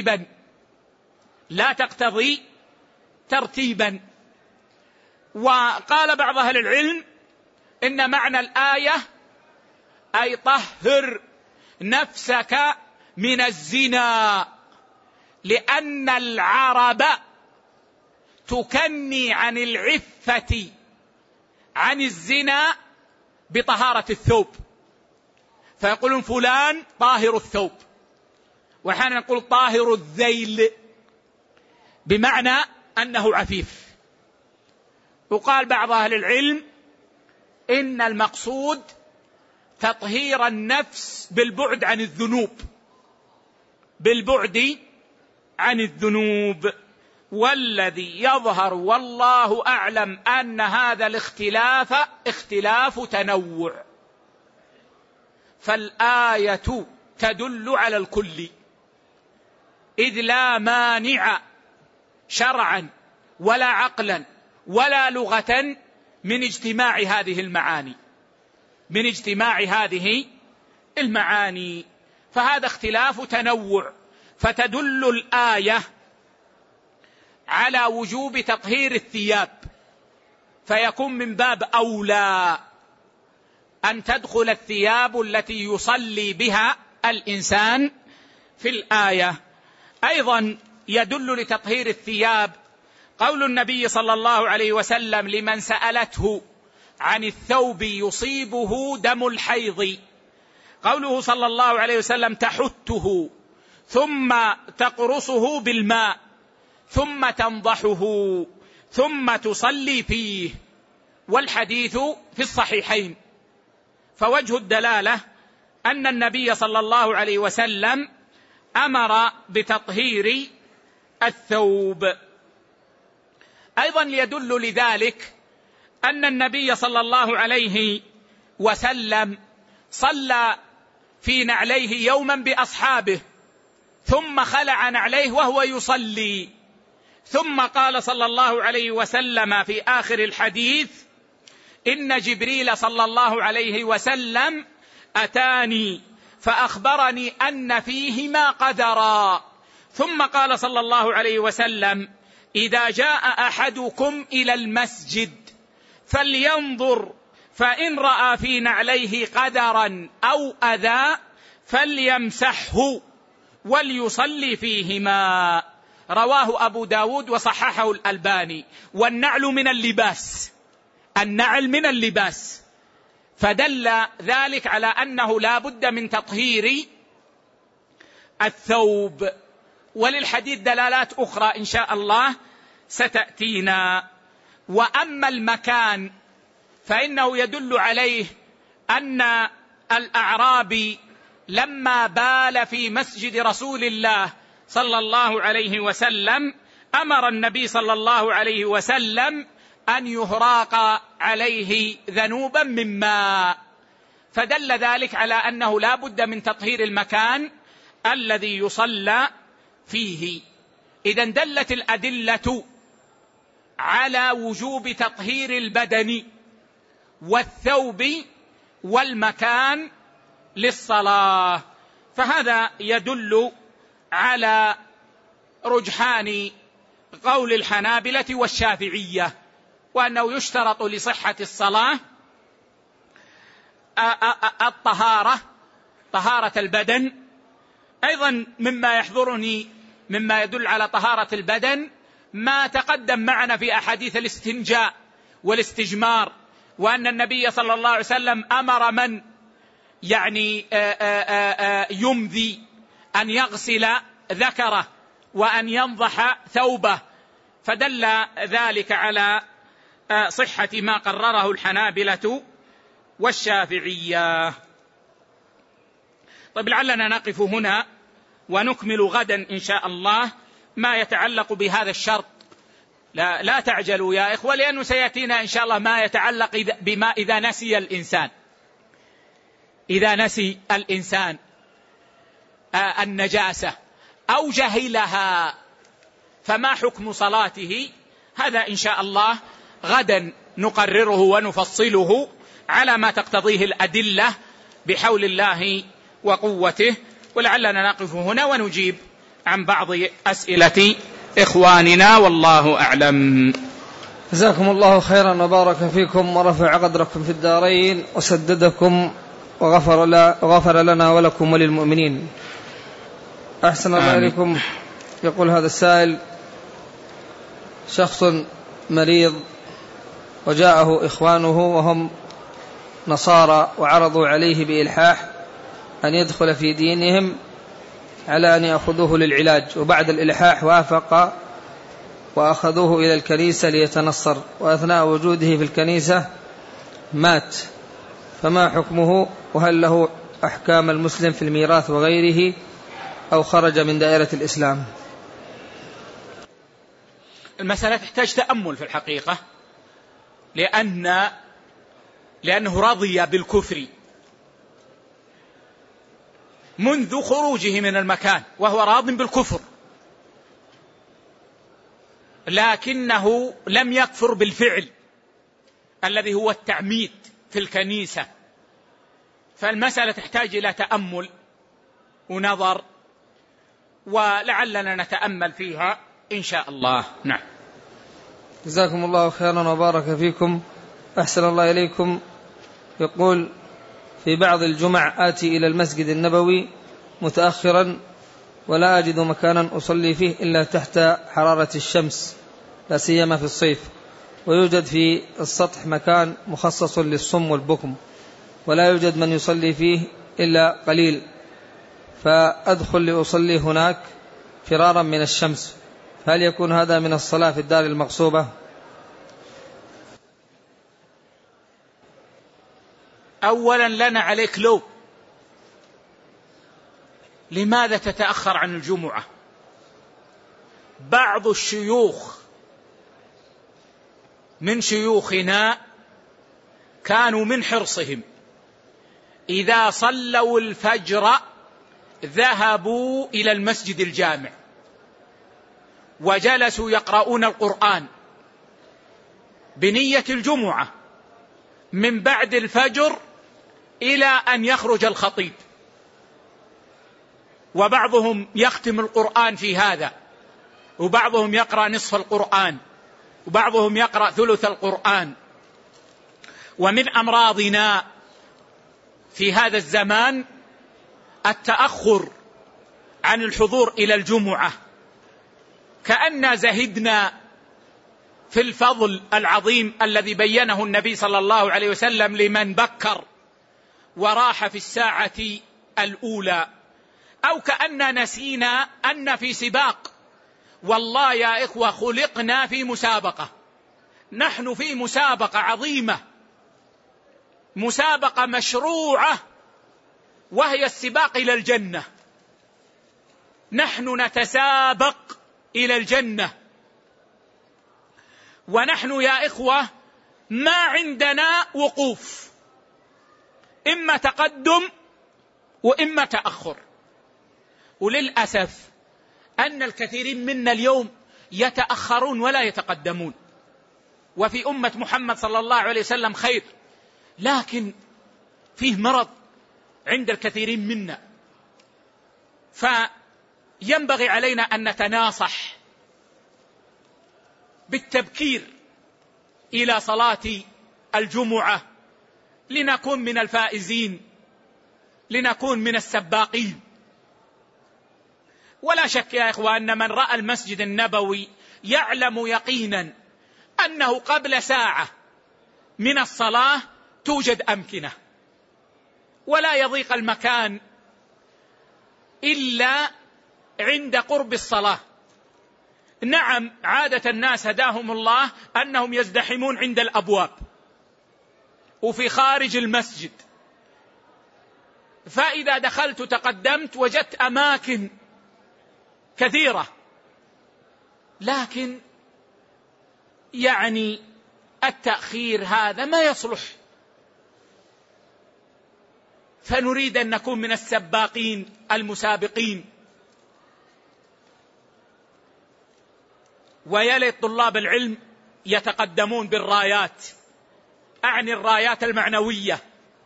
ترتيبا. وقال بعض أهل العلم إن معنى الآية أي طهر نفسك من الزنا، لأن العرب تكني عن العفة عن الزنا بطهارة الثوب، فيقولون فلان طاهر الثوب، وحين نقول طاهر الذيل بمعنى أنه عفيف. وقال بعض أهل العلم إن المقصود تطهير النفس بالبعد عن الذنوب. والذي يظهر والله أعلم أن هذا الاختلاف اختلاف تنوع، فالآية تدل على الكل، إذ لا مانع شرعا ولا عقلا ولا لغة من اجتماع هذه المعاني. فهذا اختلاف تنوع، فتدل الآية على وجوب تطهير الثياب، فيكون من باب أولى أن تدخل الثياب التي يصلي بها الإنسان في الآية. أيضا يدل لتطهير الثياب قول النبي صلى الله عليه وسلم لمن سألته عن الثوب يصيبه دم الحيض، قوله صلى الله عليه وسلم: تحته ثم تقرصه بالماء ثم تنضحه ثم تصلي فيه. والحديث في الصحيحين. فوجه الدلالة أن النبي صلى الله عليه وسلم أمر بتطهير الثوب. أيضا يدل لذلك أن النبي صلى الله عليه وسلم صلى في نعليه يوما بأصحابه، ثم خلع نعليه وهو يصلي، ثم قال صلى الله عليه وسلم في آخر الحديث: إن جبريل صلى الله عليه وسلم أتاني فأخبرني أن فيهما قدرا. ثم قال صلى الله عليه وسلم: إذا جاء أحدكم إلى المسجد فلينظر، فإن رأى في نعليه قدرا أو أذى فليمسحه وليصلي فيهما. رواه أبو داود وصححه الألباني. والنعل من اللباس، فدل ذلك على أنه لا بد من تطهير الثوب. وللحديث دلالات أخرى إن شاء الله ستأتينا. وأما المكان فإنه يدل عليه أن الأعرابي لما بال في مسجد رسول الله صلى الله عليه وسلم أمر النبي صلى الله عليه وسلم أن يهراق عليه ذنوبا من ماء، فدل ذلك على أنه لا بد من تطهير المكان الذي يصلى فيه. إذن دلت الأدلة على وجوب تطهير البدن والثوب والمكان للصلاة، فهذا يدل على رجحان قول الحنابلة والشافعية، وأنه يشترط لصحة الصلاة الطهارة، طهارة البدن. أيضا مما يحضرني مما يدل على طهارة البدن ما تقدم معنا في أحاديث الاستنجاء والاستجمار، وأن النبي صلى الله عليه وسلم أمر من يمذي أن يغسل ذكره وأن ينضح ثوبه، فدل ذلك على صحة ما قرره الحنابلة والشافعية. طيب، لعلنا نقف هنا ونكمل غدا إن شاء الله ما يتعلق بهذا الشرط. لا تعجلوا يا إخوة، لأنه سيأتينا إن شاء الله ما يتعلق بما إذا نسي الإنسان، إذا نسي الإنسان النجاسة أو جهلها فما حكم صلاته. هذا إن شاء الله غدا نقرره ونفصله على ما تقتضيه الأدلة بحول الله وقوته. ولعلنا نقف هنا ونجيب عن بعض أسئلة إخواننا، والله أعلم. جزاكم الله خيرا وبارك فيكم ورفع قدركم في الدارين وسددكم وغفر لنا ولكم وللمؤمنين. أحسن الله إليكم. يقول هذا السائل: شخص مريض وجاءه إخوانه وهم نصارى وعرضوا عليه بإلحاح أن يدخل في دينهم على أن يأخذوه للعلاج، وبعد الإلحاح وافق وأخذوه إلى الكنيسة ليتنصر، وأثناء وجوده في الكنيسة مات، فما حكمه؟ وهل له أحكام المسلم في الميراث وغيره أو خرج من دائرة الإسلام؟ المسألة تحتاج تأمل في الحقيقة، لأنه رضي بالكفر منذ خروجه من المكان، وهو راض بالكفر، لكنه لم يكفر بالفعل الذي هو التعميد في الكنيسة. فالمسألة تحتاج إلى تأمل ونظر، ولعلنا نتأمل فيها إن شاء الله. نعم. جزاكم الله خيرا وبارك فيكم. أحسن الله إليكم. يقول: في بعض الجمع آتي إلى المسجد النبوي متأخرا ولا أجد مكانا أصلي فيه إلا تحت حرارة الشمس، لا سيما في الصيف، ويوجد في السطح مكان مخصص للصم والبكم، ولا يوجد من يصلي فيه إلا قليل، فأدخل لأصلي هناك فرارا من الشمس، هل يكون هذا من الصلاة في الدار المغصوبة؟ أولا لنا عليك لو لماذا تتأخر عن الجمعة؟ بعض الشيوخ من شيوخنا كانوا من حرصهم إذا صلوا الفجر ذهبوا إلى المسجد الجامع وجلسوا يقرؤون القرآن بنية الجمعة من بعد الفجر إلى أن يخرج الخطيب، وبعضهم يختم القرآن في هذا، وبعضهم يقرأ نصف القرآن، وبعضهم يقرأ ثلث القرآن. ومن أمراضنا في هذا الزمان التأخر عن الحضور إلى الجمعة، كأننا زهدنا في الفضل العظيم الذي بينه النبي صلى الله عليه وسلم لمن بكر وراح في الساعة الأولى، أو كأننا نسينا أن في سباق. والله يا إخوة خلقنا في مسابقة، نحن في مسابقة عظيمة، مسابقة مشروعة، وهي السباق إلى الجنة. نحن نتسابق إلى الجنة، ونحن يا إخوة ما عندنا وقوف، إما تقدم وإما تأخر. وللأسف أن الكثيرين منا اليوم يتأخرون ولا يتقدمون، وفي أمة محمد صلى الله عليه وسلم خير، لكن فيه مرض عند الكثيرين منا. فينبغي علينا أن نتناصح بالتبكير إلى صلاة الجمعة لنكون من الفائزين، لنكون من السباقين. ولا شك يا إخوة أن من رأى المسجد النبوي يعلم يقينا أنه قبل ساعة من الصلاة توجد أمكنة، ولا يضيق المكان إلا عند قرب الصلاة. نعم، عادة الناس هداهم الله أنهم يزدحمون عند الأبواب وفي خارج المسجد، فإذا دخلت تقدمت وجدت أماكن كثيرة، لكن يعني التأخير هذا ما يصلح. فنريد أن نكون من السباقين المسابقين. ويلي طلاب العلم يتقدمون بالرايات، أعني الرايات المعنوية،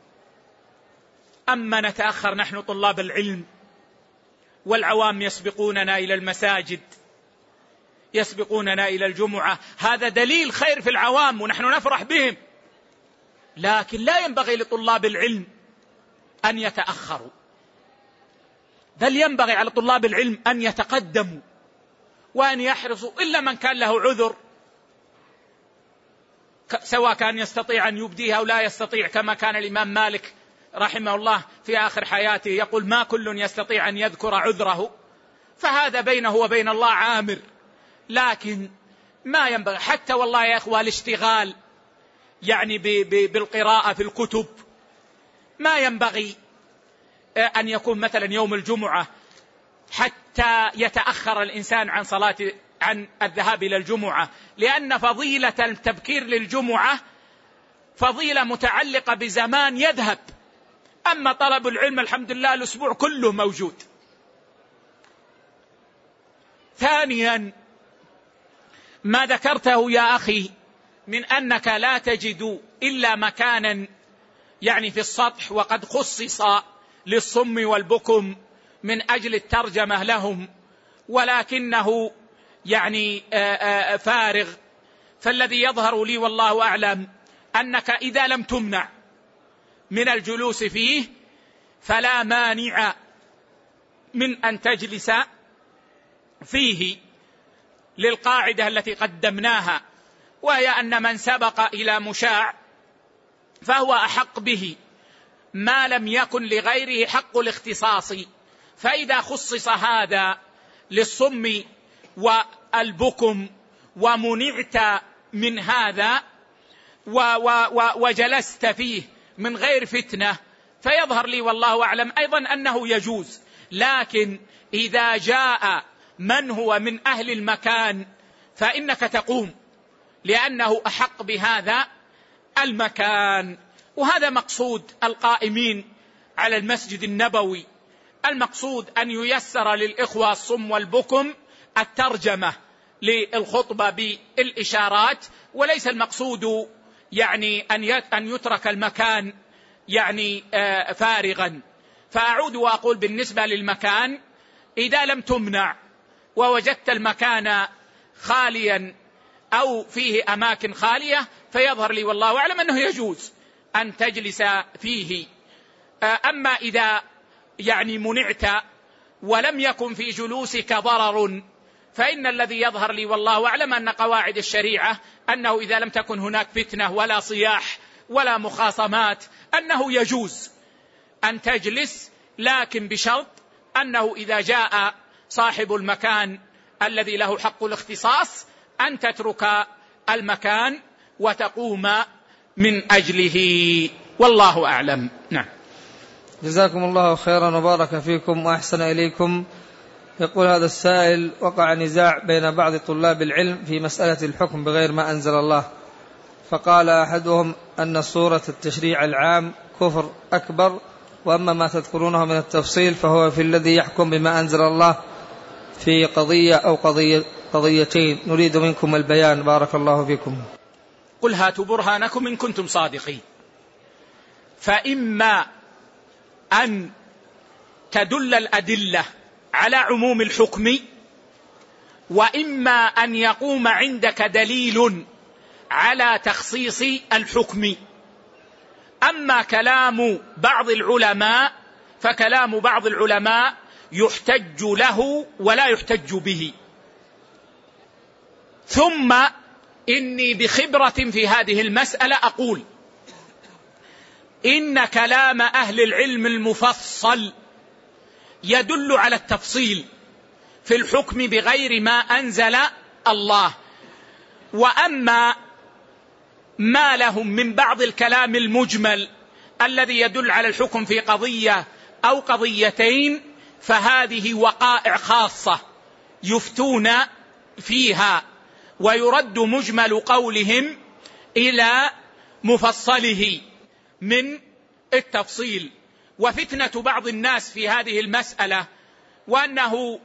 أما نتأخر نحن طلاب العلم والعوام يسبقوننا إلى المساجد، يسبقوننا إلى الجمعة. هذا دليل خير في العوام ونحن نفرح بهم، لكن لا ينبغي لطلاب العلم أن يتأخروا، بل ينبغي على طلاب العلم أن يتقدموا وأن يحرصوا، إلا من كان له عذر، سواء كان يستطيع أن يبديه أو لا يستطيع، كما كان الإمام مالك رحمه الله في آخر حياته يقول: ما كل يستطيع أن يذكر عذره، فهذا بينه وبين الله عامر. لكن ما ينبغي، حتى والله يا إخوة الاشتغال يعني بالقراءة في الكتب، ما ينبغي أن يكون مثلا يوم الجمعة حتى يتأخر الإنسان عن الذهاب إلى الجمعة، لأن فضيلة التبكير للجمعة فضيلة متعلقة بزمان يذهب. أما طلب العلم الحمد لله الأسبوع كله موجود. ثانيا، ما ذكرته يا أخي من أنك لا تجد إلا مكانا يعني في السطح وقد خصص للصم والبكم من أجل الترجمة لهم، ولكنه يعني فارغ. فالذي يظهر لي والله أعلم أنك إذا لم تمنع من الجلوس فيه فلا مانع من أن تجلس فيه، للقاعدة التي قدمناها، وهي أن من سبق إلى مشاع فهو أحق به ما لم يكن لغيره حق الاختصاص. فإذا خصص هذا للصم والبكم ومنعت من هذا وجلست فيه من غير فتنة، فيظهر لي والله أعلم أيضا أنه يجوز. لكن إذا جاء من هو من أهل المكان فإنك تقوم، لأنه أحق بهذا المكان. وهذا مقصود القائمين على المسجد النبوي، المقصود أن ييسر للإخوة الصم والبكم الترجمة للخطبة بالإشارات، وليس المقصود يعني أن يترك المكان يعني فارغا. فأعود وأقول بالنسبة للمكان، إذا لم تمنع ووجدت المكان خاليا أو فيه أماكن خالية فيظهر لي والله أعلم أنه يجوز أن تجلس فيه. أما إذا يعني منعت ولم يكن في جلوسك ضرر، فإن الذي يظهر لي والله أعلم أن قواعد الشريعة أنه إذا لم تكن هناك فتنة ولا صياح ولا مخاصمات أنه يجوز أن تجلس، لكن بشرط أنه إذا جاء صاحب المكان الذي له حق الاختصاص أن تترك المكان وتقوم من أجله، والله أعلم. نعم. جزاكم الله خيرا وبارك فيكم وأحسن إليكم. يقول هذا السائل: وقع نزاع بين بعض طلاب العلم في مسألة الحكم بغير ما أنزل الله، فقال أحدهم أن صورة التشريع العام كفر أكبر، وأما ما تذكرونه من التفصيل فهو في الذي يحكم بما أنزل الله في قضية أو قضيتين، نريد منكم البيان بارك الله فيكم. قل هاتوا برهانكم إن كنتم صادقين. فإما أن تدل الأدلة على عموم الحكم، وإما أن يقوم عندك دليل على تخصيص الحكم. أما كلام بعض العلماء فكلام بعض العلماء يحتج له ولا يحتج به. ثم إني بخبرة في هذه المسألة أقول إن كلام أهل العلم المفصل يدل على التفصيل في الحكم بغير ما أنزل الله. وأما ما لهم من بعض الكلام المجمل الذي يدل على الحكم في قضية أو قضيتين فهذه وقائع خاصة يفتون فيها، ويرد مجمل قولهم إلى مفصله من التفصيل. وفتنة بعض الناس في هذه المسألة وأنه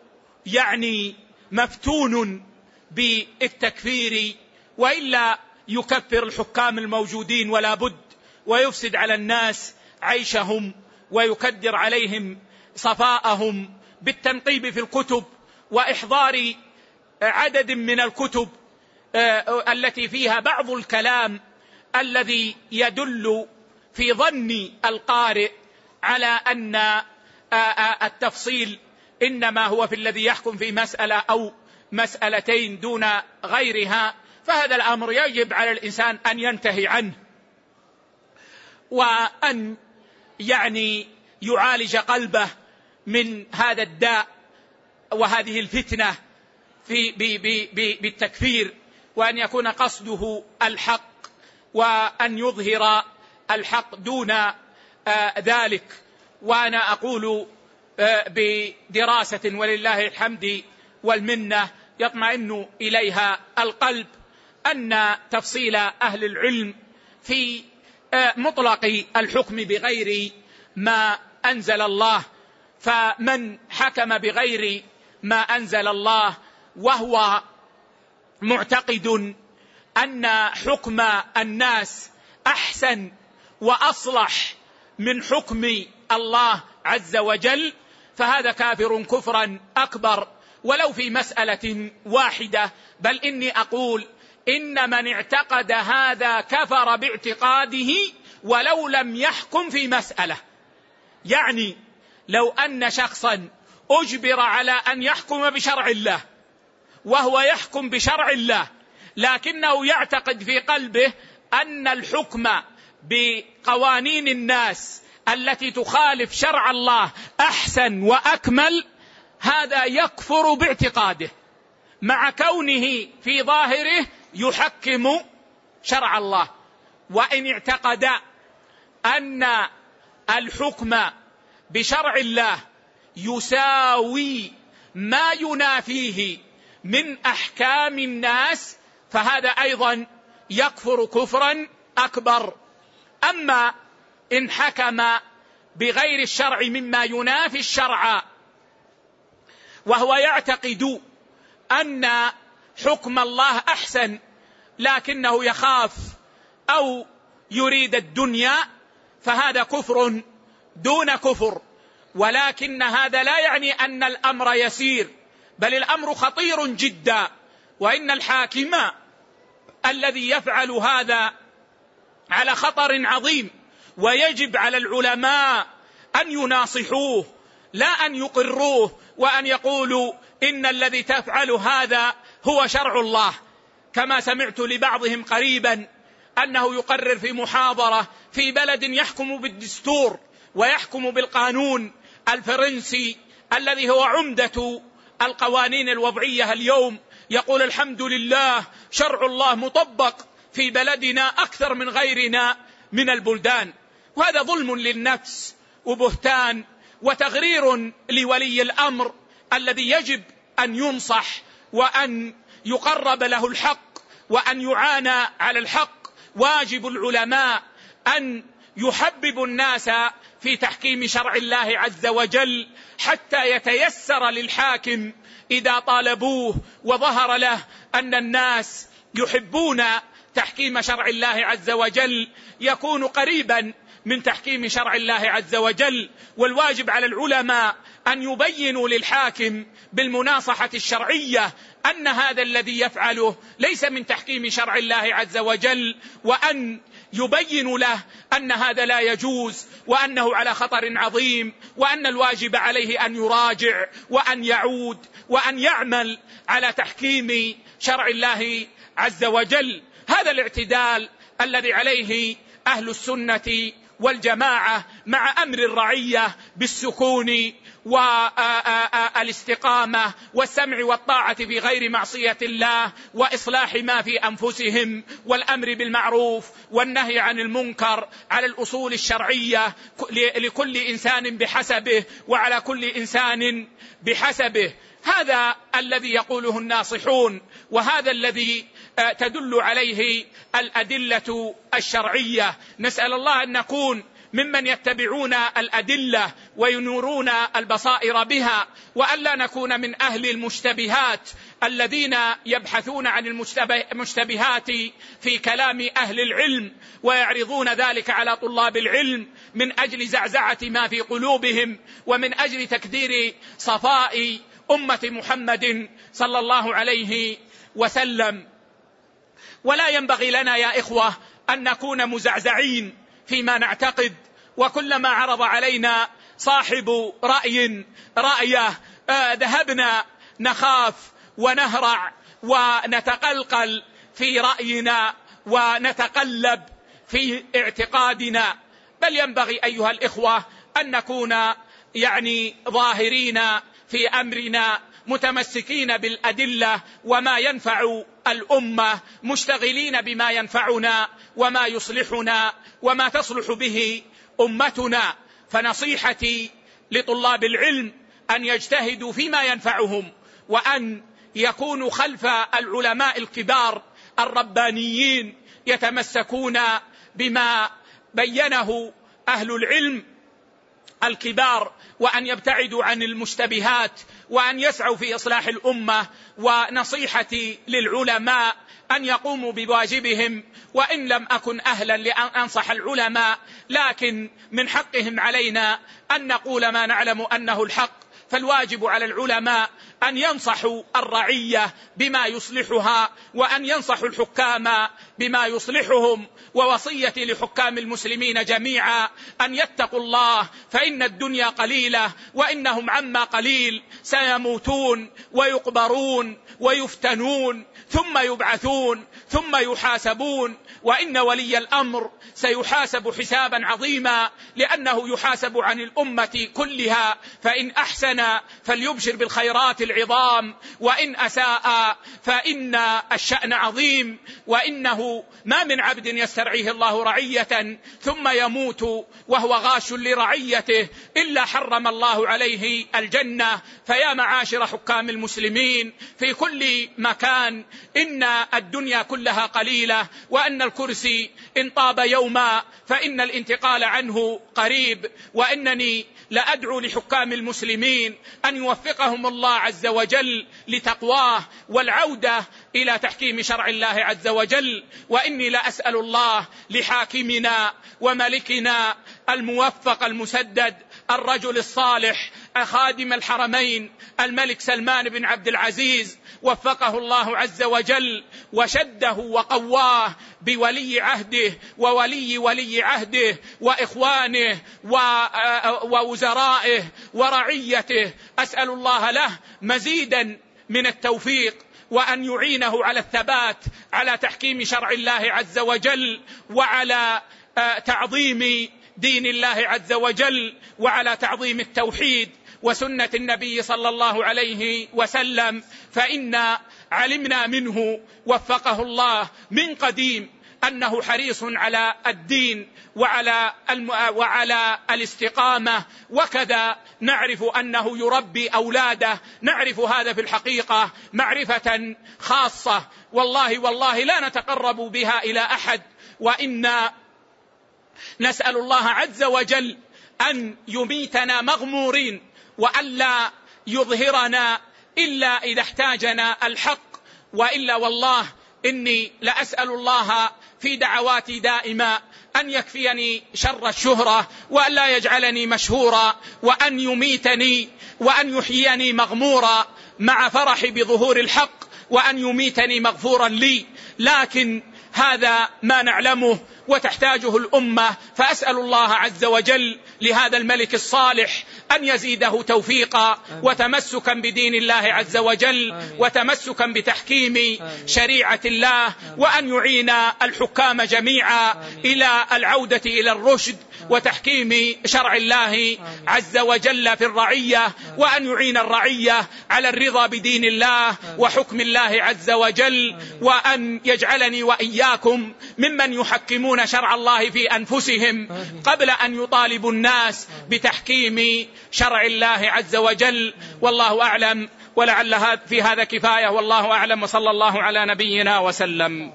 مفتون بالتكفير، وإلا يكفر الحكام الموجودين ولا بد، ويفسد على الناس عيشهم ويكدر عليهم صفاءهم بالتنقيب في الكتب وإحضار عدد من الكتب التي فيها بعض الكلام الذي يدل في ظن القارئ على أن التفصيل إنما هو في الذي يحكم في مسألة أو مسألتين دون غيرها. فهذا الأمر يجب على الإنسان أن ينتهي عنه، وأن يعالج قلبه من هذا الداء وهذه الفتنة بالتكفير، وأن يكون قصده الحق وأن يظهر الحق دون ذلك. وأنا أقول بدراسة ولله الحمد والمنة يطمئن إليها القلب أن تفصيل أهل العلم في مطلق الحكم بغير ما أنزل الله، فمن حكم بغير ما أنزل الله وهو معتقد أن حكم الناس أحسن وأصلح من حكم الله عز وجل، فهذا كافر كفرا أكبر ولو في مسألة واحدة. بل إني أقول إن من اعتقد هذا كفر باعتقاده ولو لم يحكم في مسألة. لو أن شخصا أجبر على أن يحكم بشرع الله وهو يحكم بشرع الله، لكنه يعتقد في قلبه أن الحكم بقوانين الناس التي تخالف شرع الله أحسن وأكمل، هذا يكفر باعتقاده مع كونه في ظاهره يحكم شرع الله. وإن اعتقد أن الحكم بشرع الله يساوي ما ينافيه من أحكام الناس فهذا أيضا يكفر كفرا أكبر. أما إن حكم بغير الشرع مما ينافي الشرع وهو يعتقد أن حكم الله أحسن لكنه يخاف أو يريد الدنيا فهذا كفر دون كفر. ولكن هذا لا يعني أن الأمر يسير، بل الأمر خطير جدا، وإن الحاكم الذي يفعل هذا على خطر عظيم، ويجب على العلماء أن يناصحوه لا أن يقروه وأن يقولوا إن الذي تفعل هذا هو شرع الله. كما سمعت لبعضهم قريبا أنه يقرر في محاضرة في بلد يحكم بالدستور ويحكم بالقانون الفرنسي الذي هو عمدة القوانين الوضعية اليوم، يقول الحمد لله شرع الله مطبق في بلدنا أكثر من غيرنا من البلدان. وهذا ظلم للنفس وبهتان وتغرير لولي الأمر الذي يجب أن ينصح وأن يقرب له الحق وأن يعانى على الحق. واجب العلماء أن يحببوا الناس في تحكيم شرع الله عز وجل حتى يتيسر للحاكم إذا طالبوه وظهر له أن الناس يحبون تحكيم شرع الله عز وجل يكون قريبا من تحكيم شرع الله عز وجل. والواجب على العلماء أن يبينوا للحاكم بالمناصحة الشرعية أن هذا الذي يفعله ليس من تحكيم شرع الله عز وجل، وأن يبين له أن هذا لا يجوز وأنه على خطر عظيم، وأن الواجب عليه أن يراجع وأن يعود وأن يعمل على تحكيم شرع الله عز وجل. هذا الاعتدال الذي عليه أهل السنة والجماعة مع أمر الرعية بالسكون والاستقامة والسمع والطاعة في غير معصية الله وإصلاح ما في أنفسهم والأمر بالمعروف والنهي عن المنكر على الأصول الشرعية لكل إنسان بحسبه وعلى كل إنسان بحسبه. هذا الذي يقوله الناصحون، وهذا الذي تدل عليه الأدلة الشرعية. نسأل الله أن نكون ممن يتبعون الأدلة وينورون البصائر بها، وألا نكون من أهل المشتبهات الذين يبحثون عن المشتبهات في كلام أهل العلم ويعرضون ذلك على طلاب العلم من أجل زعزعة ما في قلوبهم ومن أجل تكدير صفاء أمة محمد صلى الله عليه وسلم. ولا ينبغي لنا يا إخوة أن نكون مزعزعين فيما نعتقد، وكلما عرض علينا صاحب رأيه ذهبنا نخاف ونهرع ونتقلقل في رأينا ونتقلب في اعتقادنا. بل ينبغي أيها الإخوة أن نكون ظاهرين في أمرنا متمسكين بالأدلة وما ينفع الأمة، مشتغلين بما ينفعنا وما يصلحنا وما تصلح به أمتنا. فنصيحتي لطلاب العلم أن يجتهدوا فيما ينفعهم، وأن يكونوا خلف العلماء الكبار الربانيين يتمسكون بما بينه أهل العلم الكبار، وأن يبتعدوا عن المشتبهات وأن يسعوا في إصلاح الأمة. ونصيحتي للعلماء أن يقوموا بواجبهم، وإن لم أكن أهلا لأن أنصح العلماء، لكن من حقهم علينا أن نقول ما نعلم أنه الحق. فالواجب على العلماء أن ينصحوا الرعية بما يصلحها، وأن ينصحوا الحكام بما يصلحهم. ووصيتي لحكام المسلمين جميعا أن يتقوا الله، فإن الدنيا قليلة وإنهم عما قليل سيموتون ويقبرون ويفتنون ثم يبعثون ثم يحاسبون. وإن ولي الأمر سيحاسب حسابا عظيما، لأنه يحاسب عن الأمة كلها. فإن أحسن فليبشر بالخيرات العظام، وإن أساء فإن الشأن عظيم. وإنه ما من عبد يسترعيه الله رعية ثم يموت وهو غاش لرعيته إلا حرم الله عليه الجنة. فيا معاشر حكام المسلمين في كل مكان، إن الدنيا كلها قليلة، وأن الكرسي إن طاب يوما فإن الانتقال عنه قريب. وإنني لأدعو لحكام المسلمين أن يوفقهم الله عز وجل لتقواه والعودة إلى تحكيم شرع الله عز وجل. وإني لأسأل الله لحاكمنا وملكنا الموفق المسدد الرجل الصالح خادم الحرمين الملك سلمان بن عبد العزيز، وفقه الله عز وجل وشده وقواه بولي عهده وولي عهده وإخوانه ووزرائه ورعيته. أسأل الله له مزيدا من التوفيق، وأن يعينه على الثبات على تحكيم شرع الله عز وجل، وعلى تعظيم دين الله عز وجل، وعلى تعظيم التوحيد وسنة النبي صلى الله عليه وسلم. فإن علمنا منه وفقه الله من قديم أنه حريص على الدين وعلى الاستقامة، وكذا نعرف أنه يربي أولاده. نعرف هذا في الحقيقة معرفة خاصة، والله لا نتقرب بها إلى أحد، وإنا نسأل الله عز وجل أن يميتنا مغمورين، وألا يظهرنا إلا إذا احتاجنا الحق. وإلا والله إني لأسأل الله في دعواتي دائما أن يكفيني شر الشهرة، وأن لا يجعلني مشهورا، وأن يميتني وأن يحييني مغمورا مع فرحي بظهور الحق، وأن يميتني مغفورا لي. لكن هذا ما نعلمه وتحتاجه الأمة، فأسأل الله عز وجل لهذا الملك الصالح أن يزيده توفيقا وتمسكا بدين الله عز وجل، وتمسكا بتحكيم شريعة الله، وأن يعين الحكام جميعا إلى العودة إلى الرشد وتحكيم شرع الله عز وجل في الرعية، وأن يعين الرعية على الرضا بدين الله وحكم الله عز وجل، وأن يجعلني وإياكم ممن يحكمون شرع الله في أنفسهم قبل أن يطالبوا الناس بتحكيم شرع الله عز وجل. والله أعلم، ولعل في هذا كفاية، والله أعلم، وصلى الله على نبينا وسلم.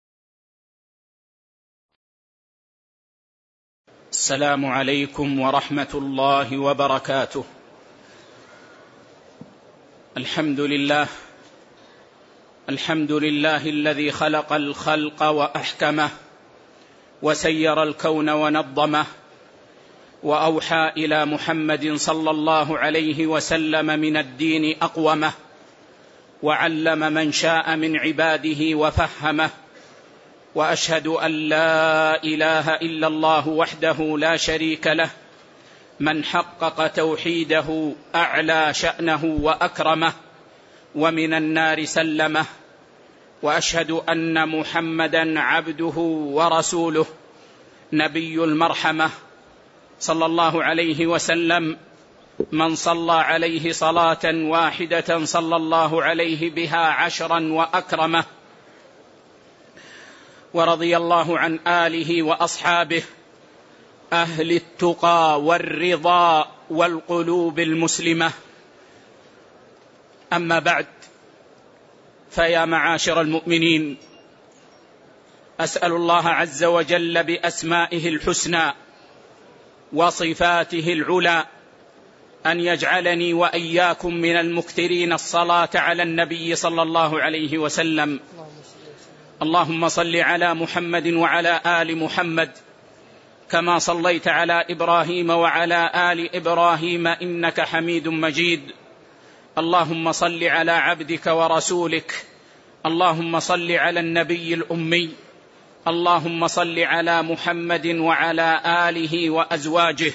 السلام عليكم ورحمة الله وبركاته. الحمد لله الذي خلق الخلق وأحكمه، وسير الكون ونظمه، وأوحى إلى محمد صلى الله عليه وسلم من الدين أقومه، وعلم من شاء من عباده وفهمه. وأشهد أن لا إله إلا الله وحده لا شريك له، من حقق توحيده أعلى شأنه وأكرمه، ومن النار سلمه. وأشهد أن محمدا عبده ورسوله نبي المرحمة، صلى الله عليه وسلم. من صلى عليه صلاة واحدة صلى الله عليه بها 10 وأكرمه. ورضي الله عن آله وأصحابه أهل التقى والرضا والقلوب المسلمة. أما بعد، فيا معاشر المؤمنين، أسأل الله عز وجل بأسمائه الحسنى وصفاته العلى أن يجعلني وإياكم من المكثرين الصلاة على النبي صلى الله عليه وسلم. اللهم صل على محمد وعلى آل محمد كما صليت على إبراهيم وعلى آل إبراهيم إنك حميد مجيد. اللهم صل على عبدك ورسولك، اللهم صل على النبي الأمي، اللهم صل على محمد وعلى آله وأزواجه.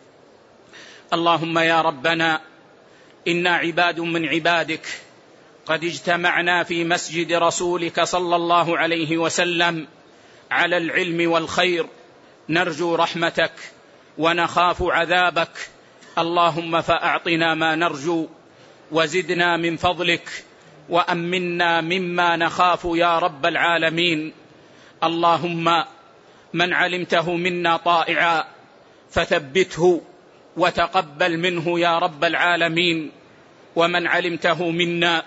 اللهم يا ربنا، إنا عباد من عبادك قد اجتمعنا في مسجد رسولك صلى الله عليه وسلم على العلم والخير، نرجو رحمتك ونخاف عذابك. اللهم فأعطنا ما نرجو، وزدنا من فضلك، وأمنا مما نخاف يا رب العالمين. اللهم من علمته منا طائعا فثبته وتقبل منه يا رب العالمين، ومن علمته منا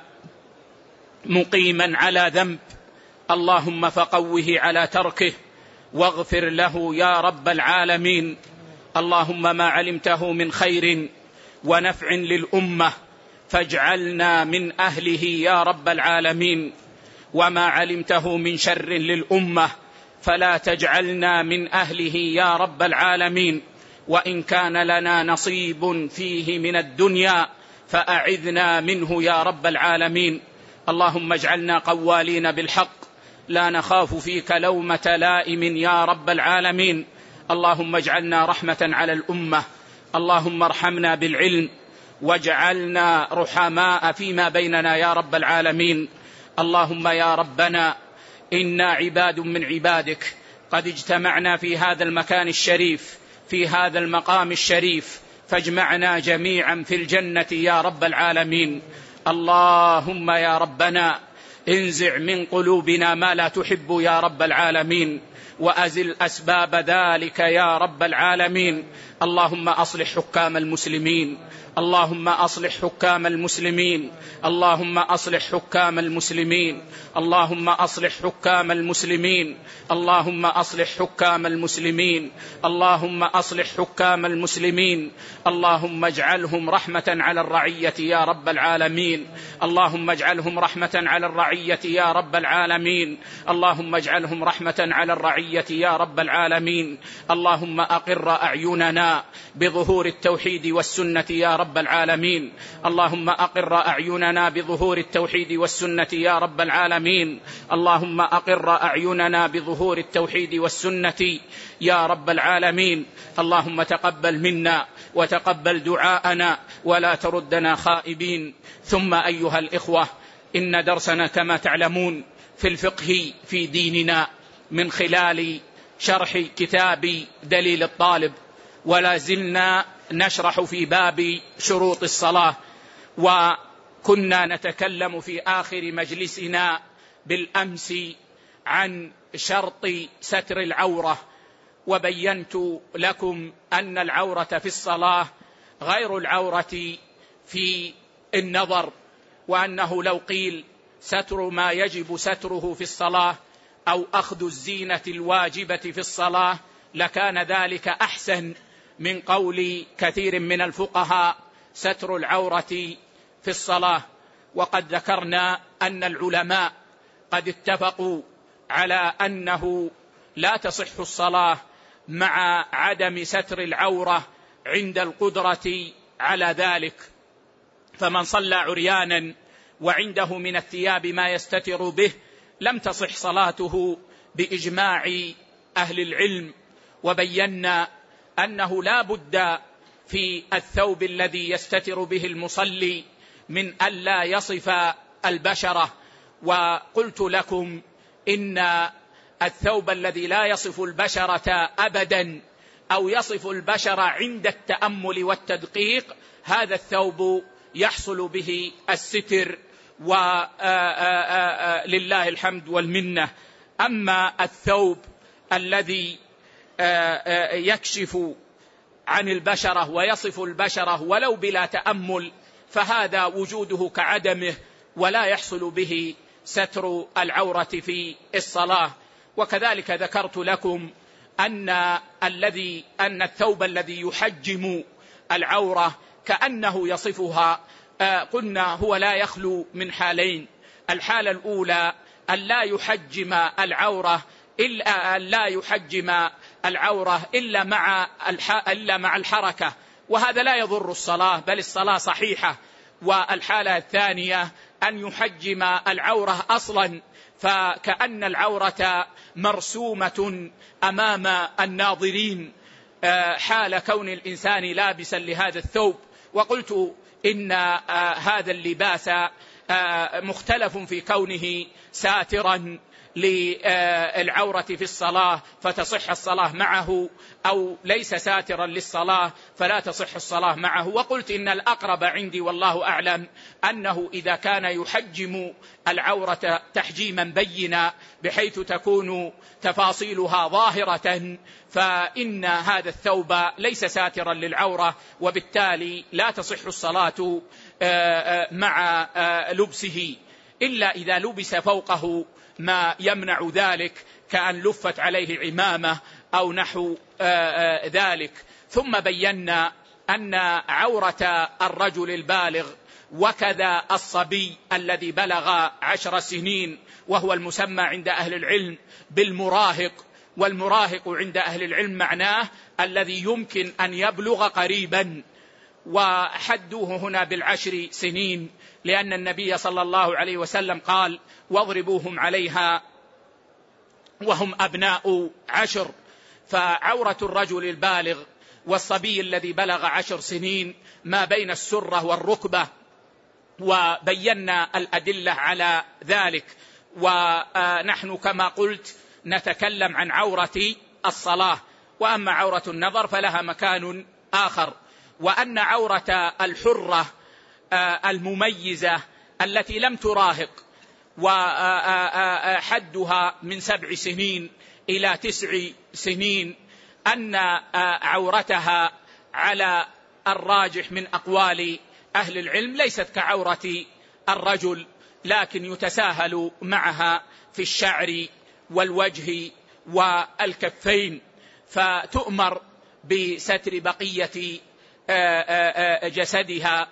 مقيما على ذنب اللهم فقوه على تركه واغفر له يا رب العالمين. اللهم ما علمته من خير ونفع للأمة فاجعلنا من أهله يا رب العالمين، وما علمته من شر للأمة فلا تجعلنا من أهله يا رب العالمين. وإن كان لنا نصيب فيه من الدنيا فأعذنا منه يا رب العالمين. اللهم اجعلنا قوالين بالحق لا نخاف فيك لومة لائم يا رب العالمين. اللهم اجعلنا رحمة على الأمة، اللهم ارحمنا بالعلم واجعلنا رحماء فيما بيننا يا رب العالمين. اللهم يا ربنا، إنا عباد من عبادك قد اجتمعنا في هذا المكان الشريف، في هذا المقام الشريف، فاجمعنا جميعا في الجنة يا رب العالمين. اللهم يا ربنا، انزع من قلوبنا ما لا تحب يا رب العالمين، وأزل أسباب ذلك يا رب العالمين. اللهم أصلح حكام المسلمين، اللهم أصلح حكام المسلمين، اللهم أصلح حكام المسلمين، اللهم أصلح حكام المسلمين، اللهم أصلح حكام المسلمين، اللهم أصلح حكام المسلمين، اللهم اجعلهم رحمة على الرعية يا رب العالمين، اللهم اجعلهم رحمة على الرعية يا رب العالمين، اللهم اجعلهم رحمة على الرعية يا رب العالمين. اللهم أقر أعيننا بظهور التوحيد والسنة يا رب العالمين، اللهم أقر أعيننا بظهور التوحيد والسنة يا رب العالمين، اللهم أقر أعيننا بظهور التوحيد والسنة يا رب العالمين. اللهم تقبل منا وتقبل دعاءنا ولا تردنا خائبين. ثم أيها الإخوة، إن درسنا كما تعلمون في الفقه في ديننا من خلال شرح كتاب دليل الطالب، ولا زلنا نشرح في باب شروط الصلاة، وكنا نتكلم في آخر مجلسنا بالأمس عن شرط ستر العورة، وبينت لكم أن العورة في الصلاة غير العورة في النظر، وأنه لو قيل ستر ما يجب ستره في الصلاة أو أخذ الزينة الواجبة في الصلاة لكان ذلك أحسن من قول كثير من الفقهاء ستر العورة في الصلاة. وقد ذكرنا أن العلماء قد اتفقوا على أنه لا تصح الصلاة مع عدم ستر العورة عند القدرة على ذلك، فمن صلى عريانا وعنده من الثياب ما يستتر به لم تصح صلاته بإجماع أهل العلم. وبينا أنه لا بد في الثوب الذي يستتر به المصلي من ألا يصف البشرة، وقلت لكم إن الثوب الذي لا يصف البشرة أبدا أو يصف البشرة عند التأمل والتدقيق هذا الثوب يحصل به الستر ولله الحمد والمنة. أما الثوب الذي يكشف عن البشرة ويصف البشرة ولو بلا تأمل فهذا وجوده كعدمه ولا يحصل به ستر العورة في الصلاة. وكذلك ذكرت لكم أن الثوب الذي يحجم العورة كأنه يصفها قلنا هو لا يخلو من حالين: الحالة الأولى أن لا يحجم العورة إلا مع الحركة، وهذا لا يضر الصلاة بل الصلاة صحيحة. والحالة الثانية أن يحجم العورة أصلا فكأن العورة مرسومة أمام الناظرين حال كون الإنسان لابسا لهذا الثوب. وقلت إن هذا اللباس مختلف في كونه ساترا للعورة في الصلاة فتصح الصلاة معه، أو ليس ساترا للصلاة فلا تصح الصلاة معه. وقلت إن الأقرب عندي والله أعلم أنه إذا كان يحجم العورة تحجيما بينا بحيث تكون تفاصيلها ظاهرة فإن هذا الثوب ليس ساترا للعورة، وبالتالي لا تصح الصلاة مع لبسه إلا إذا لبس فوقه ما يمنع ذلك كأن لفت عليه عمامة أو نحو ذلك. ثم بينا أن عورة الرجل البالغ وكذا الصبي الذي بلغ 10 سنين وهو المسمى عند أهل العلم بالمراهق، والمراهق عند أهل العلم معناه الذي يمكن أن يبلغ قريبا، وحدوه هنا ب10 سنين لأن النبي صلى الله عليه وسلم قال: واضربوهم عليها وهم أبناء 10. فعورة الرجل البالغ والصبي الذي بلغ 10 سنين ما بين السرة والركبة، وبينا الأدلة على ذلك. ونحن كما قلت نتكلم عن عورة الصلاة، وأما عورة النظر فلها مكان آخر. وأن عورة الحرة المميزة التي لم تراهق وحدها من 7 سنين إلى 9 سنين، أن عورتها على الراجح من أقوال أهل العلم ليست كعورة الرجل، لكن يتساهل معها في الشعر والوجه والكفين، فتؤمر بستر بقية جسدها،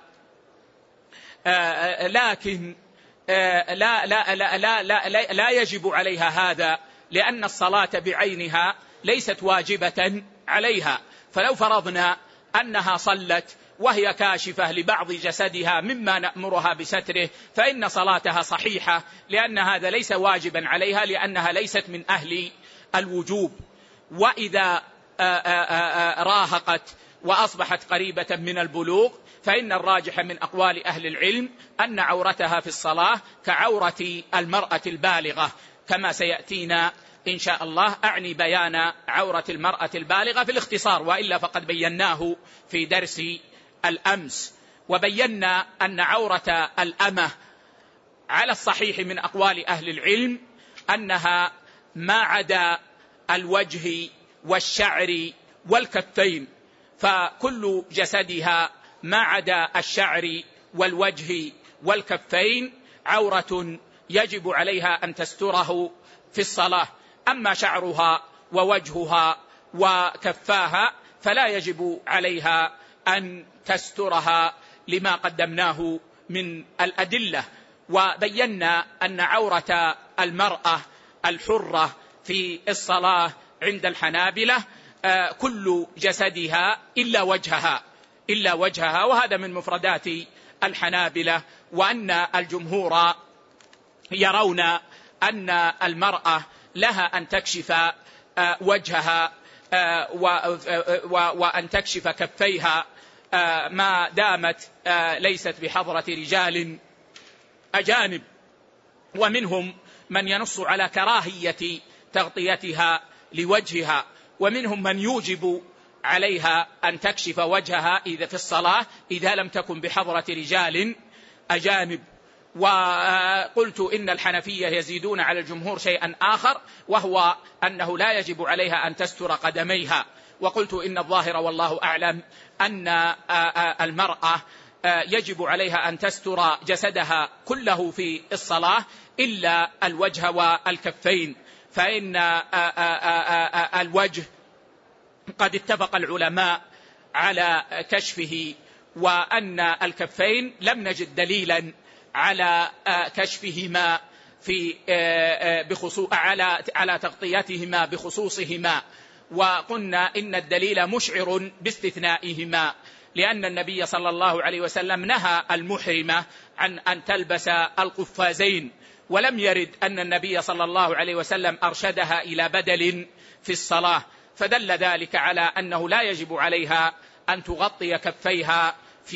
لكن لا يجب عليها هذا، لأن الصلاة بعينها ليست واجبة عليها. فلو فرضنا أنها صلت وهي كاشفة لبعض جسدها مما نأمرها بستره فإن صلاتها صحيحة، لأن هذا ليس واجبا عليها، لأنها ليست من أهل الوجوب. وإذا راهقت وأصبحت قريبة من البلوغ فإن الراجح من أقوال أهل العلم أن عورتها في الصلاة كعورة المرأة البالغة، كما سيأتينا إن شاء الله. أعني بيان عورة المرأة البالغة في الاختصار، وإلا فقد بيناه في درس الأمس. وبينا أن عورة الأمة على الصحيح من أقوال أهل العلم أنها ما عدا الوجه والشعر والكفين، فكل جسدها ما عدا الشعر والوجه والكفين عورة يجب عليها أن تستره في الصلاة. أما شعرها ووجهها وكفاها فلا يجب عليها أن تسترها لما قدمناه من الأدلة. وبينا أن عورة المرأة الحرة في الصلاة عند الحنابلة كل جسدها إلا وجهها، وهذا من مفردات الحنابلة. وأن الجمهور يرون أن المرأة لها أن تكشف وجهها وأن تكشف كفيها ما دامت ليست بحضرة رجال أجانب. ومنهم من ينص على كراهية تغطيتها لوجهها، ومنهم من يوجب عليها أن تكشف وجهها إذا في الصلاة إذا لم تكن بحضرة رجال أجانب. وقلت إن الحنفية يزيدون على الجمهور شيئا آخر، وهو أنه لا يجب عليها أن تستر قدميها. وقلت إن الظاهر والله أعلم أن المرأة يجب عليها أن تستر جسدها كله في الصلاة إلا الوجه والكفين، فإن الوجه قد اتفق العلماء على كشفه، وأن الكفين لم نجد دليلا على كشفهما على تغطيتهما بخصوصهما. وقلنا إن الدليل مشعر باستثنائهما، لأن النبي صلى الله عليه وسلم نهى المحرمة عن أن تلبس القفازين، ولم يرد أن النبي صلى الله عليه وسلم أرشدها إلى بدل في الصلاة، فدل ذلك على أنه لا يجب عليها أن تغطي كفيها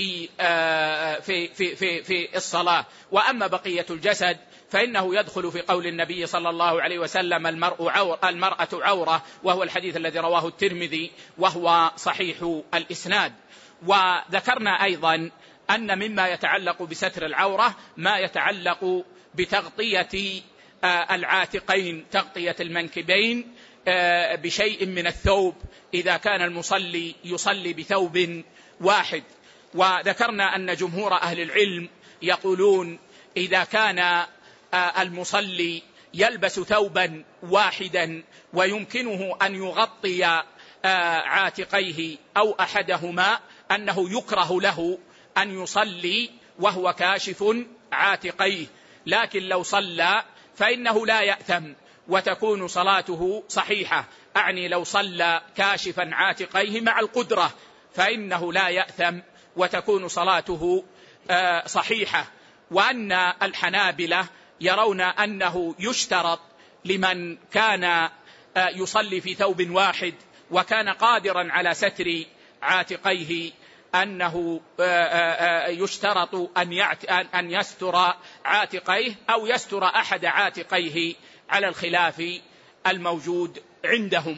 في الصلاة. وأما بقية الجسد فإنه يدخل في قول النبي صلى الله عليه وسلم المرأة عورة، وهو الحديث الذي رواه الترمذي وهو صحيح الإسناد. وذكرنا أيضا أن مما يتعلق بستر العورة ما يتعلق بتغطية العاتقين، تغطية المنكبين بشيء من الثوب إذا كان المصلي يصلي بثوب واحد. وذكرنا أن جمهور أهل العلم يقولون إذا كان المصلي يلبس ثوبا واحدا ويمكنه أن يغطي عاتقيه أو أحدهما أنه يكره له أن يصلي وهو كاشف عاتقيه، لكن لو صلى فإنه لا يأثم وتكون صلاته صحيحة. أعني لو صلى كاشفا عاتقيه مع القدرة فإنه لا يأثم وتكون صلاته صحيحة. وأن الحنابلة يرون أنه يشترط لمن كان يصلي في ثوب واحد وكان قادرا على ستر عاتقيه أنه يشترط أن يستر عاتقيه أو يستر أحد عاتقيه على الخلاف الموجود عندهم.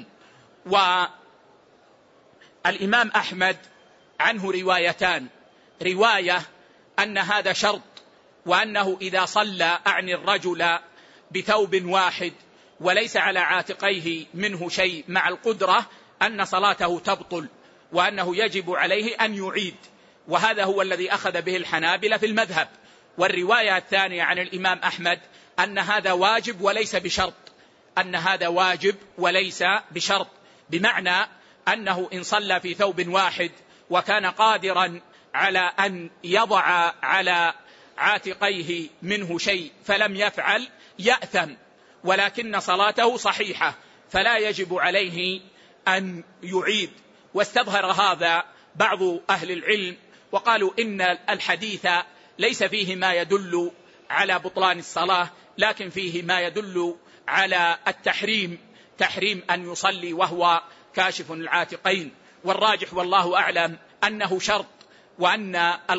والإمام أحمد عنه روايتان: رواية أن هذا شرط وأنه إذا صلى أعني الرجل بثوب واحد وليس على عاتقيه منه شيء مع القدرة أن صلاته تبطل، وأنه يجب عليه أن يعيد، وهذا هو الذي أخذ به الحنابلة في المذهب. والرواية الثانية عن الإمام أحمد أن هذا واجب وليس بشرط، أن هذا واجب وليس بشرط، بمعنى أنه إن صلى في ثوب واحد وكان قادرا على أن يضع على عاتقيه منه شيء فلم يفعل يأثم، ولكن صلاته صحيحة فلا يجب عليه أن يعيد. واستظهر هذا بعض أهل العلم وقالوا إن الحديث ليس فيه ما يدل على بطلان الصلاة، لكن فيه ما يدل على التحريم، تحريم أن يصلي وهو كاشف العاتقين. والراجح والله أعلم أنه شرط، وأن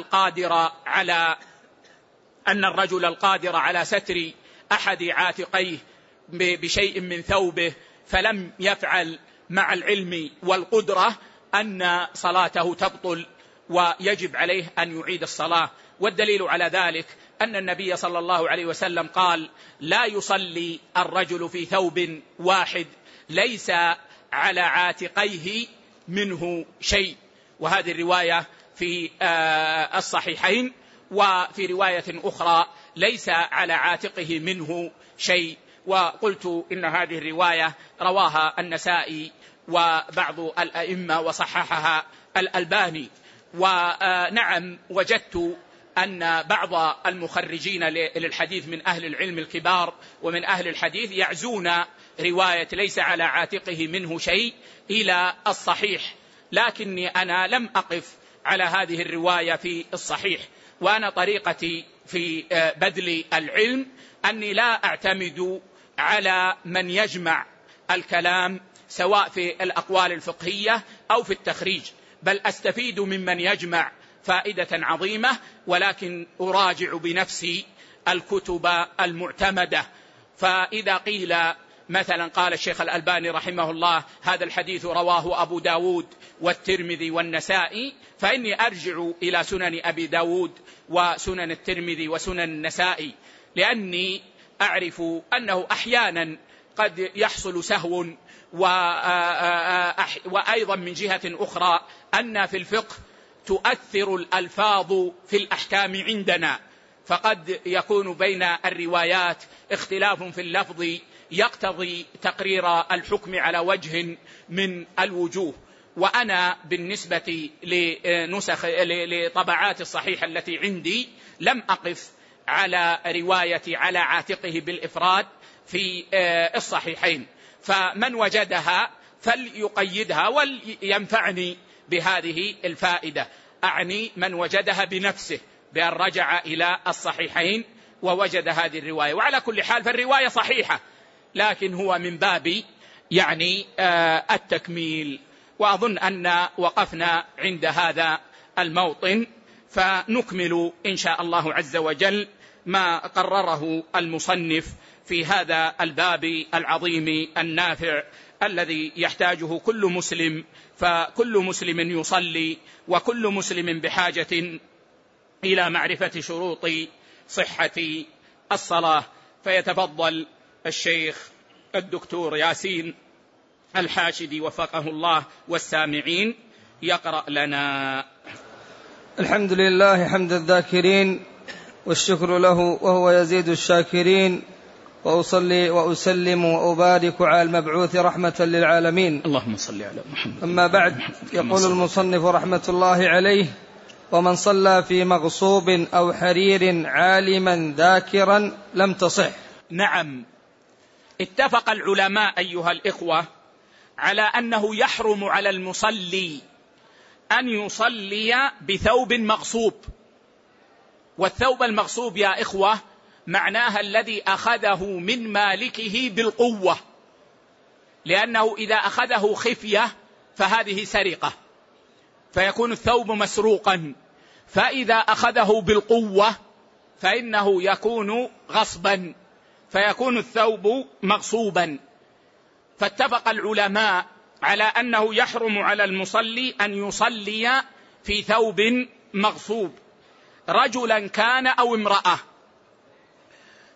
الرجل القادر على ستر أحد عاتقيه بشيء من ثوبه فلم يفعل مع العلم والقدرة أن صلاته تبطل ويجب عليه أن يعيد الصلاة. والدليل على ذلك أن النبي صلى الله عليه وسلم قال: لا يصلي الرجل في ثوب واحد ليس على عاتقيه منه شيء. وهذه الرواية في الصحيحين. وفي رواية أخرى: ليس على عاتقه منه شيء. وقلت إن هذه الرواية رواها النسائي وبعض الأئمة وصححها الألباني. ونعم، وجدت أن بعض المخرجين للحديث من أهل العلم الكبار ومن أهل الحديث يعزون رواية ليس على عاتقه منه شيء إلى الصحيح، لكني أنا لم أقف على هذه الرواية في الصحيح. وأنا طريقتي في بذل العلم أني لا أعتمد على من يجمع الكلام سواء في الأقوال الفقهية أو في التخريج، بل أستفيد ممن يجمع فائدة عظيمة، ولكن أراجع بنفسي الكتب المعتمدة. فإذا قيل مثلا قال الشيخ الألباني رحمه الله: هذا الحديث رواه أبو داود والترمذي والنسائي، فإني أرجع إلى سنن أبي داود وسنن الترمذي وسنن النسائي، لأني أعرف أنه أحيانا قد يحصل سهو. وأيضا من جهة أخرى أن في الفقه تؤثر الألفاظ في الأحكام عندنا، فقد يكون بين الروايات اختلاف في اللفظ يقتضي تقرير الحكم على وجه من الوجوه. وأنا بالنسبة لطبعات الصحيح التي عندي لم أقف على رواية على عاتقه بالإفراد في الصحيحين، فمن وجدها فليقيدها ولينفعني بهذه الفائدة، أعني من وجدها بنفسه بأن رجع إلى الصحيحين ووجد هذه الرواية. وعلى كل حال فالرواية صحيحة، لكن هو من باب التكميل. وأظن أن وقفنا عند هذا الموطن، فنكمل إن شاء الله عز وجل ما قرره المصنف في هذا الباب العظيم النافع الذي يحتاجه كل مسلم، فكل مسلم يصلي وكل مسلم بحاجة إلى معرفة شروط صحة الصلاة. فيتفضل الشيخ الدكتور ياسين الحاشدي وفقه الله والسامعين يقرأ لنا. الحمد لله حمد الذاكرين، والشكر له وهو يزيد الشاكرين، وأصلي وأسلم وأبارك على المبعوث رحمة للعالمين. اللهم صل على محمد. أما بعد، يقول المصنف رحمة الله عليه: ومن صلى في مغصوب أو حرير عالما ذاكرا لم تصح. نعم، اتفق العلماء أيها الإخوة على أنه يحرم على المصلي أن يصلي بثوب مغصوب. والثوب المغصوب يا إخوة معناها الذي أخذه من مالكه بالقوة، لأنه إذا أخذه خفية فهذه سرقة فيكون الثوب مسروقا، فإذا أخذه بالقوة فإنه يكون غصبا فيكون الثوب مغصوبا. فاتفق العلماء على أنه يحرم على المصلي أن يصلي في ثوب مغصوب، رجلا كان أو امرأة،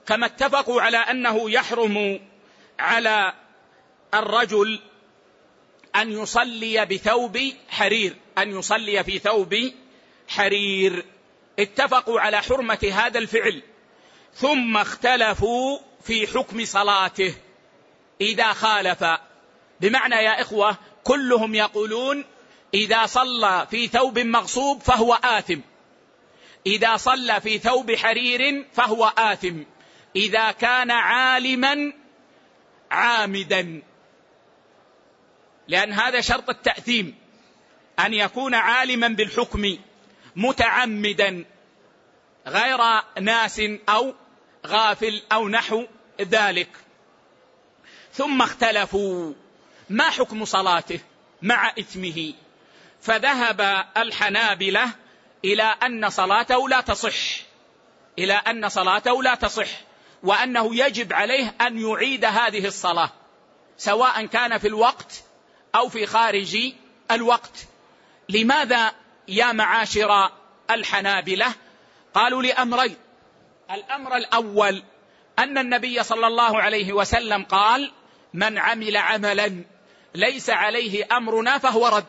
كما اتفقوا على أنه يحرم على الرجل أن يصلي بثوب حرير، أن يصلي في ثوب حرير، اتفقوا على حرمة هذا الفعل، ثم اختلفوا في حكم صلاته إذا خالف. بمعنى يا إخوة كلهم يقولون إذا صلى في ثوب مغصوب فهو آثم، إذا صلى في ثوب حرير فهو آثم إذا كان عالما عامدا، لأن هذا شرط التأثيم، أن يكون عالما بالحكم متعمدا غير ناس أو غافل أو نحو ذلك. ثم اختلفوا ما حكم صلاته مع إثمه، فذهب الحنابلة إلى أن صلاته لا تصح، إلى أن صلاته لا تصح، وأنه يجب عليه أن يعيد هذه الصلاة سواء كان في الوقت أو في خارج الوقت. لماذا يا معاشر الحنابلة؟ قالوا لأمرين. الأمر الأول أن النبي صلى الله عليه وسلم قال: من عمل عملا ليس عليه أمرنا فهو رد،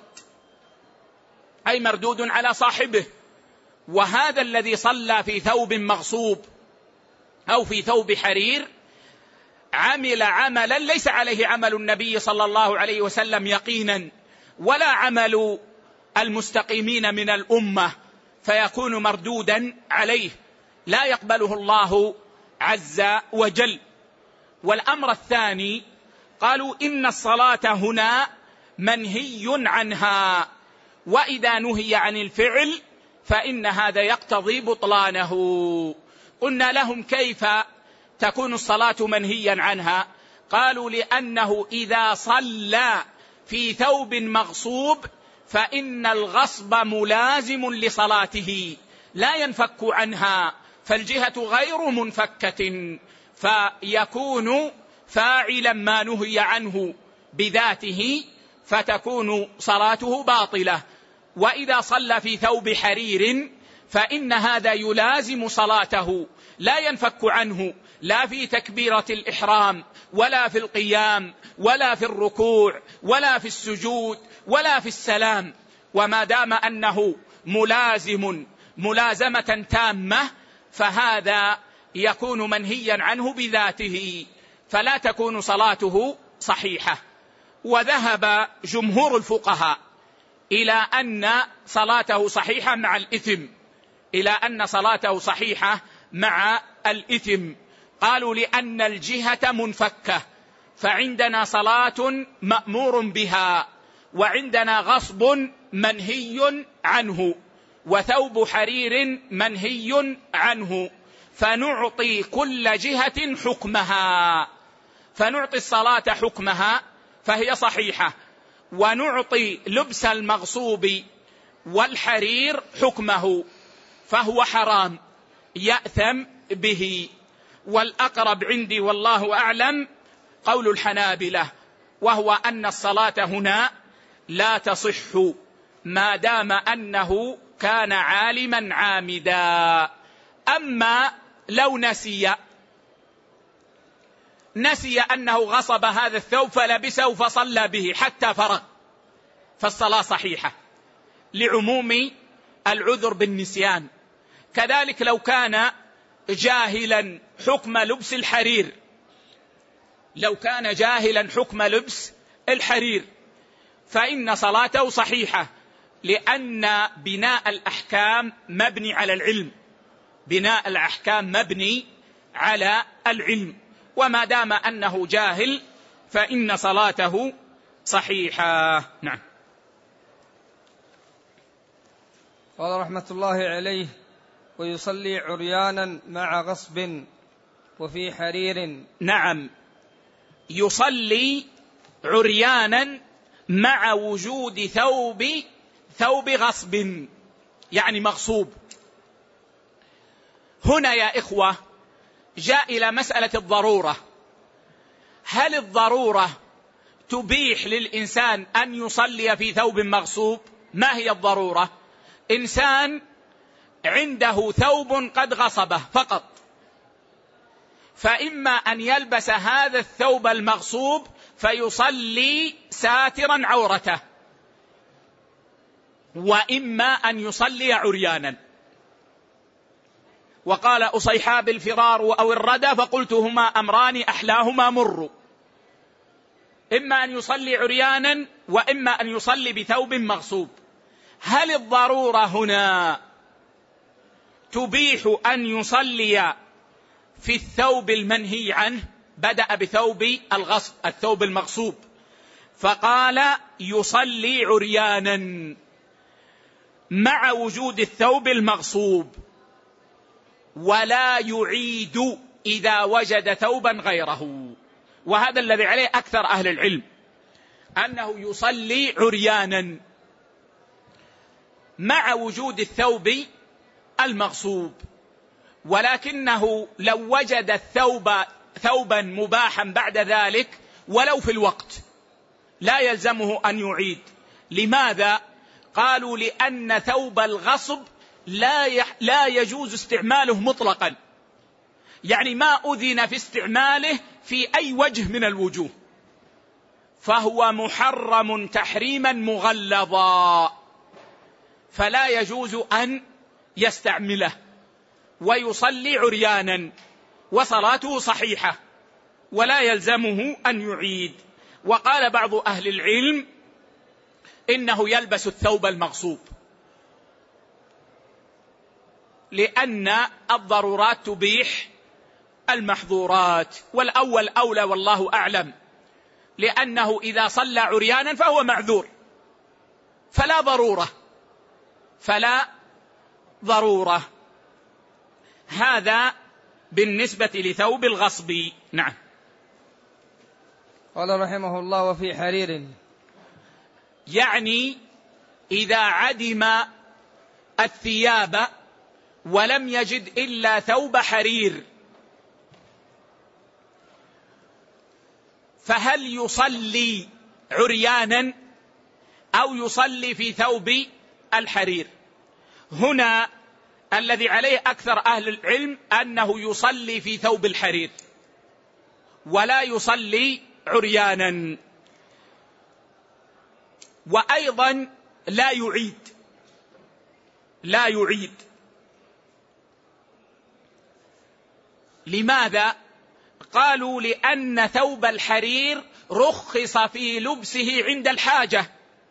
أي مردود على صاحبه. وهذا الذي صلى في ثوب مغصوب أو في ثوب حرير عمل عملا ليس عليه عمل النبي صلى الله عليه وسلم يقينا، ولا عمل المستقيمين من الأمة، فيكون مردودا عليه لا يقبله الله عز وجل. والأمر الثاني قالوا إن الصلاة هنا منهي عنها، وإذا نهي عن الفعل فإن هذا يقتضي بطلانه. قلنا لهم كيف تكون الصلاة منهيا عنها؟ قالوا لأنه إذا صلى في ثوب مغصوب فإن الغصب ملازم لصلاته لا ينفك عنها، فالجهة غير منفكة، فيكون فاعلا ما نهي عنه بذاته، فتكون صلاته باطلة. وإذا صلى في ثوب حرير فإن هذا يلازم صلاته لا ينفك عنه، لا في تكبيرة الإحرام ولا في القيام ولا في الركوع ولا في السجود ولا في السلام. وما دام أنه ملازمة تامة فهذا يكون منهيا عنه بذاته، فلا تكون صلاته صحيحة. وذهب جمهور الفقهاء إلى أن صلاته صحيحة مع الإثم، إلى أن صلاته صحيحة مع الإثم. قالوا لأن الجهة منفكة، فعندنا صلاة مأمور بها، وعندنا غصب منهي عنه، وثوب حرير منهي عنه، فنعطي كل جهة حكمها، فنعطي الصلاة حكمها فهي صحيحة، ونعطي لبس المغصوب والحرير حكمه فهو حرام يأثم به. والأقرب عندي والله أعلم قول الحنابلة، وهو أن الصلاة هنا لا تصح ما دام أنه كان عالما عامدا. أما لو نسي أنه غصب هذا الثوب فلبسه فصلى به حتى فرغ، فالصلاة صحيحة لعموم العذر بالنسيان. كذلك لو كان جاهلا حكم لبس الحرير، لو كان جاهلا حكم لبس الحرير فإن صلاته صحيحة، لأن بناء الأحكام مبني على العلم، بناء الأحكام مبني على العلم، وما دام أنه جاهل فإن صلاته صحيحة. نعم. قال رحمة الله عليه: ويصلي عريانا مع غصب وفي حرير. نعم، يصلي عريانا مع وجود ثوب غصب، يعني مغصوب. هنا يا إخوة جاء إلى مسألة الضرورة. هل الضرورة تبيح للإنسان أن يصلي في ثوب مغصوب؟ ما هي الضرورة؟ إنسان عنده ثوب قد غصبه فقط، فإما أن يلبس هذا الثوب المغصوب فيصلي ساترا عورته، وإما أن يصلي عريانا. وقال أصيحاب الفرار أو الردى فقلت هما أمران أحلاهما مر، إما أن يصلي عريانا وإما أن يصلي بثوب مغصوب. هل الضرورة هنا تبيح أن يصلي في الثوب المنهي عنه؟ بدأ بثوب الغصب الثوب المغصوب، فقال يصلي عريانا مع وجود الثوب المغصوب، ولا يعيد إذا وجد ثوبا غيره. وهذا الذي عليه أكثر أهل العلم، أنه يصلي عريانا مع وجود الثوب المغصوب، ولكنه لو وجد ثوبا مباحا بعد ذلك ولو في الوقت لا يلزمه أن يعيد. لماذا؟ قالوا لأن ثوب الغصب لا يجوز استعماله مطلقا، يعني ما أذن في استعماله في أي وجه من الوجوه، فهو محرم تحريما مغلظا، فلا يجوز أن يستعمله، ويصلي عريانا وصلاته صحيحة ولا يلزمه أن يعيد. وقال بعض أهل العلم إنه يلبس الثوب المغصوب، لأن الضرورات تبيح المحظورات، والأول أولى والله أعلم، لأنه إذا صلى عريانا فهو معذور فلا ضرورة. هذا بالنسبة لثوب الغصب. نعم. قال رحمه الله وفي حرير، يعني إذا عدم الثياب ولم يجد إلا ثوب حرير، فهل يصلي عريانا أو يصلي في ثوب الحرير؟ هنا الذي عليه أكثر أهل العلم أنه يصلي في ثوب الحرير ولا يصلي عريانا، وأيضا لا يعيد. لماذا؟ قالوا لأن ثوب الحرير رخص في لبسه عند الحاجة.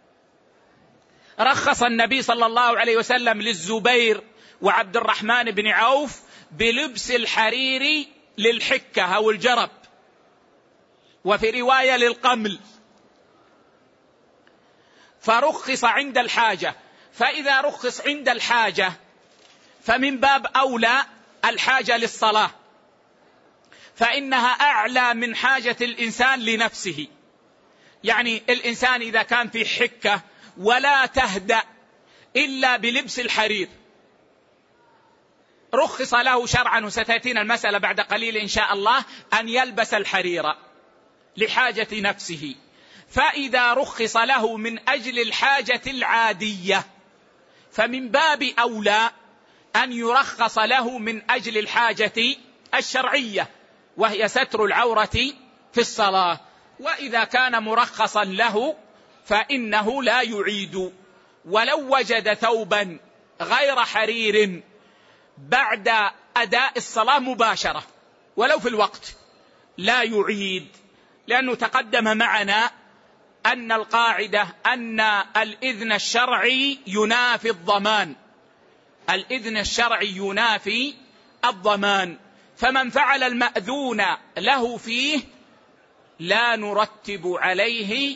رخص النبي صلى الله عليه وسلم للزبير وعبد الرحمن بن عوف بلبس الحرير للحكة أو الجرب، وفي رواية للقمل، فرخص عند الحاجة. فإذا رخص عند الحاجة فمن باب أولى الحاجة للصلاة، فإنها أعلى من حاجة الإنسان لنفسه. يعني الإنسان إذا كان في حكة ولا تهدأ إلا بلبس الحرير رخص له شرعا، وستأتينا المسألة بعد قليل إن شاء الله، أن يلبس الحرير لحاجة نفسه. فإذا رخص له من أجل الحاجة العادية فمن باب أولى أن يرخص له من أجل الحاجة الشرعية، وهي ستر العورة في الصلاة. وإذا كان مرخصا له فإنه لا يعيد، ولو وجد ثوبا غير حرير بعد أداء الصلاة مباشرة ولو في الوقت لا يعيد، لأنه تقدم معنا أن القاعدة أن الإذن الشرعي ينافي الضمان، الإذن الشرعي ينافي الضمان، فمن فعل المأذون له فيه لا نرتب عليه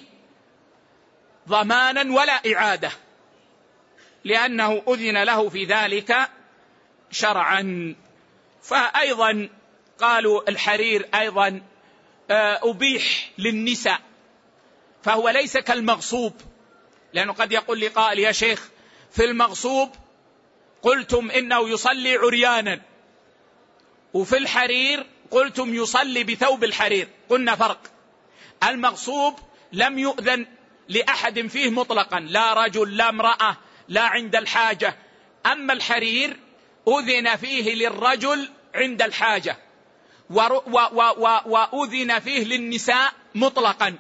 ضمانا ولا إعادة، لأنه أذن له في ذلك شرعا. فأيضا قالوا الحرير أيضا أبيح للنساء، فهو ليس كالمغصوب، لأنه قد يقول لي قائل يا شيخ في المغصوب قلتم إنه يصلي عريانا، وفي الحرير قلتم يصلي بثوب الحرير. قلنا فرق، المغصوب لم يؤذن لأحد فيه مطلقا، لا رجل لا امرأة لا عند الحاجة، أما الحرير أذن فيه للرجل عند الحاجة، وأذن فيه للنساء مطلقا،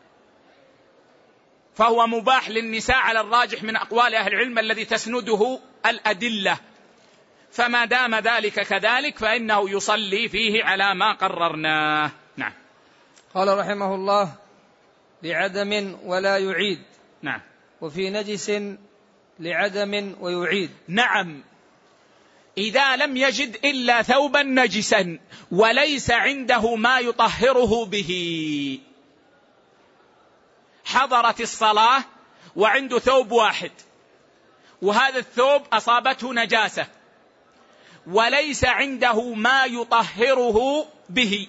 فهو مباح للنساء على الراجح من أقوال أهل العلم الذي تسنده الأدلة. فما دام ذلك كذلك فإنه يصلي فيه على ما قررناه. نعم. قال رحمه الله: لعدم ولا يعيد. نعم. وفي نجس لعدم ويعيد. نعم. إذا لم يجد إلا ثوبا نجسا وليس عنده ما يطهره به، حضرت الصلاة وعنده ثوب واحد، وهذا الثوب أصابته نجاسة وليس عنده ما يطهره به،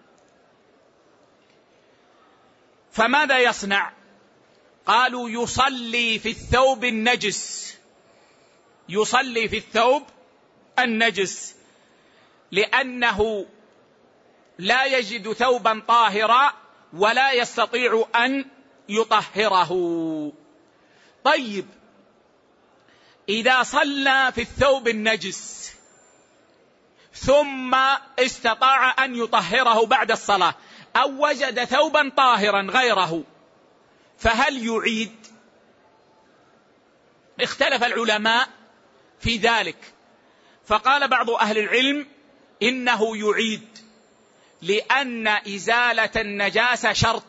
فماذا يصنع؟ قالوا يصلي في الثوب النجس، يصلي في الثوب النجس، لأنه لا يجد ثوبا طاهرا ولا يستطيع أن يطهره. طيب، إذا صلى في الثوب النجس ثم استطاع أن يطهره بعد الصلاة أو وجد ثوبا طاهرا غيره، فهل يعيد؟ اختلف العلماء في ذلك، فقال بعض أهل العلم إنه يعيد، لأن إزالة النجاسة شرط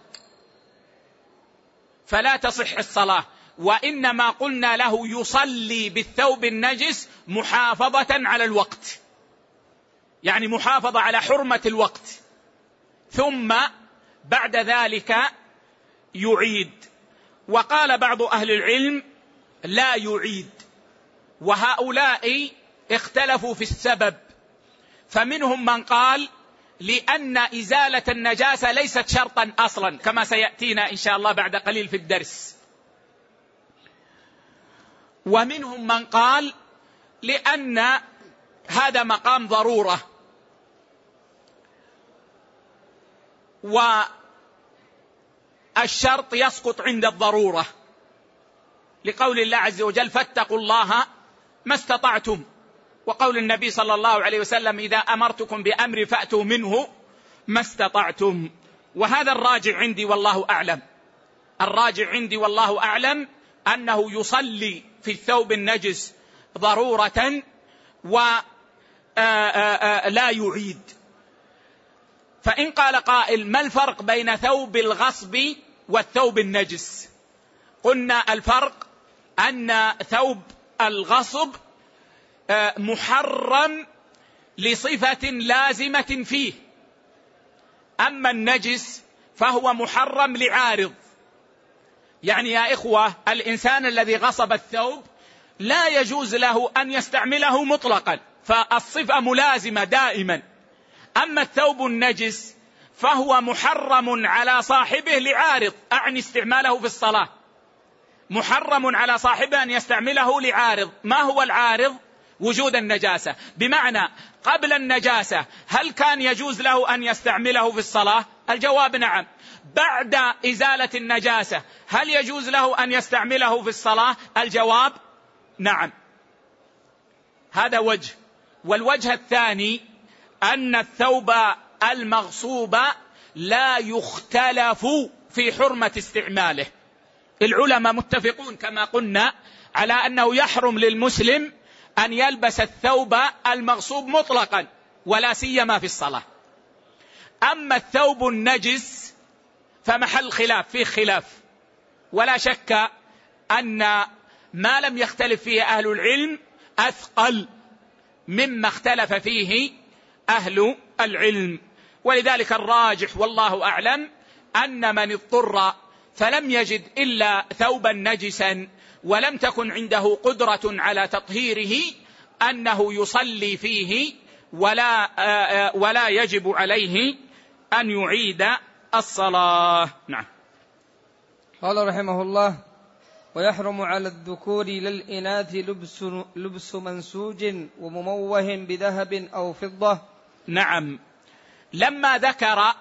فلا تصح الصلاة، وإنما قلنا له يصلي بالثوب النجس محافظة على الوقت، يعني محافظة على حرمة الوقت، ثم بعد ذلك يعيد. وقال بعض أهل العلم لا يعيد، وهؤلاء اختلفوا في السبب، فمنهم من قال لأن إزالة النجاسة ليست شرطا أصلا كما سيأتينا إن شاء الله بعد قليل في الدرس، ومنهم من قال لأن هذا مقام ضرورة، والشرط يسقط عند الضرورة، لقول الله عز وجل فاتقوا الله ما استطعتم، وقول النبي صلى الله عليه وسلم إذا أمرتكم بأمر فأتوا منه ما استطعتم. وهذا الراجع عندي والله أعلم، الراجع عندي والله أعلم أنه يصلي في الثوب النجس ضرورة ولا يعيد. فإن قال قائل ما الفرق بين ثوب الغصب والثوب النجس؟ قلنا الفرق أن ثوب الغصب محرم لصفة لازمة فيه، أما النجس فهو محرم لعارض. يعني يا إخوة، الإنسان الذي غصب الثوب لا يجوز له أن يستعمله مطلقا، فالصفة ملازمة دائما. أما الثوب النجس فهو محرم على صاحبه لعارض، أعني استعماله في الصلاة، محرم على صاحبه أن يستعمله لعارض. ما هو العارض؟ وجود النجاسة. بمعنى قبل النجاسة هل كان يجوز له أن يستعمله في الصلاة؟ الجواب نعم. بعد إزالة النجاسة هل يجوز له أن يستعمله في الصلاة؟ الجواب نعم. هذا وجه. والوجه الثاني أن الثوب المغصوب لا يختلف في حرمة استعماله، العلماء متفقون كما قلنا على أنه يحرم للمسلم أن يلبس الثوب المغصوب مطلقا ولا سيما في الصلاة. أما الثوب النجس فمحل خلاف، فيه خلاف، ولا شك أن ما لم يختلف فيه أهل العلم أثقل مما اختلف فيه أهل العلم. ولذلك الراجح والله أعلم أن من اضطر فلم يجد إلا ثوبا نجسا ولم تكن عنده قدرة على تطهيره أنه يصلي فيه ولا يجب عليه أن يعيد الصلاة. نعم. قال رحمه الله: ويحرم على الذكور للإناث لبس منسوج ومموه بذهب أو فضة. نعم. لما ذكر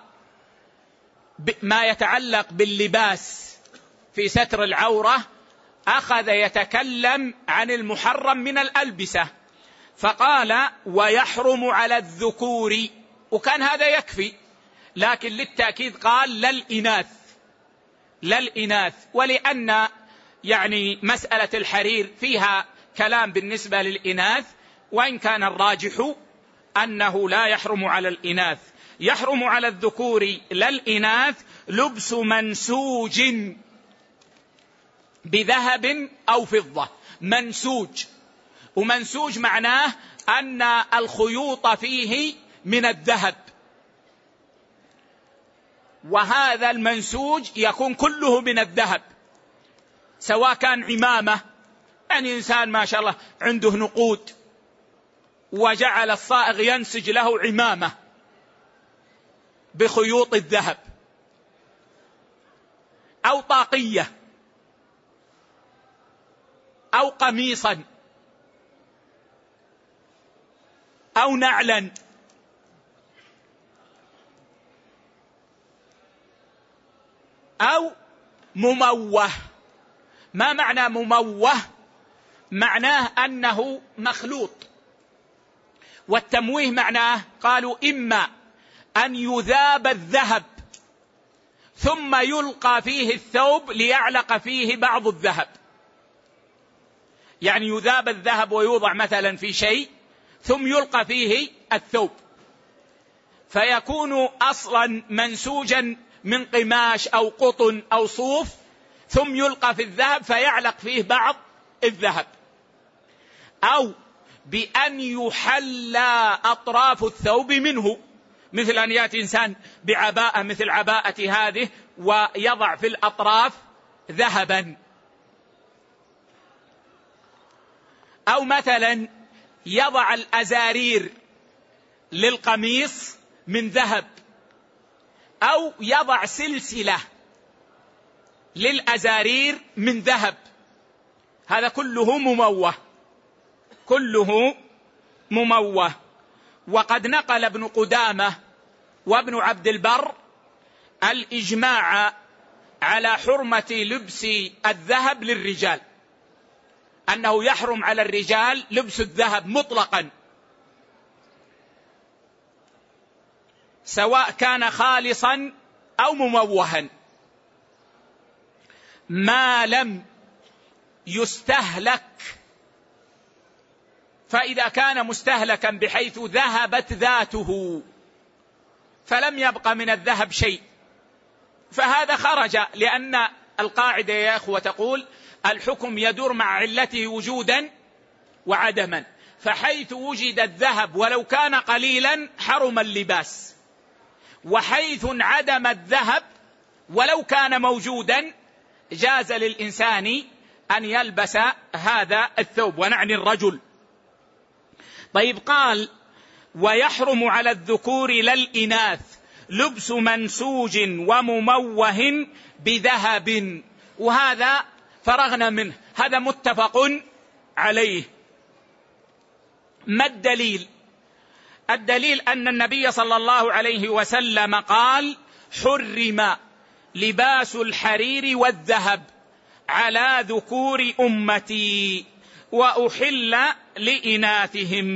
ما يتعلق باللباس في ستر العورة أخذ يتكلم عن المحرم من الألبسة، فقال ويحرم على الذكور وكان هذا يكفي، لكن للتأكيد قال للإناث، ولأن يعني مسألة الحرير فيها كلام بالنسبة للإناث، وإن كان الراجح أنه لا يحرم على الإناث. يحرم على الذكور لا الإناث لبس منسوج بذهب أو فضة. منسوج، ومنسوج معناه أن الخيوط فيه من الذهب، وهذا المنسوج يكون كله من الذهب، سواء كان عمامة، يعني إنسان ما شاء الله عنده نقود وجعل الصائغ ينسج له عمامة بخيوط الذهب، أو طاقية، أو قميصا، أو نعلا، أو مموه. ما معنى مموه؟ معناه أنه مخلوط، والتمويه معناه قالوا إما أن يذاب الذهب ثم يلقى فيه الثوب ليعلق فيه بعض الذهب، يعني يذاب الذهب ويوضع مثلا في شيء ثم يلقى فيه الثوب، فيكون أصلا منسوجا من قماش أو قطن أو صوف، ثم يلقى في الذهب فيعلق فيه بعض الذهب. أو بأن يحلى أطراف الثوب منه، مثل أن يأتي إنسان بعباءة مثل عباءة هذه ويضع في الأطراف ذهبا. أو مثلا يضع الأزارير للقميص من ذهب، أو يضع سلسلة للأزارير من ذهب، هذا كله مموه، كله مموه. وقد نقل ابن قدامة وابن عبد البر الإجماع على حرمة لبس الذهب للرجال، أنه يحرم على الرجال لبس الذهب مطلقا، سواء كان خالصا أو مموها، ما لم يستهلك. فإذا كان مستهلكا بحيث ذهبت ذاته فلم يبق من الذهب شيء، فهذا خرج، لأن القاعدة يا أخوة تقول الحكم يدور مع علته وجودا وعدما، فحيث وجد الذهب ولو كان قليلا حرم اللباس، وحيث انعدم الذهب ولو كان موجودا جاز للإنسان أن يلبس هذا الثوب، ونعني الرجل. طيب، قال ويحرم على الذكور لا الإناث لبس منسوج ومموه بذهب، وهذا فرغنا منه، هذا متفق عليه. ما الدليل؟ الدليل أن النبي صلى الله عليه وسلم قال حرم لباس الحرير والذهب على ذكور أمتي وأحل لإناثهم.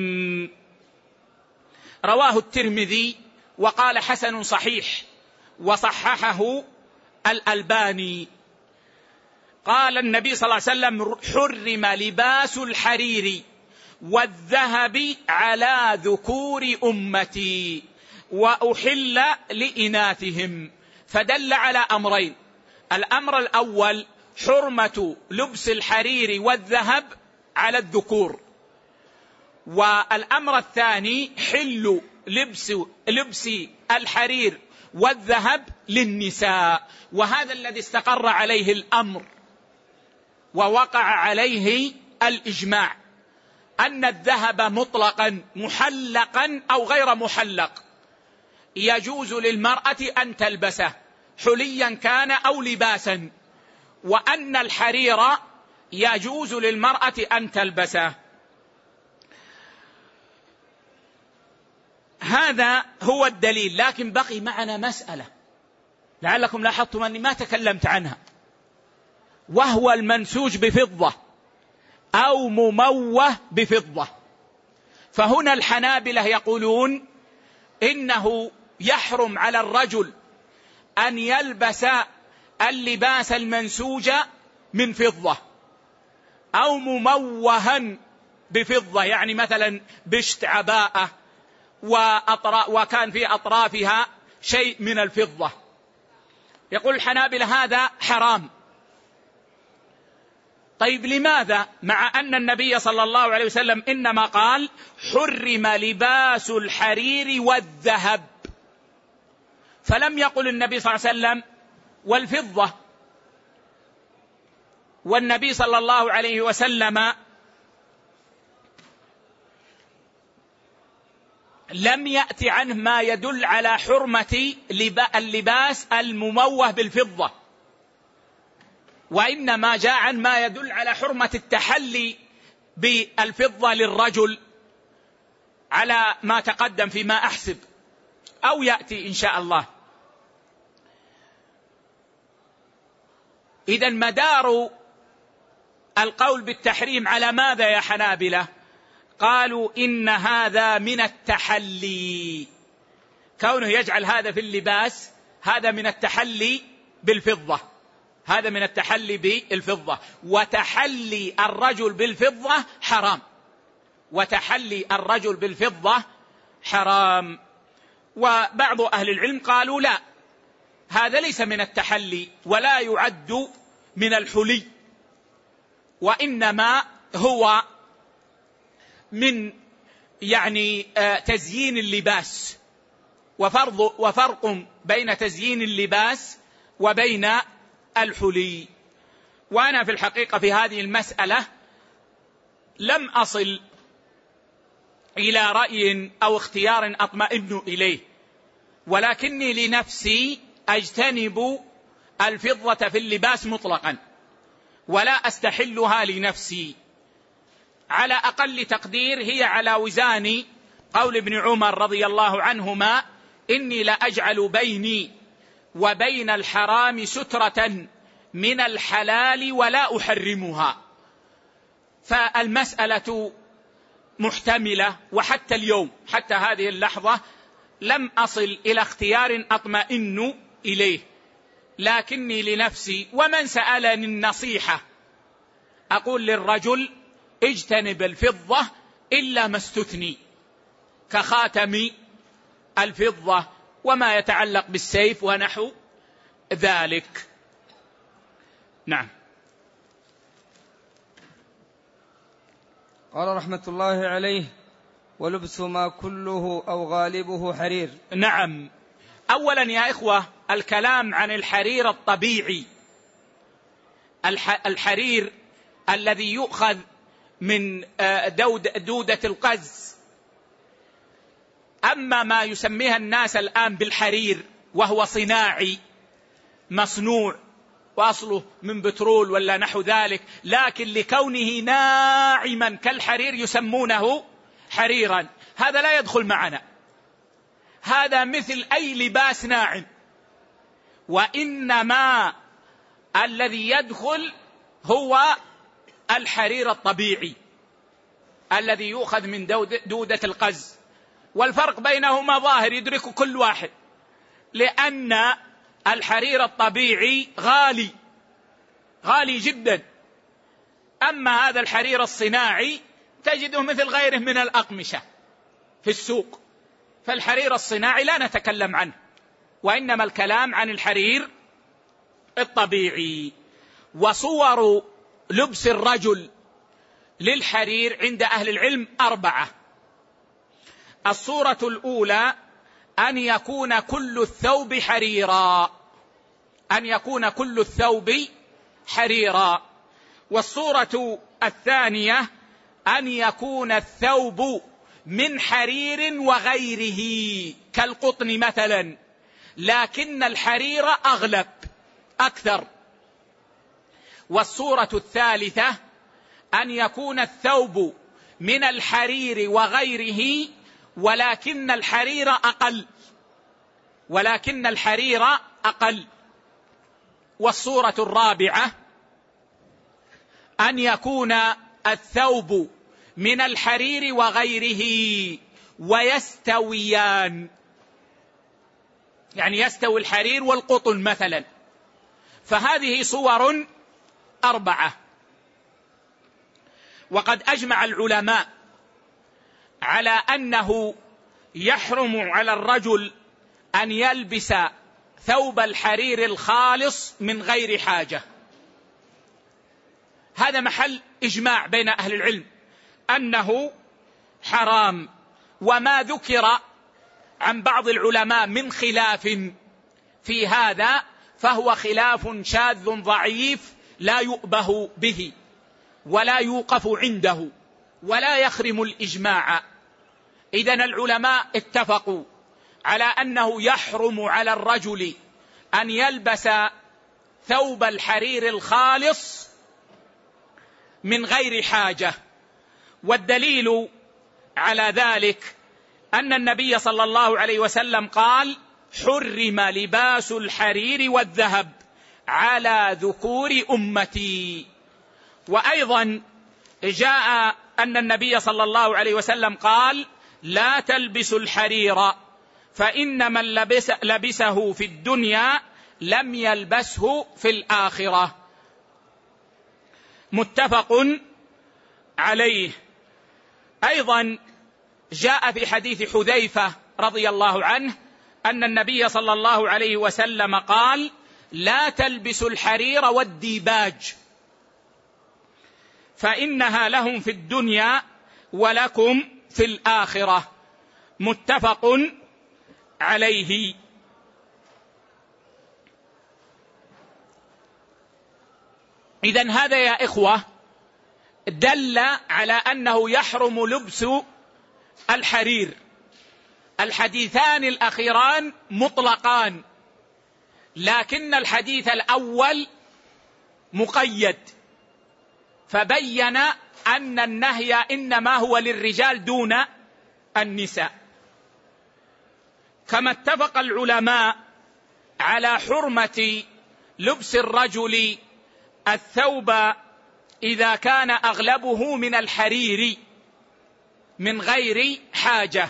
رواه الترمذي وقال حسن صحيح، وصححه الألباني. قال النبي صلى الله عليه وسلم حرم لباس الحرير والذهب على ذكور أمتي وأحل لإناثهم، فدل على أمرين: الأمر الأول حرمة لبس الحرير والذهب على الذكور، والأمر الثاني حل لبس الحرير والذهب للنساء. وهذا الذي استقر عليه الأمر ووقع عليه الإجماع، أن الذهب مطلقا محلقا أو غير محلق يجوز للمرأة أن تلبسه حليا كان أو لباسا، وأن الحرير يجوز للمرأة أن تلبسه. هذا هو الدليل. لكن بقي معنا مسألة لعلكم لاحظتم أني ما تكلمت عنها، وهو المنسوج بفضة أو مموه بفضة. فهنا الحنابلة يقولون إنه يحرم على الرجل أن يلبس اللباس المنسوج من فضة أو مموها بفضة، يعني مثلا بشت عباءة وكان في أطرافها شيء من الفضة. يقول الحنابلة هذا حرام. طيب لماذا؟ مع أن النبي صلى الله عليه وسلم إنما قال حرم لباس الحرير والذهب، فلم يقل النبي صلى الله عليه وسلم والفضة. والنبي صلى الله عليه وسلم لم يأتي عنه ما يدل على حرمة اللباس المموه بالفضة، وإنما جاء عن ما يدل على حرمة التحلي بالفضة للرجل على ما تقدم فيما أحسب أو يأتي إن شاء الله. إذن مدار القول بالتحريم على ماذا يا حنابلة؟ قالوا إن هذا من التحلي، كونه يجعل هذا في اللباس هذا من التحلي بالفضة، هذا من التحلي بالفضة، وتحلي الرجل بالفضة حرام، وتحلي الرجل بالفضة حرام. وبعض أهل العلم قالوا لا، هذا ليس من التحلي ولا يعد من الحلي، وإنما هو من يعني تزيين اللباس، وفرق بين تزيين اللباس وبين الحلي. وأنا في الحقيقة في هذه المسألة لم أصل إلى رأي أو اختيار أطمئن إليه، ولكني لنفسي أجتنب الفضة في اللباس مطلقا ولا أستحلها لنفسي. على أقل تقدير هي على وزان قول ابن عمر رضي الله عنهما إني لأجعل بيني وبين الحرام سترة من الحلال ولا أحرمها. فالمسألة محتملة، وحتى اليوم حتى هذه اللحظة لم أصل إلى اختيار أطمئن إليه، لكني لنفسي ومن سألني النصيحة أقول للرجل اجتنب الفضة إلا ما استثني كخاتم الفضة وما يتعلق بالسيف ونحو ذلك. نعم. قال رحمة الله عليه: ولبس ما كله أو غالبه حرير. نعم. أولا يا إخوة، الكلام عن الحرير الطبيعي، الحرير الذي يؤخذ من دودة القز. أما ما يسميها الناس الآن بالحرير وهو صناعي مصنوع وأصله من بترول ولا نحو ذلك، لكن لكونه ناعما كالحرير يسمونه حريرا، هذا لا يدخل معنا، هذا مثل أي لباس ناعم. وإنما الذي يدخل هو الحرير الطبيعي الذي يؤخذ من دودة القز. والفرق بينهما ظاهر يدرك كل واحد، لأن الحرير الطبيعي غالي جدا، أما هذا الحرير الصناعي تجده مثل غيره من الأقمشة في السوق. فالحرير الصناعي لا نتكلم عنه، وإنما الكلام عن الحرير الطبيعي. وصور لبس الرجل للحرير عند أهل العلم 4. الصورة الأولى أن يكون كل الثوب حريرا، أن يكون كل الثوب حريرا. والصورة الثانية أن يكون الثوب من حرير وغيره كالقطن مثلا، لكن الحرير أغلب أكثر. والصورة الثالثة أن يكون الثوب من الحرير وغيره ولكن الحرير أقل. والصورة الرابعة أن يكون الثوب من الحرير وغيره ويستويان، يعني يستوي الحرير والقطن مثلا. فهذه صور 4. وقد أجمع العلماء على أنه يحرم على الرجل أن يلبس ثوب الحرير الخالص من غير حاجة. هذا محل إجماع بين أهل العلم أنه حرام. وما ذكر عن بعض العلماء من خلاف في هذا فهو خلاف شاذ ضعيف لا يؤبه به ولا يوقف عنده ولا يخرم الإجماع. إذن العلماء اتفقوا على أنه يحرم على الرجل أن يلبس ثوب الحرير الخالص من غير حاجة. والدليل على ذلك أن النبي صلى الله عليه وسلم قال: حرم لباس الحرير والذهب على ذكور أمتي. وأيضا جاء أن النبي صلى الله عليه وسلم قال: لا تلبسوا الحرير فإن من لبسه في الدنيا لم يلبسه في الآخرة. متفق عليه. أيضا جاء في حديث حذيفة رضي الله عنه أن النبي صلى الله عليه وسلم قال: لا تلبسوا الحرير والديباج فإنها لهم في الدنيا ولكم في الآخرة. متفق عليه. إذن هذا يا إخوة دل على أنه يحرم لبس الحرير. الحديثان الأخيران مطلقان، لكن الحديث الأول مقيد، فبين أن النهي إنما هو للرجال دون النساء. كما اتفق العلماء على حرمة لبس الرجل الثوب إذا كان أغلبه من الحرير من غير حاجة.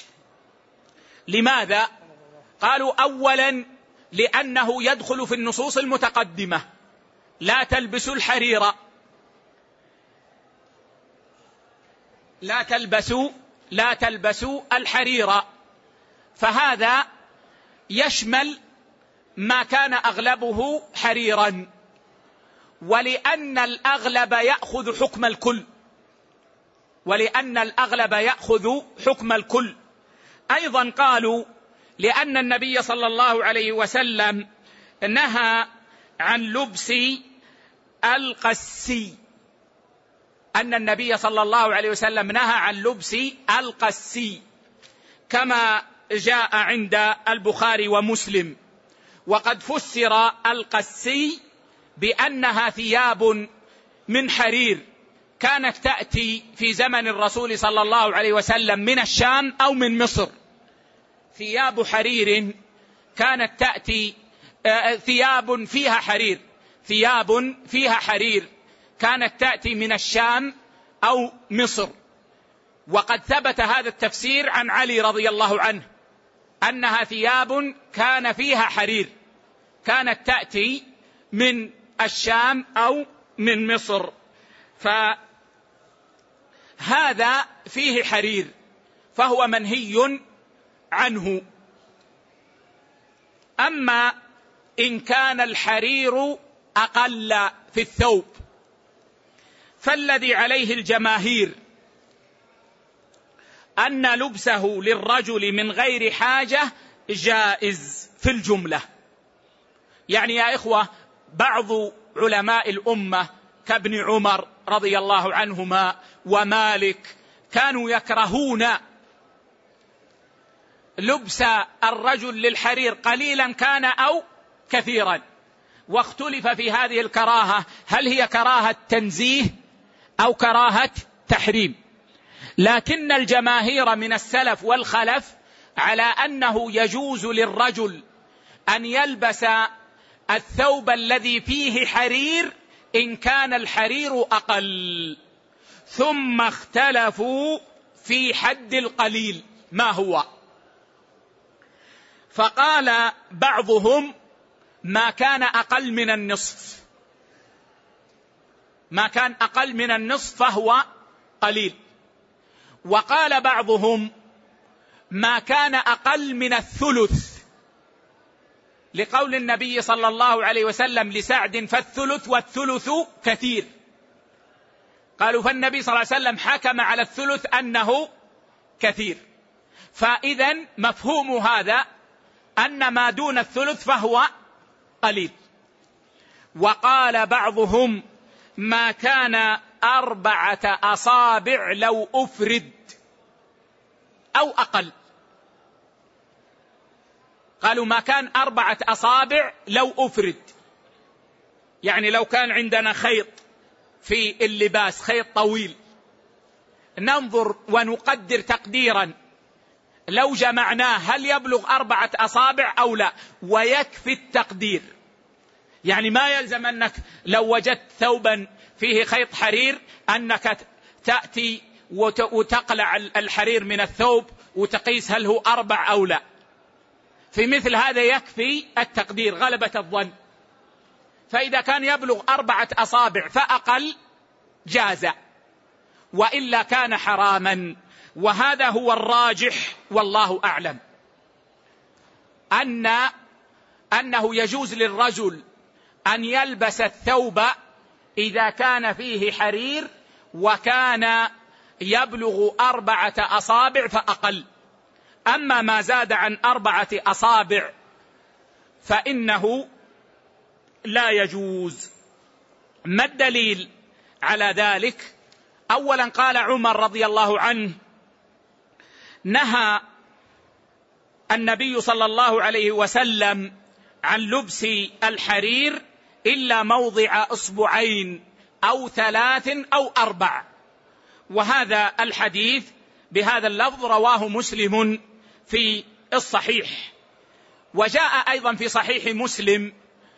لماذا؟ قالوا: أولا لأنه يدخل في النصوص المتقدمة: لا تلبسوا الحرير، لا تلبسوا الحرير، فهذا يشمل ما كان أغلبه حريرا. ولأن الأغلب يأخذ حكم الكل، أيضا قالوا لأن النبي صلى الله عليه وسلم نهى عن لبس القسي، أن النبي صلى الله عليه وسلم نهى عن لبس القسي كما جاء عند البخاري ومسلم. وقد فسر القسي بأنها ثياب من حرير كانت تأتي في زمن الرسول صلى الله عليه وسلم من الشام أو من مصر. ثياب حرير كانت تأتي، ثياب فيها حرير كانت تأتي من الشام أو مصر. وقد ثبت هذا التفسير عن علي رضي الله عنه أنها ثياب كان فيها حرير كانت تأتي من الشام أو من مصر، فهذا فيه حرير فهو منهي عنه. أما إن كان الحرير أقل في الثوب فالذي عليه الجماهير أن لبسه للرجل من غير حاجة جائز في الجملة. يعني يا إخوة بعض علماء الأمة كابن عمر رضي الله عنهما ومالك كانوا يكرهون لبس الرجل للحرير قليلا كان أو كثيرا، واختلف في هذه الكراهة هل هي كراهة تنزيه أو كراهة تحريم. لكن الجماهير من السلف والخلف على أنه يجوز للرجل أن يلبس الثوب الذي فيه حرير إن كان الحرير أقل. ثم اختلفوا في حد القليل ما هو، فقال بعضهم ما كان أقل من النصف، ما كان أقل من النصف فهو قليل. وقال بعضهم ما كان أقل من الثلث، لقول النبي صلى الله عليه وسلم لسعد فالثلث والثلث كثير. قالوا فالنبي صلى الله عليه وسلم حكم على الثلث أنه كثير، فإذا مفهوم هذا أن ما دون الثلث فهو قليل. وقال بعضهم ما كان 4 أصابع لو أفرد أو أقل. قالوا ما كان 4 أصابع لو أفرد، يعني لو كان عندنا خيط في اللباس، خيط طويل، ننظر ونقدر تقديرا لو جمعناه هل يبلغ 4 أصابع أو لا، ويكفي التقدير. يعني ما يلزم أنك لو وجدت ثوبا فيه خيط حرير أنك تأتي وتقلع الحرير من الثوب وتقيس هل هو 4 أو لا. في مثل هذا يكفي التقدير غلبة الظن. فإذا كان يبلغ 4 أصابع فأقل جاز، وإلا كان حراما. وهذا هو الراجح والله أعلم، أنه يجوز للرجل أن يلبس الثوب إذا كان فيه حرير وكان يبلغ 4 أصابع فأقل. أما ما زاد عن 4 أصابع فإنه لا يجوز. ما الدليل على ذلك؟ أولا قال عمر رضي الله عنه نهى النبي صلى الله عليه وسلم عن لبس الحرير إلا موضع 2 أو 3 أو 4، وهذا الحديث بهذا اللفظ رواه مسلم في الصحيح. وجاء أيضا في صحيح مسلم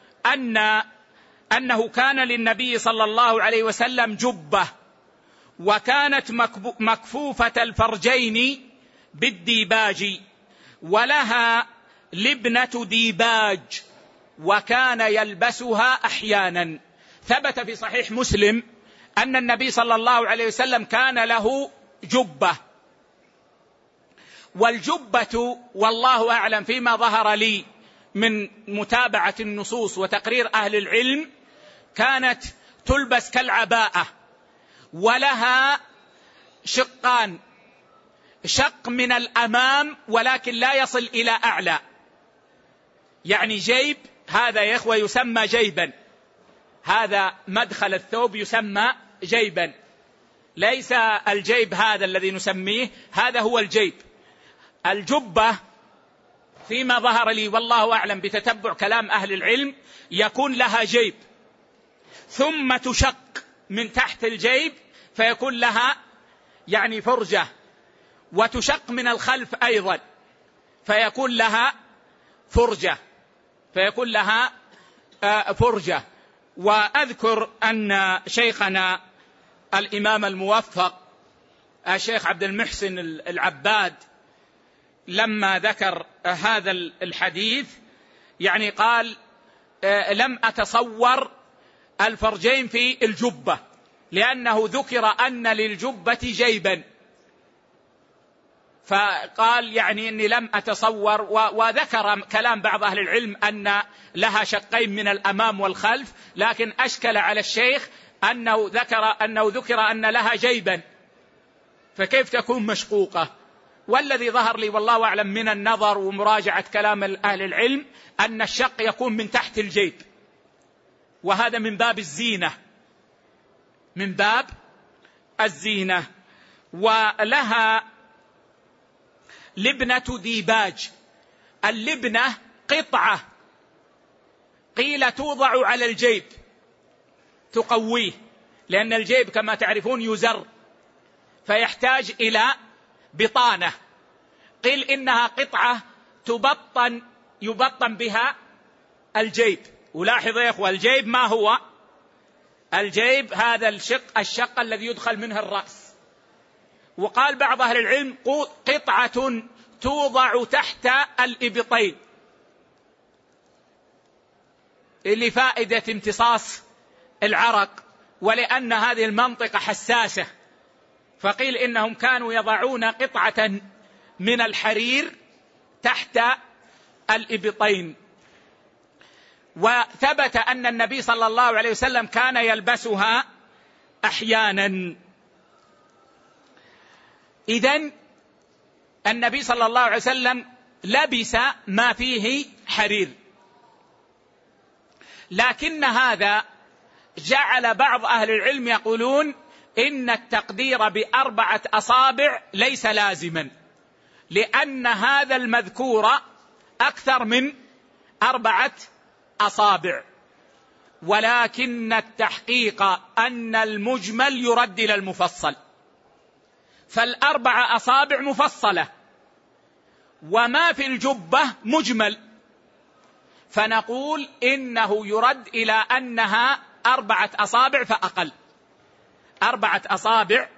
أنه كان للنبي صلى الله عليه وسلم جبة، وكانت مكفوفة الفرجين بالديباج، ولها لبنة ديباج، وكان يلبسها أحيانا. ثبت في صحيح مسلم أن النبي صلى الله عليه وسلم كان له جبة. والجبة والله أعلم فيما ظهر لي من متابعة النصوص وتقرير أهل العلم كانت تلبس كالعباءة، ولها شقان، شق من الأمام ولكن لا يصل إلى أعلى، يعني جيب، هذا يا إخوة يسمى جيبا، هذا مدخل الثوب يسمى جيبا، ليس الجيب هذا الذي نسميه، هذا هو الجيب. الجبة فيما ظهر لي والله أعلم بتتبع كلام أهل العلم يكون لها جيب ثم تشق من تحت الجيب فيكون لها يعني فرجة، وتشق من الخلف أيضا فيكون لها فرجة، فيكون لها فرجة. وأذكر أن شيخنا الإمام الموفق الشيخ عبد المحسن العباد لما ذكر هذا الحديث يعني قال لم أتصور الفرجين في الجبة، لأنه ذكر أن للجبة جيبا، فقال يعني أني لم أتصور. وذكر كلام بعض أهل العلم أن لها شقين من الأمام والخلف، لكن أشكل على الشيخ أنه ذكر أن لها جيبا، فكيف تكون مشقوقة؟ والذي ظهر لي والله أعلم من النظر ومراجعة كلام أهل العلم أن الشق يكون من تحت الجيب، وهذا من باب الزينة، من باب الزينة. ولها لبنة ديباج. اللبنة قطعة قيل توضع على الجيب تقويه، لأن الجيب كما تعرفون يزر فيحتاج إلى بطانة، قيل إنها قطعة يبطن بها الجيب. ولاحظوا يا أخوة الجيب ما هو الجيب؟ هذا الشق الذي يدخل منه الرأس. وقال بعض أهل العلم قطعة توضع تحت الإبطين، لفائدة امتصاص العرق، ولأن هذه المنطقة حساسة، فقيل إنهم كانوا يضعون قطعة من الحرير تحت الإبطين. وثبت أن النبي صلى الله عليه وسلم كان يلبسها أحيانا. إذن النبي صلى الله عليه وسلم لبس ما فيه حرير، لكن هذا جعل بعض أهل العلم يقولون إن التقدير ب4 أصابع ليس لازما، لأن هذا المذكور أكثر من 4 أصابع، ولكن التحقيق أن المجمل يرد إلى المفصل، ف4 أصابع مفصلة وما في الجبة مجمل، فنقول إنه يرد إلى أنها 4 أصابع فأقل، 4 أصابع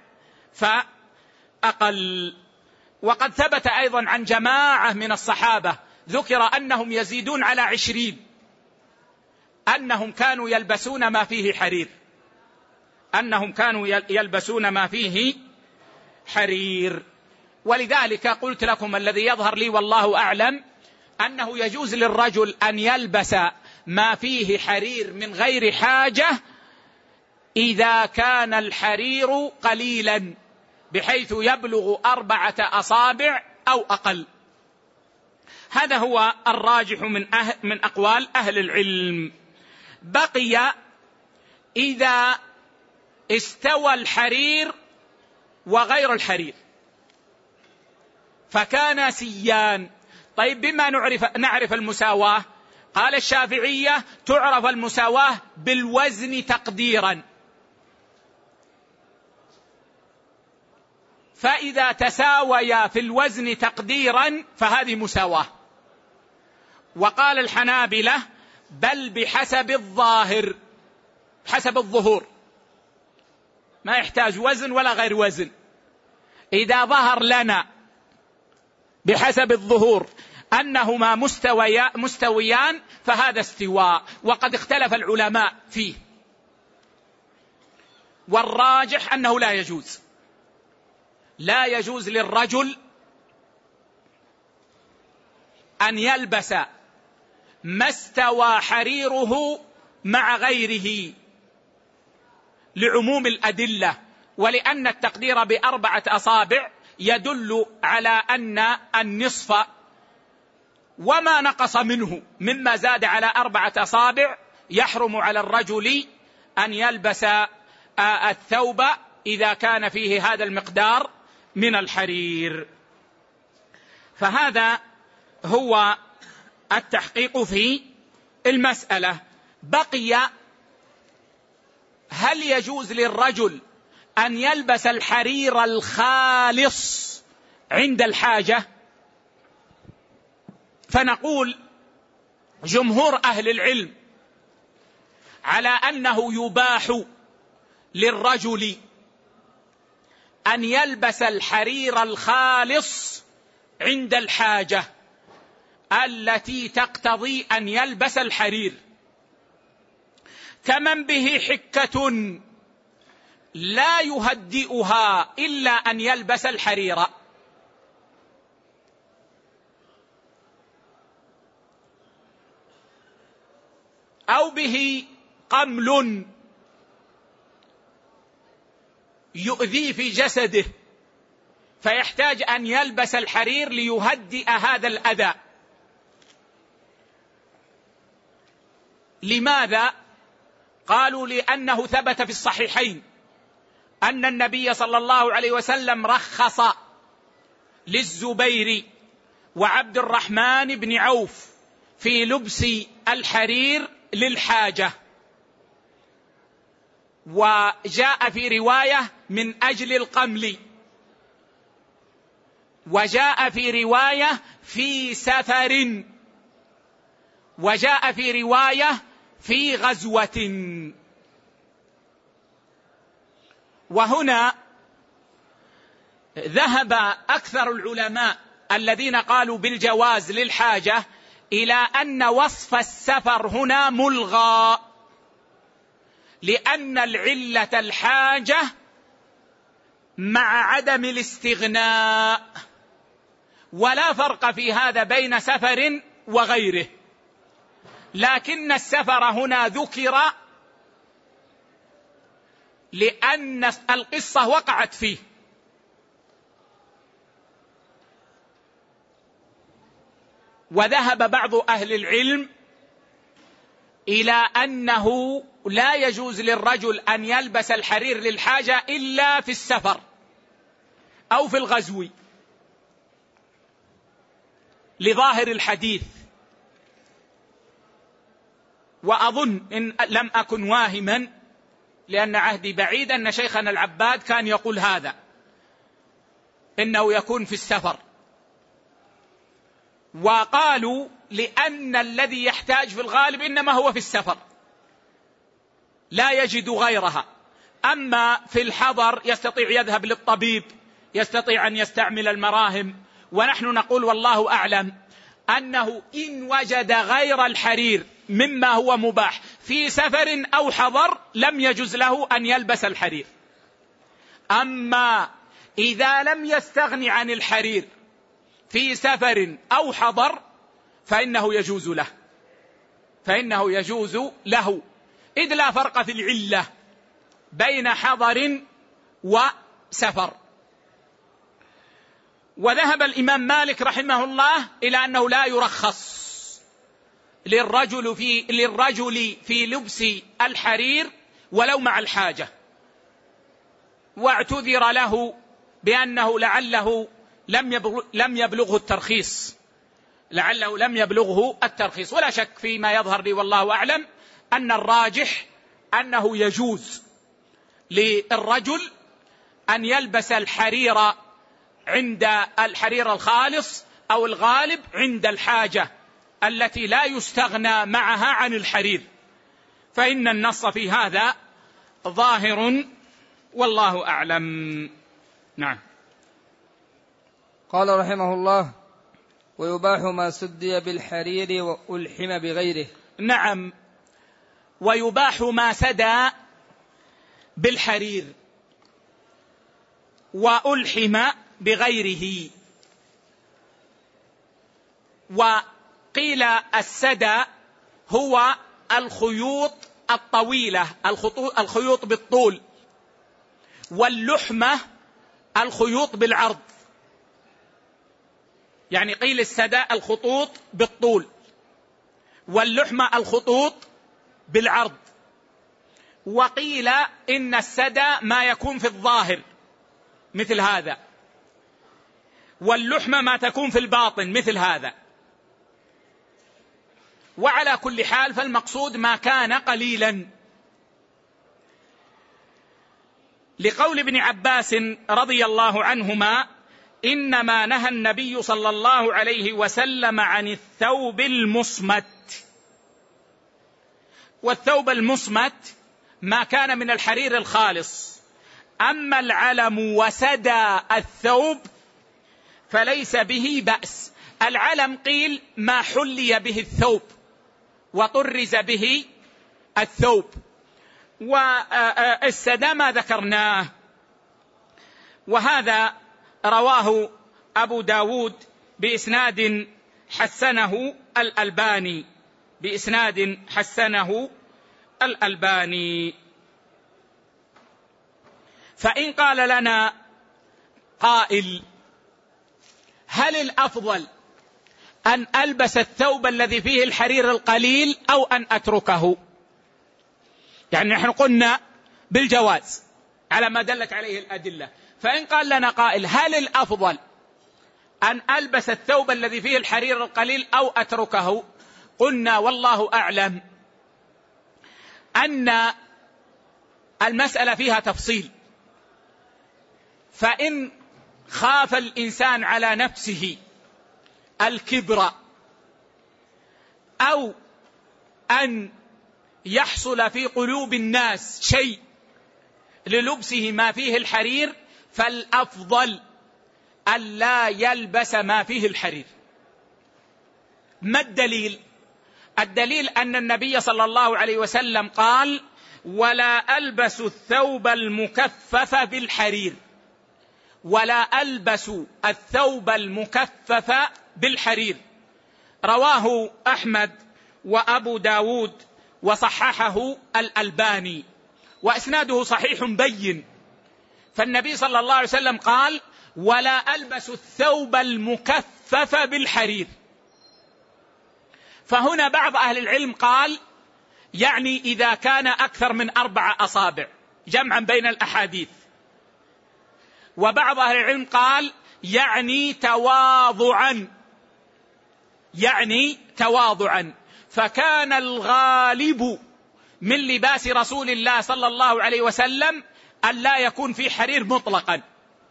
فأقل. وقد ثبت أيضا عن جماعة من الصحابة ذكر أنهم يزيدون على 20 أنهم كانوا يلبسون ما فيه حرير، أنهم كانوا يلبسون ما فيه حرير. ولذلك قلت لكم الذي يظهر لي والله أعلم أنه يجوز للرجل أن يلبس ما فيه حرير من غير حاجة إذا كان الحرير قليلا بحيث يبلغ 4 أصابع أو أقل. هذا هو الراجح من أقوال أهل العلم. بقي إذا استوى الحرير وغير الحرير فكان سيان. طيب بما نعرف المساواة؟ قال الشافعية تعرف المساواة بالوزن تقديرا، فإذا تساويا في الوزن تقديرا فهذه مساواة. وقال الحنابلة بل بحسب الظاهر، حسب الظهور، ما يحتاج وزن ولا غير وزن. إذا ظهر لنا بحسب الظهور أنهما مستويان فهذا استواء، وقد اختلف العلماء فيه، والراجح أنه لا يجوز للرجل أن يلبس ما استوى حريره مع غيره لعموم الأدلة، ولأن التقدير ب4 أصابع يدل على أن النصف وما نقص منه مما زاد على 4 أصابع يحرم على الرجل أن يلبس الثوب إذا كان فيه هذا المقدار من الحرير. فهذا هو التحقيق في المسألة. بقي هل يجوز للرجل أن يلبس الحرير الخالص عند الحاجة؟ فنقول جمهور أهل العلم على أنه يباح للرجل أن يلبس الحرير الخالص عند الحاجة التي تقتضي أن يلبس الحرير، كمن به حكة لا يهدئها إلا أن يلبس الحرير، أو به قمل يؤذي في جسده فيحتاج أن يلبس الحرير ليهدئ هذا الأذى. لماذا؟ قالوا لأنه ثبت في الصحيحين أن النبي صلى الله عليه وسلم رخص للزبير وعبد الرحمن بن عوف في لبس الحرير للحاجة، وجاء في رواية من أجل القمل، وجاء في رواية في سفر، وجاء في رواية في غزوة. وهنا ذهب أكثر العلماء الذين قالوا بالجواز للحاجة إلى أن وصف السفر هنا ملغى، لأن العلة الحاجة مع عدم الاستغناء، ولا فرق في هذا بين سفر وغيره، لكن السفر هنا ذكر لأن القصة وقعت فيه. وذهب بعض أهل العلم إلى أنه لا يجوز للرجل أن يلبس الحرير للحاجة إلا في السفر أو في الغزو، لظاهر الحديث. وأظن إن لم أكن واهما، لأن عهدي بعيد، أن شيخنا العباد كان يقول هذا، إنه يكون في السفر. وقالوا لأن الذي يحتاج في الغالب إنما هو في السفر، لا يجد غيرها. أما في الحضر يستطيع يذهب للطبيب، يستطيع أن يستعمل المراهم. ونحن نقول والله أعلم أنه إن وجد غير الحرير مما هو مباح في سفر أو حضر لم يجوز له أن يلبس الحرير. أما إذا لم يستغن عن الحرير في سفر أو حضر فإنه يجوز له، إذ لا فرق في العلة بين حضر وسفر. وذهب الإمام مالك رحمه الله إلى أنه لا يرخص للرجل في لبس الحرير ولو مع الحاجة، واعتذر له بأنه لعله لم يبلغه الترخيص. ولا شك فيما يظهر لي والله أعلم أن الراجح أنه يجوز للرجل أن يلبس الحرير عند الحرير الخالص أو الغالب عند الحاجة التي لا يستغنى معها عن الحرير، فإن النص في هذا ظاهر والله أعلم. نعم. قال رحمه الله: ويباح ما سدي بالحرير وألحم بغيره. نعم، ويباح ما سدى بالحرير وألحم بغيره. وقيل السدى هو الخيوط الطويلة، الخيوط بالطول، واللحمة الخيوط بالعرض. يعني قيل السدى الخطوط بالطول، واللحمة الخطوط بالعرض. وقيل إن السدى ما يكون في الظاهر مثل هذا، واللحمة ما تكون في الباطن مثل هذا. وعلى كل حال فالمقصود ما كان قليلا، لقول ابن عباس رضي الله عنهما: إنما نهى النبي صلى الله عليه وسلم عن الثوب المصمت. والثوب المصمت ما كان من الحرير الخالص. أما العلم وسدى الثوب فليس به بأس. العلم قيل ما حلي به الثوب وطرز به الثوب، والسدى ما ذكرناه. وهذا رواه أبو داود بإسناد حسنه الألباني. فإن قال لنا قائل: هل الأفضل أن ألبس الثوب الذي فيه الحرير القليل أو أن أتركه؟ يعني نحن قلنا بالجواز على ما دلت عليه الأدلة. فإن قال لنا قائل: هل الأفضل أن ألبس الثوب الذي فيه الحرير القليل أو أتركه؟ قلنا والله أعلم أن المسألة فيها تفصيل. فإن خاف الإنسان على نفسه الكبر أو أن يحصل في قلوب الناس شيء للبسه ما فيه الحرير، فالأفضل أن لا يلبس ما فيه الحرير، ما الدليل؟ الدليل أن النبي صلى الله عليه وسلم قال: ولا ألبس الثوب المكفف بالحرير، ولا ألبس الثوب المكفف بالحرير. رواه أحمد وأبو داود وصححه الألباني، وإسناده صحيح بين. فالنبي صلى الله عليه وسلم قال: ولا ألبس الثوب المكفف بالحرير. فهنا بعض أهل العلم قال يعني إذا كان أكثر من 4 أصابع، جمعا بين الأحاديث. وبعض أهل العلم قال يعني تواضعا، فكان الغالب من لباس رسول الله صلى الله عليه وسلم أن لا يكون في حرير مطلقا.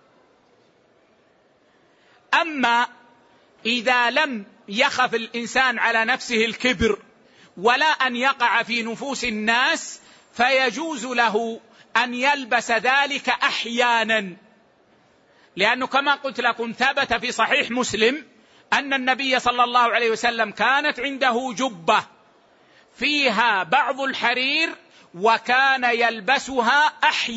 أما إذا لم يخف الإنسان على نفسه الكبر ولا أن يقع في نفوس الناس، فيجوز له أن يلبس ذلك أحيانا، لأنه كما قلت لكم ثبت في صحيح مسلم أن النبي صلى الله عليه وسلم كانت عنده جبة فيها بعض الحرير وكان يلبسها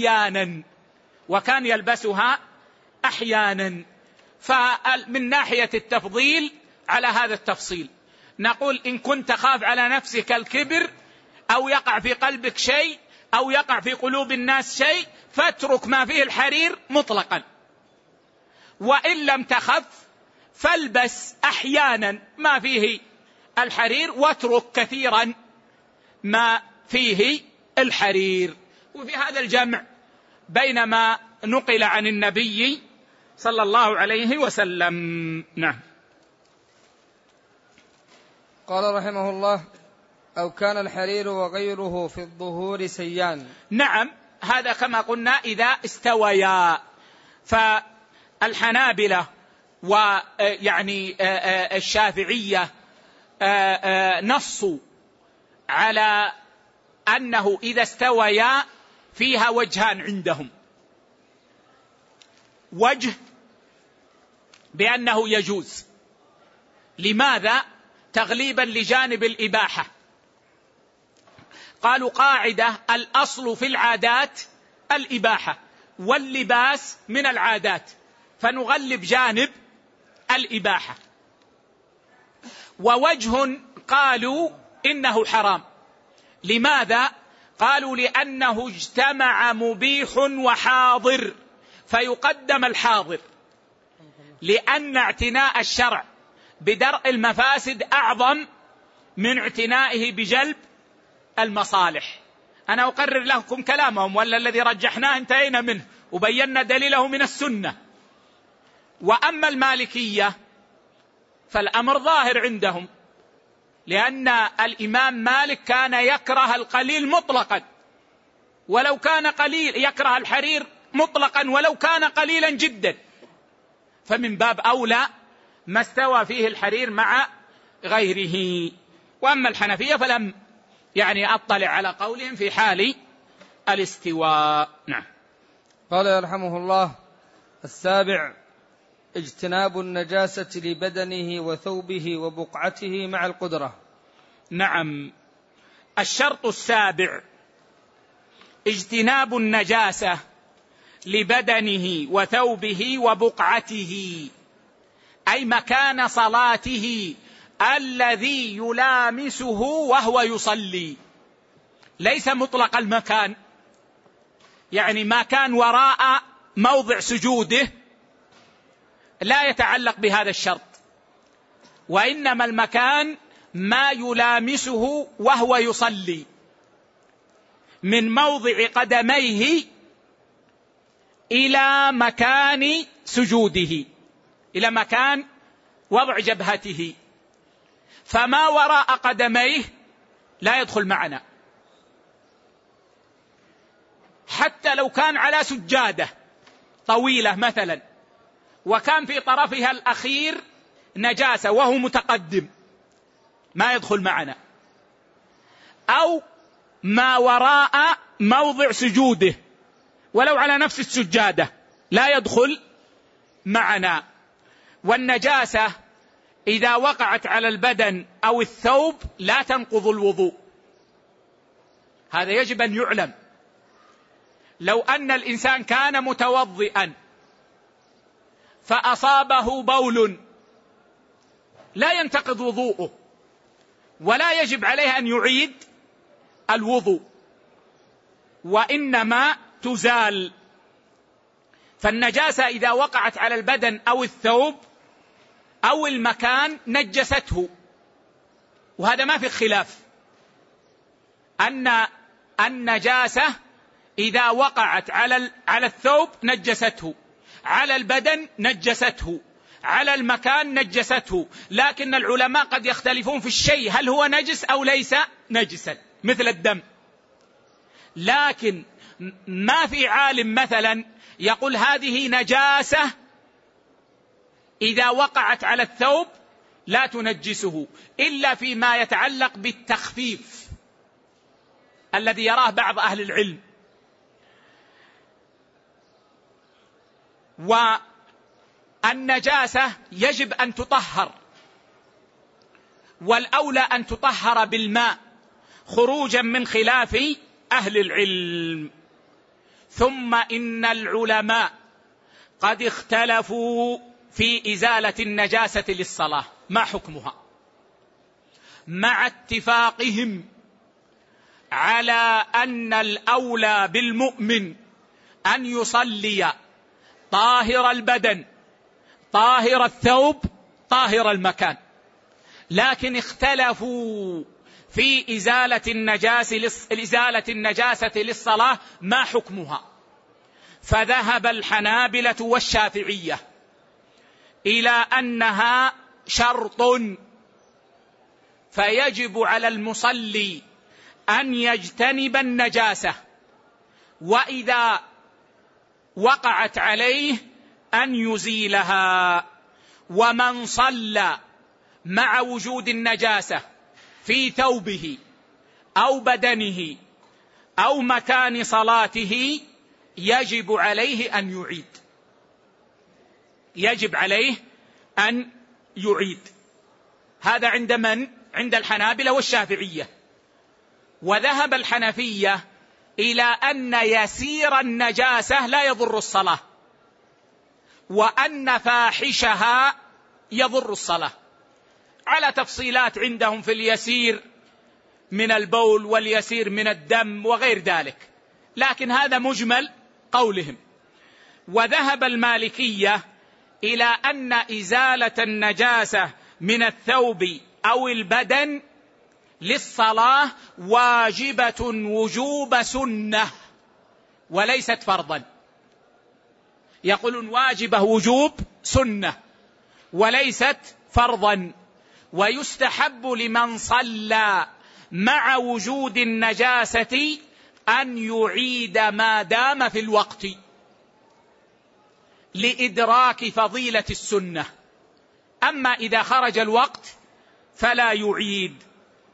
أحيانا. فمن ناحية التفضيل على هذا التفصيل نقول: إن كنت تخاف على نفسك الكبر أو يقع في قلبك شيء أو يقع في قلوب الناس شيء، فاترك ما فيه الحرير مطلقا. وإن لم تخف فالبس أحيانا ما فيه الحرير، واترك كثيرا ما فيه الحرير. وفي هذا الجمع بين ما نقل عن النبي صلى الله عليه وسلم. نعم. قال رحمه الله: أو كان الحرير وغيره في الظهور سيان. نعم، هذا كما قلنا إذا استويا. فالحنابلة ويعني الشافعية نصوا على أنه إذا استويا فيها وجهان عندهم: وجه بأنه يجوز. لماذا؟ تغليبا لجانب الإباحة. قالوا قاعدة: الأصل في العادات الإباحة، واللباس من العادات، فنغلب جانب الإباحة. ووجه قالوا إنه حرام. لماذا؟ قالوا لأنه اجتمع مبيح وحاضر، فيقدم الحاضر، لأن اعتناء الشرع بدرء المفاسد أعظم من اعتنائه بجلب المصالح. أنا أقرر لكم كلامهم، ولا الذي رجحناه انتهينا منه وبينا دليله من السنة. وأما المالكية فالأمر ظاهر عندهم، لأن الإمام مالك كان يكره القليل مطلقا ولو كان قليل، يكره الحرير مطلقا ولو كان قليلا جدا، فمن باب أولى ما استوى فيه الحرير مع غيره. وأما الحنفية فلم يعني أطلع على قولهم في حال الاستواء. نعم. قال يرحمه الله: 7 اجتناب النجاسة لبدنه وثوبه وبقعته مع القدرة. نعم، الشرط 7 اجتناب النجاسة لبدنه وثوبه وبقعته، أي مكان صلاته الذي يلامسه وهو يصلي، ليس مطلق المكان، يعني ما كان وراء موضع سجوده لا يتعلق بهذا الشرط، وإنما المكان ما يلامسه وهو يصلي من موضع قدميه إلى مكان سجوده، إلى مكان وضع جبهته، فما وراء قدميه لا يدخل معنا، حتى لو كان على سجادة طويلة مثلا وكان في طرفها الأخير نجاسة وهو متقدم ما يدخل معنا، أو ما وراء موضع سجوده ولو على نفس السجادة لا يدخل معنا. والنجاسة إذا وقعت على البدن أو الثوب لا تنقض الوضوء. هذا يجب أن يعلم. لو أن الإنسان كان متوضئا فأصابه بول لا ينتقض وضوءه ولا يجب عليه أن يعيد الوضوء، وإنما تزال. فالنجاسة إذا وقعت على البدن أو الثوب أو المكان نجسته، وهذا ما في خلاف أن النجاسة إذا وقعت على الثوب نجسته، على البدن نجسته، على المكان نجسته. لكن العلماء قد يختلفون في الشيء، هل هو نجس أو ليس نجسا، مثل الدم. لكن ما في عالم مثلا يقول هذه نجاسة إذا وقعت على الثوب لا تنجسه، إلا فيما يتعلق بالتخفيف الذي يراه بعض أهل العلم. والنجاسة يجب أن تطهر، والأولى أن تطهر بالماء خروجا من خلاف أهل العلم. ثم إن العلماء قد اختلفوا في إزالة النجاسة للصلاة، ما حكمها، مع اتفاقهم على أن الأولى بالمؤمن أن يصلي طاهر البدن طاهر الثوب طاهر المكان. لكن اختلفوا في إزالة النجاسة للصلاة ما حكمها. فذهب الحنابلة والشافعية إلى أنها شرط، فيجب على المصلي أن يجتنب النجاسة، وإذا وقعت عليه أن يزيلها. ومن صلى مع وجود النجاسة في ثوبه أو بدنه أو مكان صلاته يجب عليه أن يعيد، يجب عليه أن يعيد. هذا عند من؟ عند الحنابلة والشافعية. وذهب الحنفية إلى أن يسير النجاسة لا يضر الصلاة، وأن فاحشها يضر الصلاة، على تفصيلات عندهم في اليسير من البول واليسير من الدم وغير ذلك، لكن هذا مجمل قولهم. وذهب المالكية إلى أن إزالة النجاسة من الثوب أو البدن للصلاة واجبة وجوب سنة وليست فرضا. يقولون واجبة وجوب سنة وليست فرضا. ويستحب لمن صلى مع وجود النجاسة أن يعيد ما دام في الوقت لإدراك فضيلة السنة. أما إذا خرج الوقت فلا يعيد.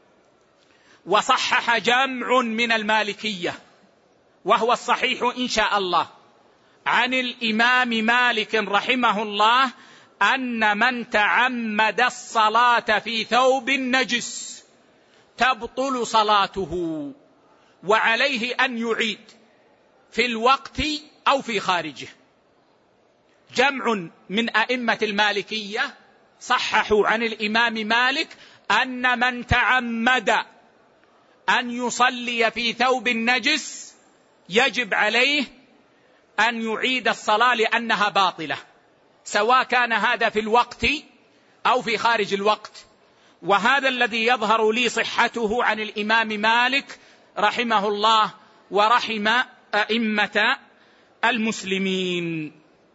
وصحح جمع من المالكية، وهو الصحيح إن شاء الله، عن الإمام مالك رحمه الله أن من تعمد الصلاة في ثوب نجس تبطل صلاته، وعليه أن يعيد في الوقت أو في خارجه. جمع من أئمة المالكية صححوا عن الإمام مالك أن من تعمد أن يصلي في ثوب نجس يجب عليه أن يعيد الصلاة لأنها باطلة، سواء كان هذا في الوقت أو في خارج الوقت. وهذا الذي يظهر لي صحته عن الإمام مالك رحمه الله ورحم أئمة المسلمين.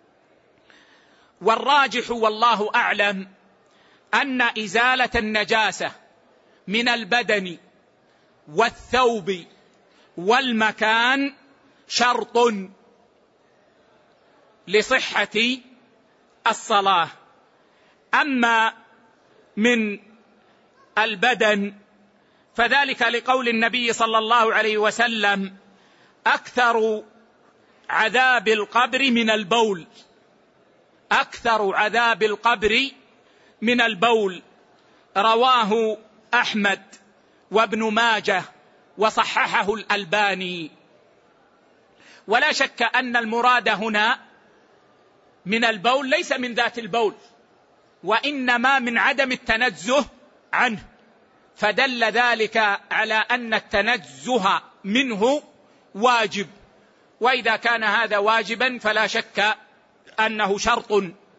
والراجح والله أعلم أن إزالة النجاسة من البدن والثوب والمكان شرط لصحة الصلاة. أما من البدن فذلك لقول النبي صلى الله عليه وسلم: أكثر عذاب القبر من البول، أكثر عذاب القبر من البول رواه أحمد وابن ماجه وصححه الألباني. ولا شك أن المراد هنا من البول ليس من ذات البول، وإنما من عدم التنزه عنه، فدل ذلك على أن التنزه منه واجب، وإذا كان هذا واجبا فلا شك أنه شرط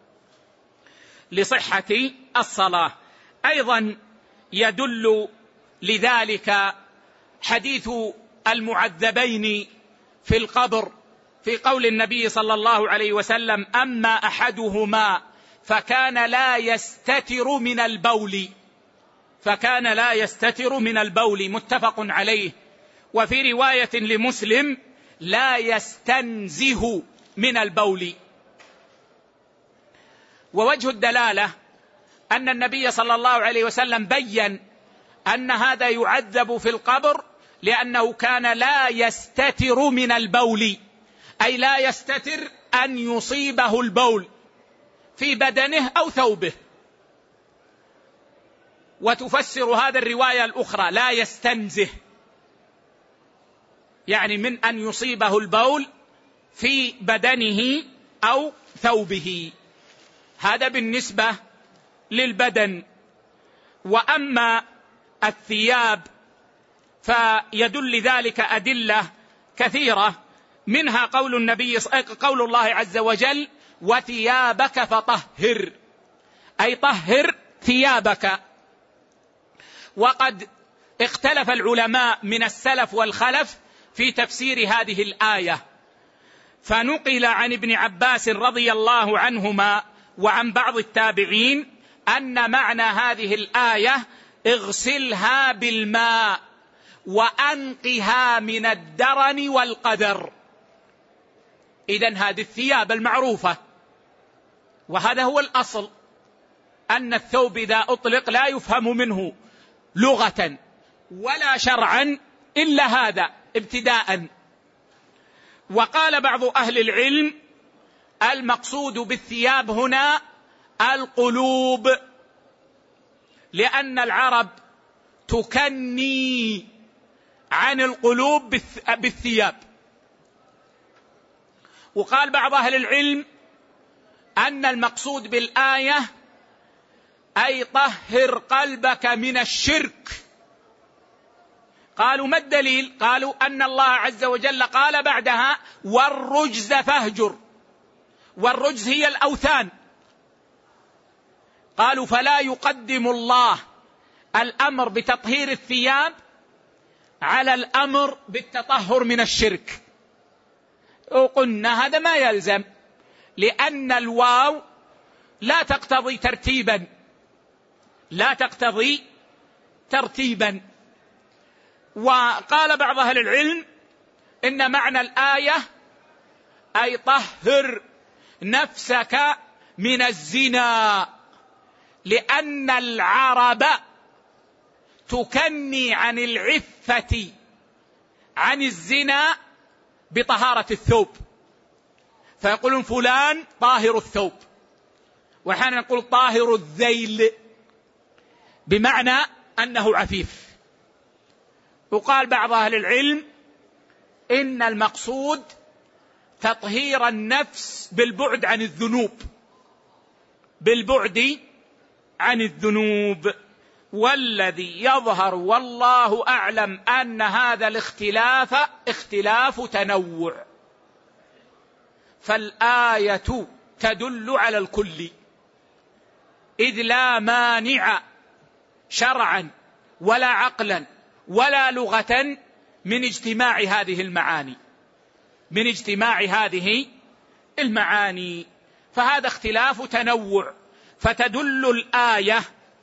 لصحة الصلاة. أيضا يدل لذلك حديث المعذبين في القبر في قول النبي صلى الله عليه وسلم: أما أحدهما فكان لا يستتر من البول، متفق عليه. وفي رواية لمسلم: لا يستنزه من البول. ووجه الدلالة أن النبي صلى الله عليه وسلم بيّن أن هذا يعذب في القبر لأنه كان لا يستتر من البول، أي لا يستتر أن يصيبه البول في بدنه أو ثوبه. وتفسر هذا الرواية الأخرى لا يستنزه، يعني من أن يصيبه البول في بدنه أو ثوبه. هذا بالنسبة للبدن. وأما الثياب فيدل ذلك أدلة كثيرة، منها قول الله عز وجل: وثيابك فطهر، أي طهر ثيابك. وقد اختلف العلماء من السلف والخلف في تفسير هذه الآية، فنقل عن ابن عباس رضي الله عنهما وعن بعض التابعين أن معنى هذه الآية: اغسلها بالماء وأنقها من الدرن والقدر. إذن هذه الثياب المعروفة، وهذا هو الأصل، أن الثوب إذا أطلق لا يفهم منه لغة ولا شرعا إلا هذا ابتداء. وقال بعض أهل العلم: المقصود بالثياب هنا القلوب، لأن العرب تكني عن القلوب بالثياب. وقال بعض أهل العلم أن المقصود بالآية أي طهر قلبك من الشرك. قالوا: ما الدليل؟ قالوا: أن الله عز وجل قال بعدها: والرجز فاهجر، والرجز هي الأوثان. قالوا: فلا يقدم الله الأمر بتطهير الثياب على الأمر بالتطهر من الشرك. وقلنا هذا ما يلزم، لأن الواو لا تقتضي ترتيبا. وقال بعض أهل العلم إن معنى الآية أي طهر نفسك من الزنا، لأن العرب تكني عن العفة عن الزنا بطهارة الثوب، فيقولون فلان طاهر الثوب، وحين نقول طاهر الذيل بمعنى أنه عفيف. وقال بعض أهل العلم إن المقصود تطهير النفس بالبعد عن الذنوب. والذي يظهر والله أعلم أن هذا الاختلاف اختلاف تنوع، فالآية تدل على الكل، إذ لا مانع شرعا ولا عقلا ولا لغة من اجتماع هذه المعاني، فهذا اختلاف تنوع. فتدل الآية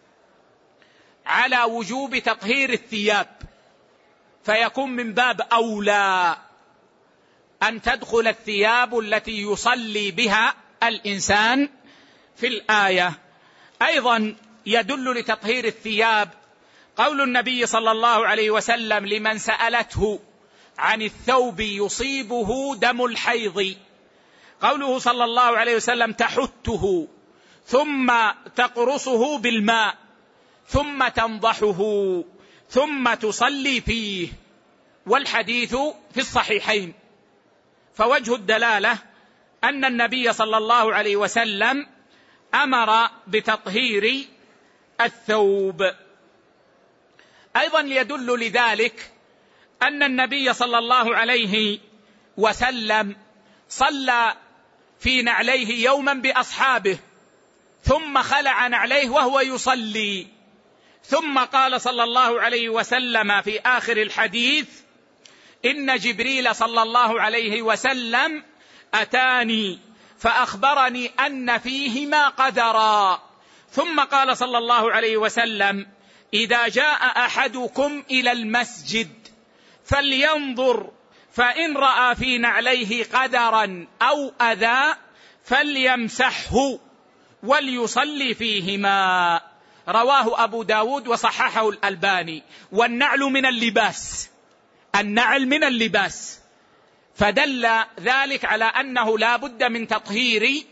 على وجوب تطهير الثياب، فيكون من باب أولى أن تدخل الثياب التي يصلي بها الإنسان في الآية. أيضا يدل لتطهير الثياب قول النبي صلى الله عليه وسلم لمن سألته عن الثوب يصيبه دم الحيض، قوله صلى الله عليه وسلم: تحته ثم تقرصه بالماء ثم تنضحه ثم تصلي فيه، والحديث في الصحيحين. فوجه الدلالة أن النبي صلى الله عليه وسلم أمر بتطهير الثوب. أيضا يدل لذلك أن النبي صلى الله عليه وسلم صلى في نعليه يوما بأصحابه ثم خلع نعليه وهو يصلي، ثم قال صلى الله عليه وسلم في آخر الحديث: إن جبريل صلى الله عليه وسلم أتاني فأخبرني أن فيهما قدرا. ثم قال صلى الله عليه وسلم: إذا جاء أحدكم إلى المسجد فلينظر، فإن رأى في نعليه قدرا أو أذى فليمسحه وليصلي فيهما. رواه أبو داود وصححه الألباني. والنعل من اللباس، النعل من اللباس، فدل ذلك على أنه لا بد من تطهير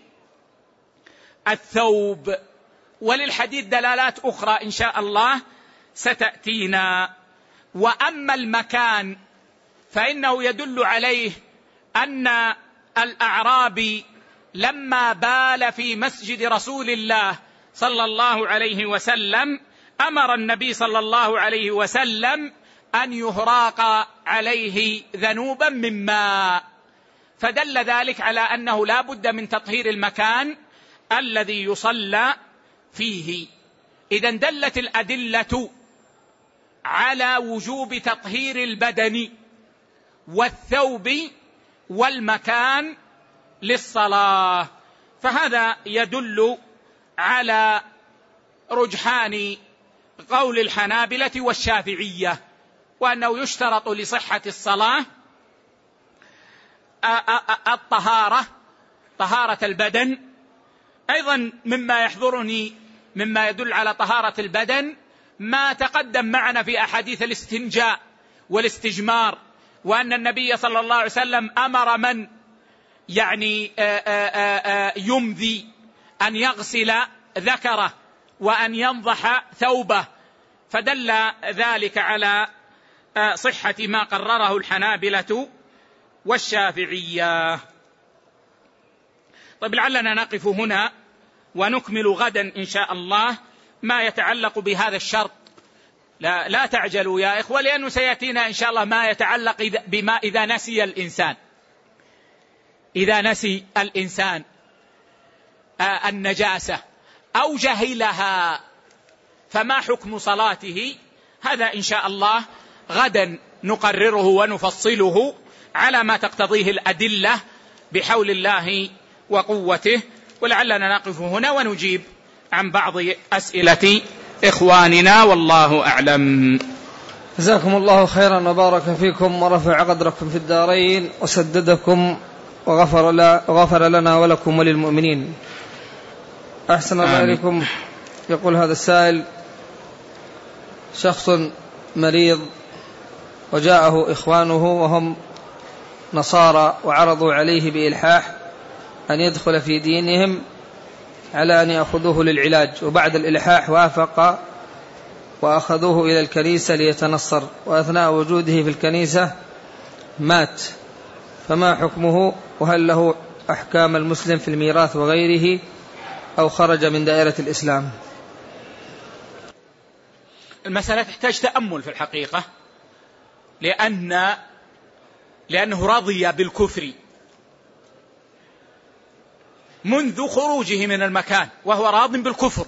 الثوب. وللحديث دلالات أخرى إن شاء الله ستأتينا. وأما المكان فإنه يدل عليه أن الأعرابي لما بال في مسجد رسول الله صلى الله عليه وسلم أمر النبي صلى الله عليه وسلم أن يهراق عليه ذنوبا من ماء، فدل ذلك على أنه لا بد من تطهير المكان الذي يصلى فيه. إذن دلت الأدلة على وجوب تطهير البدن والثوب والمكان للصلاة، فهذا يدل على رجحان قول الحنابلة والشافعية، وأنه يشترط لصحة الصلاة الطهارة، طهارة البدن. أيضا مما يحضرني مما يدل على طهارة البدن ما تقدم معنا في أحاديث الاستنجاء والاستجمار، وأن النبي صلى الله عليه وسلم أمر من يمذي أن يغسل ذكره وأن ينضح ثوبه، فدل ذلك على صحة ما قرره الحنابلة والشافعية. طيب، لعلنا نقف هنا ونكمل غدا إن شاء الله ما يتعلق بهذا الشرط. لا تعجلوا يا إخوة، لأنه سيأتينا إن شاء الله ما يتعلق بما إذا نسي الإنسان، إذا نسي الإنسان النجاسة أو جهلها فما حكم صلاته. هذا إن شاء الله غدا نقرره ونفصله على ما تقتضيه الأدلة بحول الله وقوته. ولعلنا نقف هنا ونجيب عن بعض أسئلة إخواننا، والله أعلم. جزاكم الله خيرا وبارك فيكم ورفع قدركم في الدارين وسددكم وغفر لنا ولكم وللمؤمنين. أحسن الله إليكم. يقول هذا السائل: شخص مريض وجاءه إخوانه وهم نصارى وعرضوا عليه بإلحاح أن يدخل في دينهم على أن يأخذوه للعلاج، وبعد الإلحاح وافق وأخذوه إلى الكنيسة ليتنصر، وأثناء وجوده في الكنيسة مات، فما حكمه؟ وهل له أحكام المسلم في الميراث وغيره أو خرج من دائرة الإسلام؟ المسألة تحتاج تأمل في الحقيقة، لأنه رضي بالكفر منذ خروجه من المكان، وهو راض بالكفر،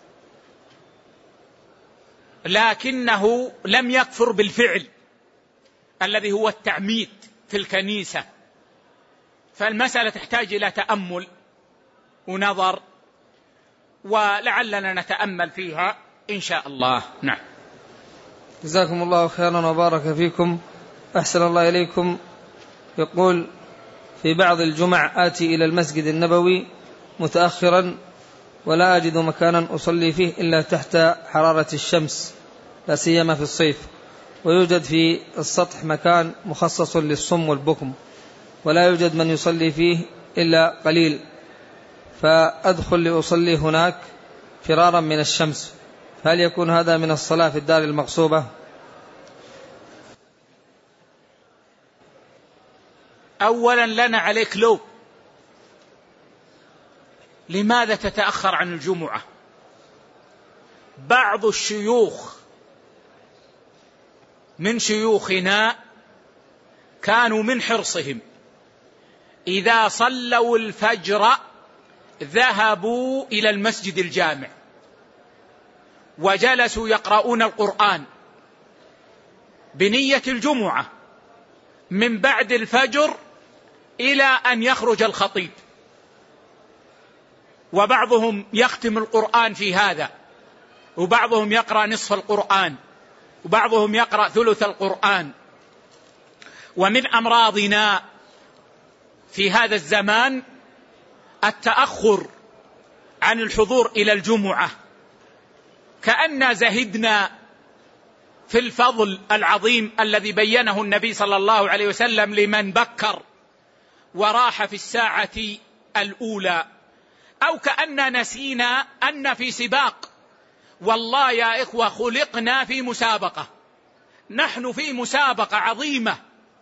لكنه لم يكفر بالفعل الذي هو التعميد في الكنيسة. فالمسألة تحتاج إلى تأمل ونظر، ولعلنا نتأمل فيها إن شاء الله. نعم. جزاكم الله خيرا وبارك فيكم. أحسن الله إليكم. يقول: في بعض الجمع آتي إلى المسجد النبوي متأخرا ولا أجد مكانا أصلي فيه إلا تحت حرارة الشمس، لا سيما في الصيف، ويوجد في السطح مكان مخصص للصم والبكم، ولا يوجد من يصلي فيه إلا قليل، فأدخل لأصلي هناك فرارا من الشمس، هل يكون هذا من الصلاة في الدار المغصوبة؟ أولا لنا عليك لو لماذا تتأخر عن الجمعة؟ بعض الشيوخ من شيوخنا كانوا من حرصهم إذا صلوا الفجر ذهبوا إلى المسجد الجامع وجلسوا يقرؤون القرآن بنية الجمعة من بعد الفجر إلى أن يخرج الخطيب، وبعضهم يختم القرآن في هذا، وبعضهم يقرأ نصف القرآن، وبعضهم يقرأ ثلث القرآن. ومن أمراضنا في هذا الزمان التأخر عن الحضور إلى الجمعة، كأننا زهدنا في الفضل العظيم الذي بينه النبي صلى الله عليه وسلم لمن بكر وراح في الساعة الأولى، أو كأننا نسينا أن في سباق. والله يا إخوة خلقنا في مسابقة، نحن في مسابقة عظيمة،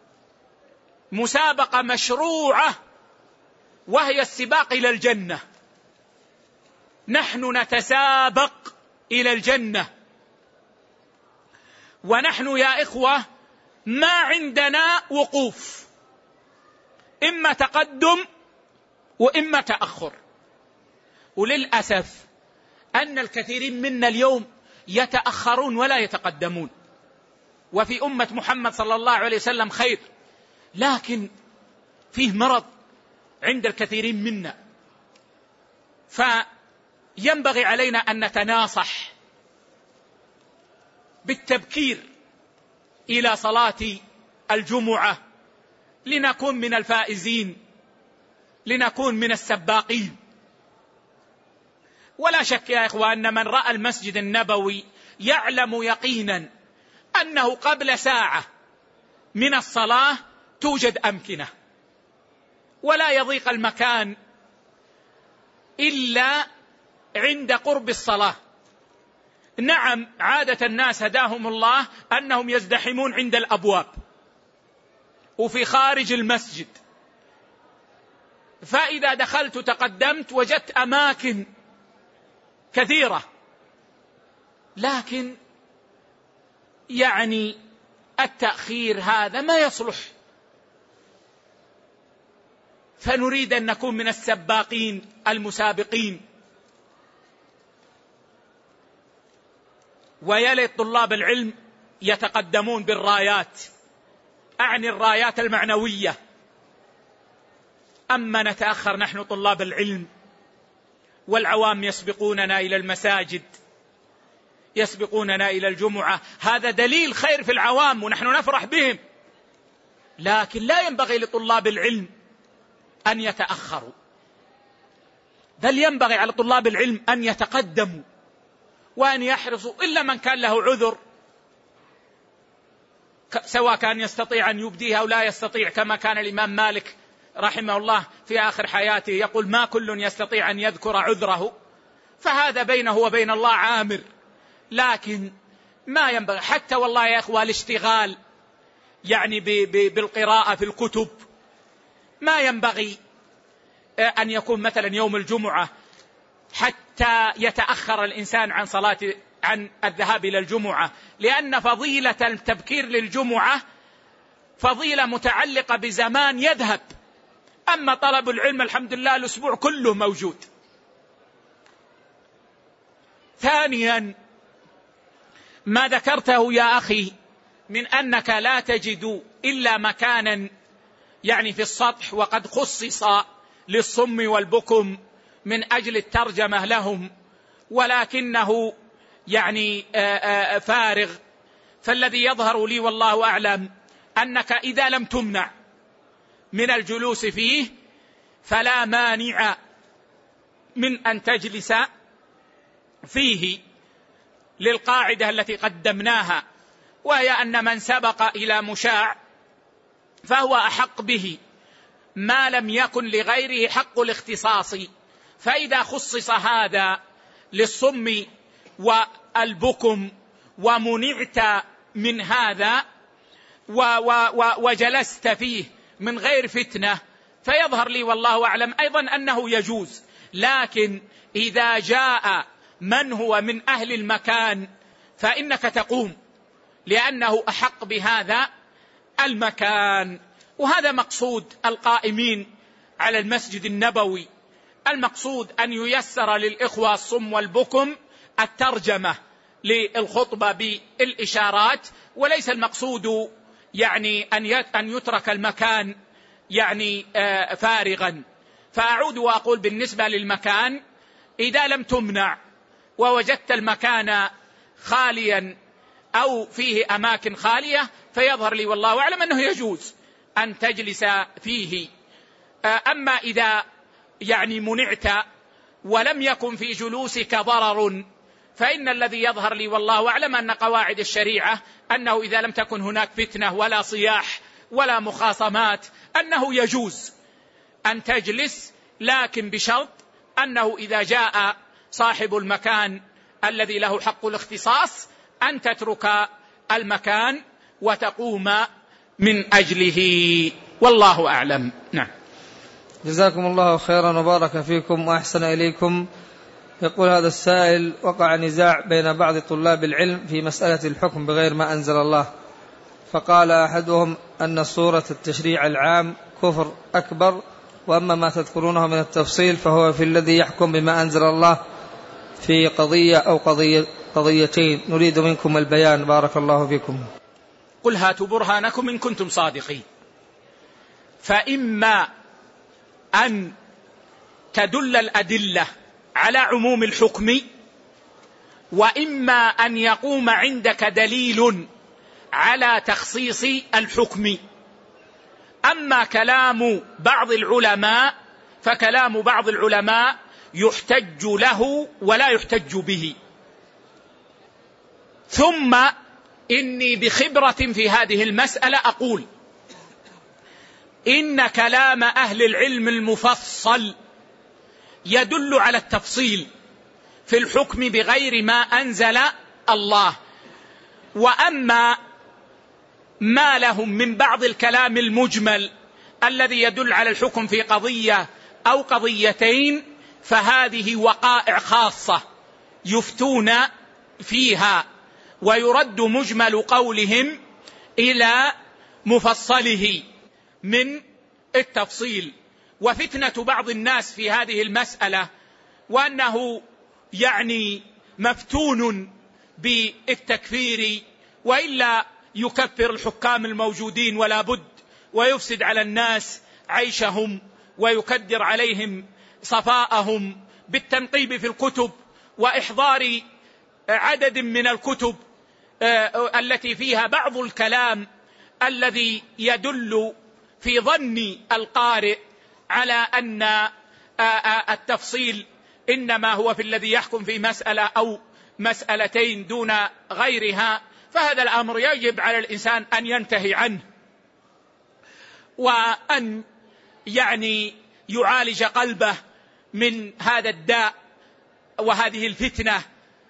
مسابقة مشروعة، وهي السباق إلى الجنة. نحن نتسابق إلى الجنة، ونحن يا إخوة ما عندنا وقوف، إما تقدم وإما تأخر. وللأسف أن الكثيرين منا اليوم يتأخرون ولا يتقدمون، وفي أمة محمد صلى الله عليه وسلم خير، لكن فيه مرض عند الكثيرين منا. فينبغي علينا أن نتناصح بالتبكير إلى صلاة الجمعة لنكون من الفائزين، لنكون من السباقين. ولا شك يا إخوة أن من رأى المسجد النبوي يعلم يقينا أنه قبل ساعة من الصلاة توجد أمكنة، ولا يضيق المكان إلا عند قرب الصلاة. نعم، عادة الناس هداهم الله أنهم يزدحمون عند الأبواب وفي خارج المسجد، فإذا دخلت تقدمت وجدت أماكن كثيرة، لكن يعني التأخير هذا ما يصلح. فنريد أن نكون من السباقين المسابقين. ويلي طلاب العلم يتقدمون بالرايات، أعني الرايات المعنوية، أما نتأخر نحن طلاب العلم والعوام يسبقوننا إلى المساجد، يسبقوننا إلى الجمعة. هذا دليل خير في العوام ونحن نفرح بهم، لكن لا ينبغي لطلاب العلم أن يتأخروا، بل ينبغي على طلاب العلم أن يتقدموا وأن يحرصوا، إلا من كان له عذر، سواء كان يستطيع أن يبديها أو لا يستطيع، كما كان الإمام مالك رحمه الله في آخر حياته يقول ما كل يستطيع أن يذكر عذره، فهذا بينه وبين الله عامر. لكن ما ينبغي، حتى والله يا إخوة الاشتغال يعني بالقراءة في الكتب، ما ينبغي أن يكون مثلا يوم الجمعة حتى يتأخر الإنسان عن الذهاب إلى الجمعة، لأن فضيلة التبكير للجمعة فضيلة متعلقة بزمان يذهب. أما طلب العلم الحمد لله الأسبوع كله موجود. ثانيا، ما ذكرته يا أخي من أنك لا تجد إلا مكانا يعني في السطح، وقد خصص للصم والبكم من أجل الترجمة لهم، ولكنه يعني فارغ. فالذي يظهر لي والله أعلم أنك إذا لم تمنع من الجلوس فيه فلا مانع من أن تجلس فيه، للقاعدة التي قدمناها، وهي أن من سبق إلى مشاع فهو أحق به ما لم يكن لغيره حق الاختصاص. فإذا خصص هذا للصم والبكم ومنعت من هذا وجلست فيه من غير فتنة، فيظهر لي والله أعلم أيضا أنه يجوز. لكن إذا جاء من هو من أهل المكان فإنك تقوم، لأنه أحق بهذا المكان. وهذا مقصود القائمين على المسجد النبوي، المقصود أن ييسر للإخوة الصم والبكم الترجمة للخطبة بالإشارات، وليس المقصود يعني أن يترك المكان يعني فارغا. فأعود وأقول بالنسبة للمكان، إذا لم تمنع ووجدت المكان خاليا أو فيه أماكن خالية فيظهر لي والله أعلم أنه يجوز أن تجلس فيه. أما إذا يعني منعت ولم يكن في جلوسك ضرر، فإن الذي يظهر لي والله أعلم أن قواعد الشريعة أنه إذا لم تكن هناك فتنة ولا صياح ولا مخاصمات أنه يجوز أن تجلس، لكن بشرط أنه إذا جاء صاحب المكان الذي له حق الاختصاص أن تترك المكان وتقوم من أجله، والله أعلم. نعم. جزاكم الله خيرا وبارك فيكم وأحسن إليكم. يقول هذا السائل: وقع نزاع بين بعض طلاب العلم في مسألة الحكم بغير ما أنزل الله، فقال أحدهم أن صورة التشريع العام كفر أكبر، وأما ما تذكرونه من التفصيل فهو في الذي يحكم بما أنزل الله في قضية أو قضيتين، نريد منكم البيان بارك الله فيكم. قل هاتوا برهانكم إن كنتم صادقين. فإما أن تدل الأدلة على عموم الحكم، وإما أن يقوم عندك دليل على تخصيص الحكم. أما كلام بعض العلماء فكلام بعض العلماء يحتج له ولا يحتج به. ثم إني بخبرة في هذه المسألة أقول إن كلام أهل العلم المفصل يدل على التفصيل في الحكم بغير ما أنزل الله. وأما ما لهم من بعض الكلام المجمل الذي يدل على الحكم في قضية أو قضيتين فهذه وقائع خاصة يفتون فيها، ويرد مجمل قولهم إلى مفصله من التفصيل. وفتنة بعض الناس في هذه المسألة وأنه يعني مفتون بالتكفير، وإلا يكفر الحكام الموجودين ولا بد، ويفسد على الناس عيشهم ويكدر عليهم صفاءهم بالتنقيب في الكتب وإحضار عدد من الكتب التي فيها بعض الكلام الذي يدل في ظن القارئ على أن التفصيل إنما هو في الذي يحكم في مسألة أو مسألتين دون غيرها. فهذا الأمر يجب على الإنسان أن ينتهي عنه، وأن يعني يعالج قلبه من هذا الداء وهذه الفتنة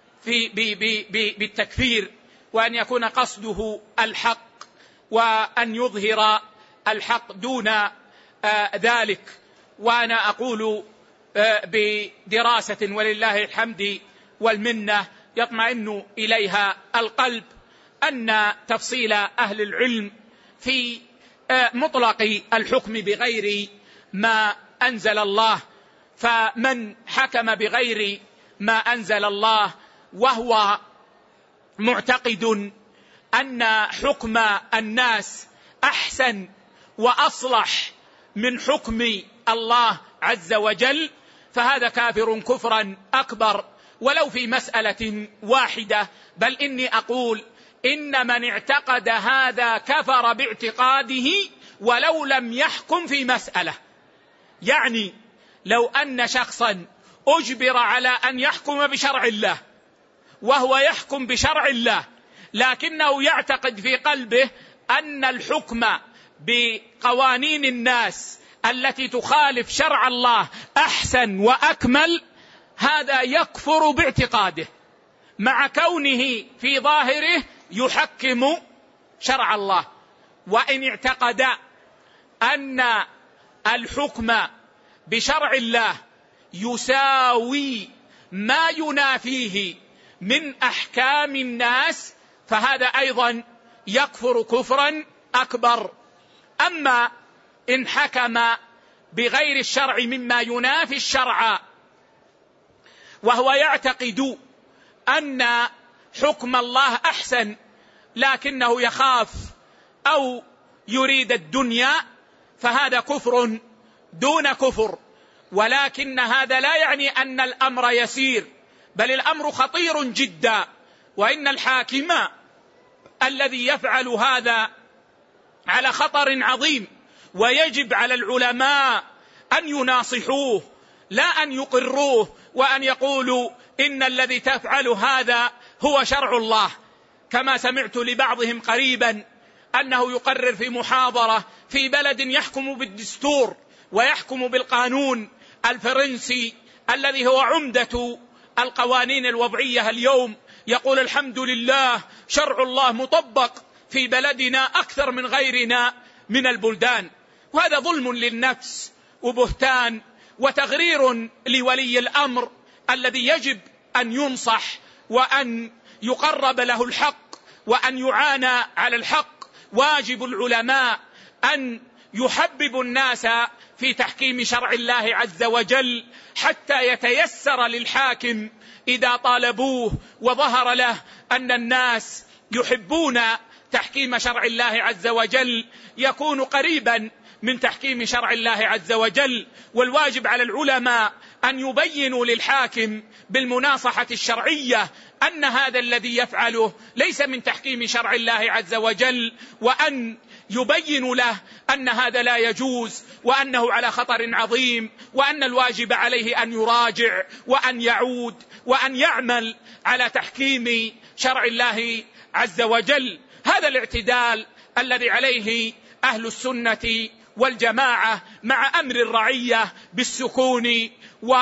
بالتكفير، وأن يكون قصده الحق وأن يظهر الحق دون ذلك. وأنا أقول بدراسة ولله الحمد والمنة يطمئن إليها القلب أن تفصيل أهل العلم في مطلق الحكم بغير ما أنزل الله، فمن حكم بغير ما أنزل الله وهو معتقد أن حكم الناس أحسن وأصلح من حكم الله عز وجل، فهذا كافر كفرا أكبر ولو في مسألة واحدة. بل إني أقول إن من اعتقد هذا كفر باعتقاده ولو لم يحكم في مسألة. يعني لو أن شخصا أجبر على أن يحكم بشرع الله وهو يحكم بشرع الله، لكنه يعتقد في قلبه أن الحكم بقوانين الناس التي تخالف شرع الله أحسن وأكمل، هذا يكفر باعتقاده مع كونه في ظاهره يحكم شرع الله. وإن اعتقد أن الحكم بشرع الله يساوي ما ينافيه من أحكام الناس، فهذا أيضا يكفر كفرا أكبر. أما إن حكم بغير الشرع مما ينافي الشرع وهو يعتقد أن حكم الله أحسن لكنه يخاف أو يريد الدنيا، فهذا كفر دون كفر. ولكن هذا لا يعني أن الأمر يسير، بل الأمر خطير جدا. وإن الحاكم الذي يفعل هذا على خطر عظيم، ويجب على العلماء أن يناصحوه لا أن يقروه وأن يقولوا إن الذي تفعل هذا هو شرع الله. كما سمعت لبعضهم قريبا أنه يقرر في محاضرة في بلد يحكم بالدستور ويحكم بالقانون الفرنسي الذي هو عمدة القوانين الوضعية اليوم، يقول الحمد لله شرع الله مطبق في بلدنا أكثر من غيرنا من البلدان. وهذا ظلم للنفس وبهتان وتغرير لولي الأمر الذي يجب أن ينصح وأن يقرب له الحق وأن يعانى على الحق. واجب العلماء أن يحببوا الناس في تحكيم شرع الله عز وجل حتى يتيسر للحاكم إذا طالبوه وظهر له أن الناس يحبون تحكيم شرع الله عز وجل، يكون قريبا من تحكيم شرع الله عز وجل. والواجب على العلماء أن يبينوا للحاكم بالمناصحة الشرعية أن هذا الذي يفعله ليس من تحكيم شرع الله عز وجل، وأن يبين له أن هذا لا يجوز وأنه على خطر عظيم، وأن الواجب عليه أن يراجع وأن يعود وأن يعمل على تحكيم شرع الله عز وجل. هذا الاعتدال الذي عليه أهل السنة والجماعة مع أمر الرعية بالسكون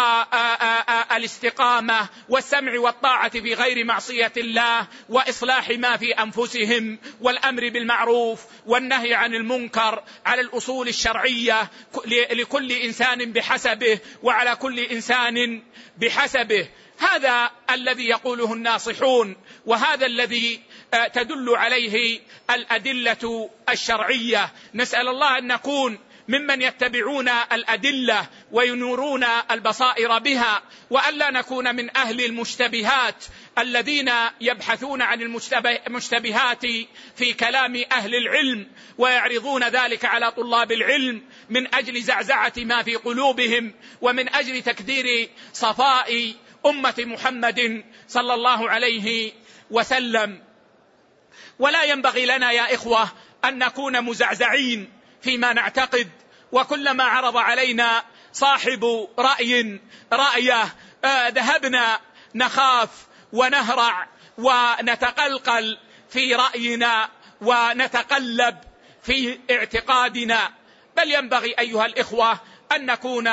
والاستقامة والسمع والطاعة في غير معصية الله وإصلاح ما في أنفسهم والأمر بالمعروف والنهي عن المنكر على الأصول الشرعية لكل إنسان بحسبه وعلى كل إنسان بحسبه. هذا الذي يقوله الناصحون، وهذا الذي تدل عليه الأدلة الشرعية. نسأل الله أن نكون ممن يتبعون الأدلة وينورون البصائر بها، وألا نكون من أهل المشتبهات الذين يبحثون عن المشتبهات في كلام أهل العلم ويعرضون ذلك على طلاب العلم من أجل زعزعة ما في قلوبهم ومن أجل تكدير صفاء أمة محمد صلى الله عليه وسلم. ولا ينبغي لنا يا إخوة أن نكون مزعزعين فيما نعتقد، وكلما عرض علينا صاحب رأيه ذهبنا نخاف ونهرع ونتقلقل في رأينا ونتقلب في اعتقادنا. بل ينبغي أيها الإخوة أن نكون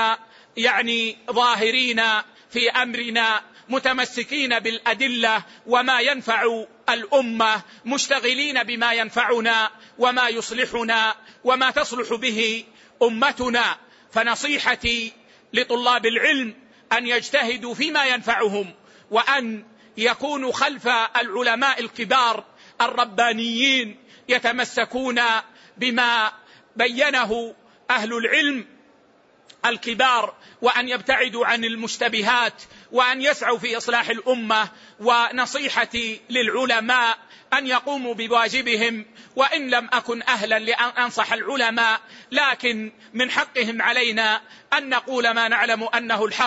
ظاهرين في أمرنا متمسكين بالأدلة وما ينفع الأمة، مشتغلين بما ينفعنا وما يصلحنا وما تصلح به أمتنا. فنصيحتي لطلاب العلم أن يجتهدوا فيما ينفعهم، وأن يكونوا خلف العلماء الكبار الربانيين يتمسكون بما بينه أهل العلم الكبار، وأن يبتعدوا عن المشتبهات، وأن يسعوا في إصلاح الأمة. ونصيحتي للعلماء أن يقوموا بواجبهم، وإن لم أكن أهلا لأن أنصح العلماء، لكن من حقهم علينا أن نقول ما نعلم أنه الحق،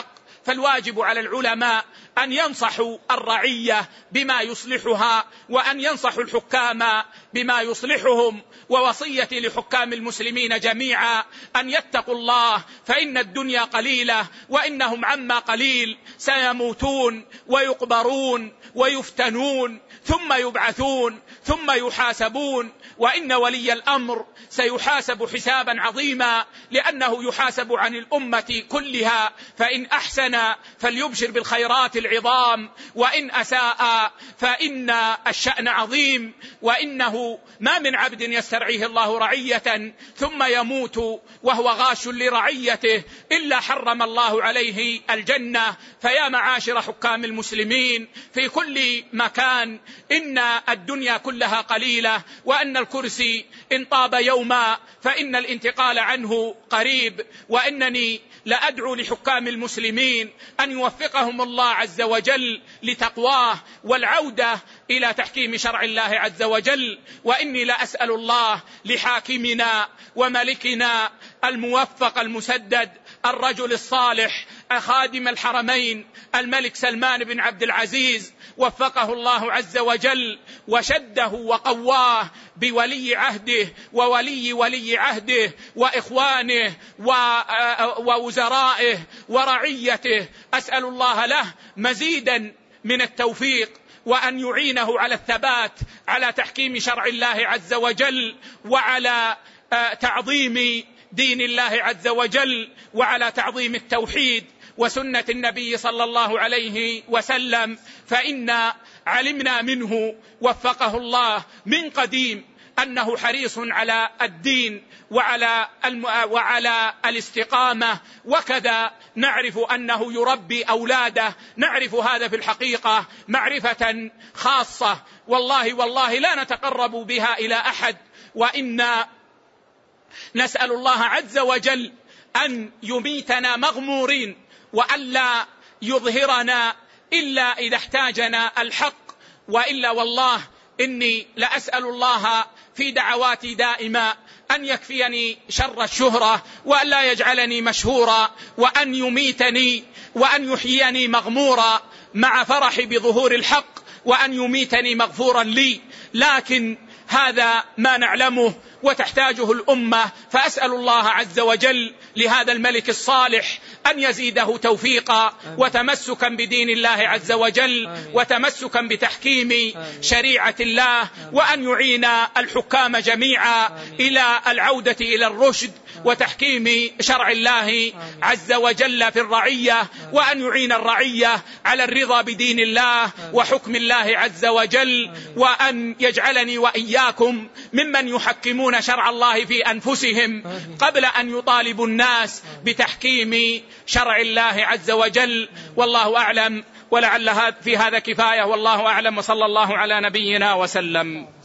فالواجب على العلماء أن ينصحوا الرعية بما يصلحها، وأن ينصحوا الحكام بما يصلحهم. ووصيتي لحكام المسلمين جميعا أن يتقوا الله، فإن الدنيا قليلة وإنهم عما قليل سيموتون ويقبرون ويفتنون ثم يبعثون ثم يحاسبون، وإن ولي الأمر سيحاسب حسابا عظيما، لأنه يحاسب عن الأمة كلها. فإن أحسن فليبشر بالخيرات العظام، وإن أساء فإن الشأن عظيم. وإنه ما من عبد يسترعيه الله رعية ثم يموت وهو غاش لرعيته إلا حرم الله عليه الجنة. فيا معاشر حكام المسلمين في كل مكان، إن الدنيا كلها قليلة، وأن الكرسي إن طاب يوما فإن الانتقال عنه قريب. وإنني لأدعو لحكام المسلمين أن يوفقهم الله عز وجل لتقواه والعودة إلى تحكيم شرع الله عز وجل. وإني لأسأل الله لحاكمنا وملكنا الموفق المسدد الرجل الصالح خادم الحرمين الملك سلمان بن عبد العزيز، وفقه الله عز وجل وشده وقواه بولي عهده وولي عهده وإخوانه ووزرائه ورعيته. أسأل الله له مزيدا من التوفيق، وأن يعينه على الثبات على تحكيم شرع الله عز وجل، وعلى تعظيم دين الله عز وجل، وعلى تعظيم التوحيد وسنة النبي صلى الله عليه وسلم. فإن علمنا منه وفقه الله من قديم أنه حريص على الدين وعلى الاستقامة، وكذا نعرف أنه يربي أولاده. نعرف هذا في الحقيقة معرفة خاصة، والله لا نتقرب بها إلى أحد. وإن نسأل الله عز وجل أن يميتنا مغمورين، وألا يظهرنا إلا إذا احتاجنا الحق. وإلا والله إني لأسأل الله في دعواتي دائما أن يكفيني شر الشهرة، وأن لا يجعلني مشهورا، وأن يميتني وأن يحييني مغمورا مع فرحي بظهور الحق، وأن يميتني مغفورا لي. لكن هذا ما نعلمه وتحتاجه الأمة. فأسأل الله عز وجل لهذا الملك الصالح أن يزيده توفيقا وتمسكا بدين الله عز وجل، وتمسكا بتحكيم شريعة الله، وأن يعين الحكام جميعا إلى العودة إلى الرشد وتحكيم شرع الله عز وجل في الرعية، وأن يعين الرعية على الرضا بدين الله وحكم الله عز وجل، وأن يجعلني وإياكم ممن يحكمون شرع الله في أنفسهم قبل أن يطالبوا الناس بتحكيم شرع الله عز وجل. والله أعلم، ولعل في هذا كفاية، والله أعلم، وصلى الله على نبينا وسلم.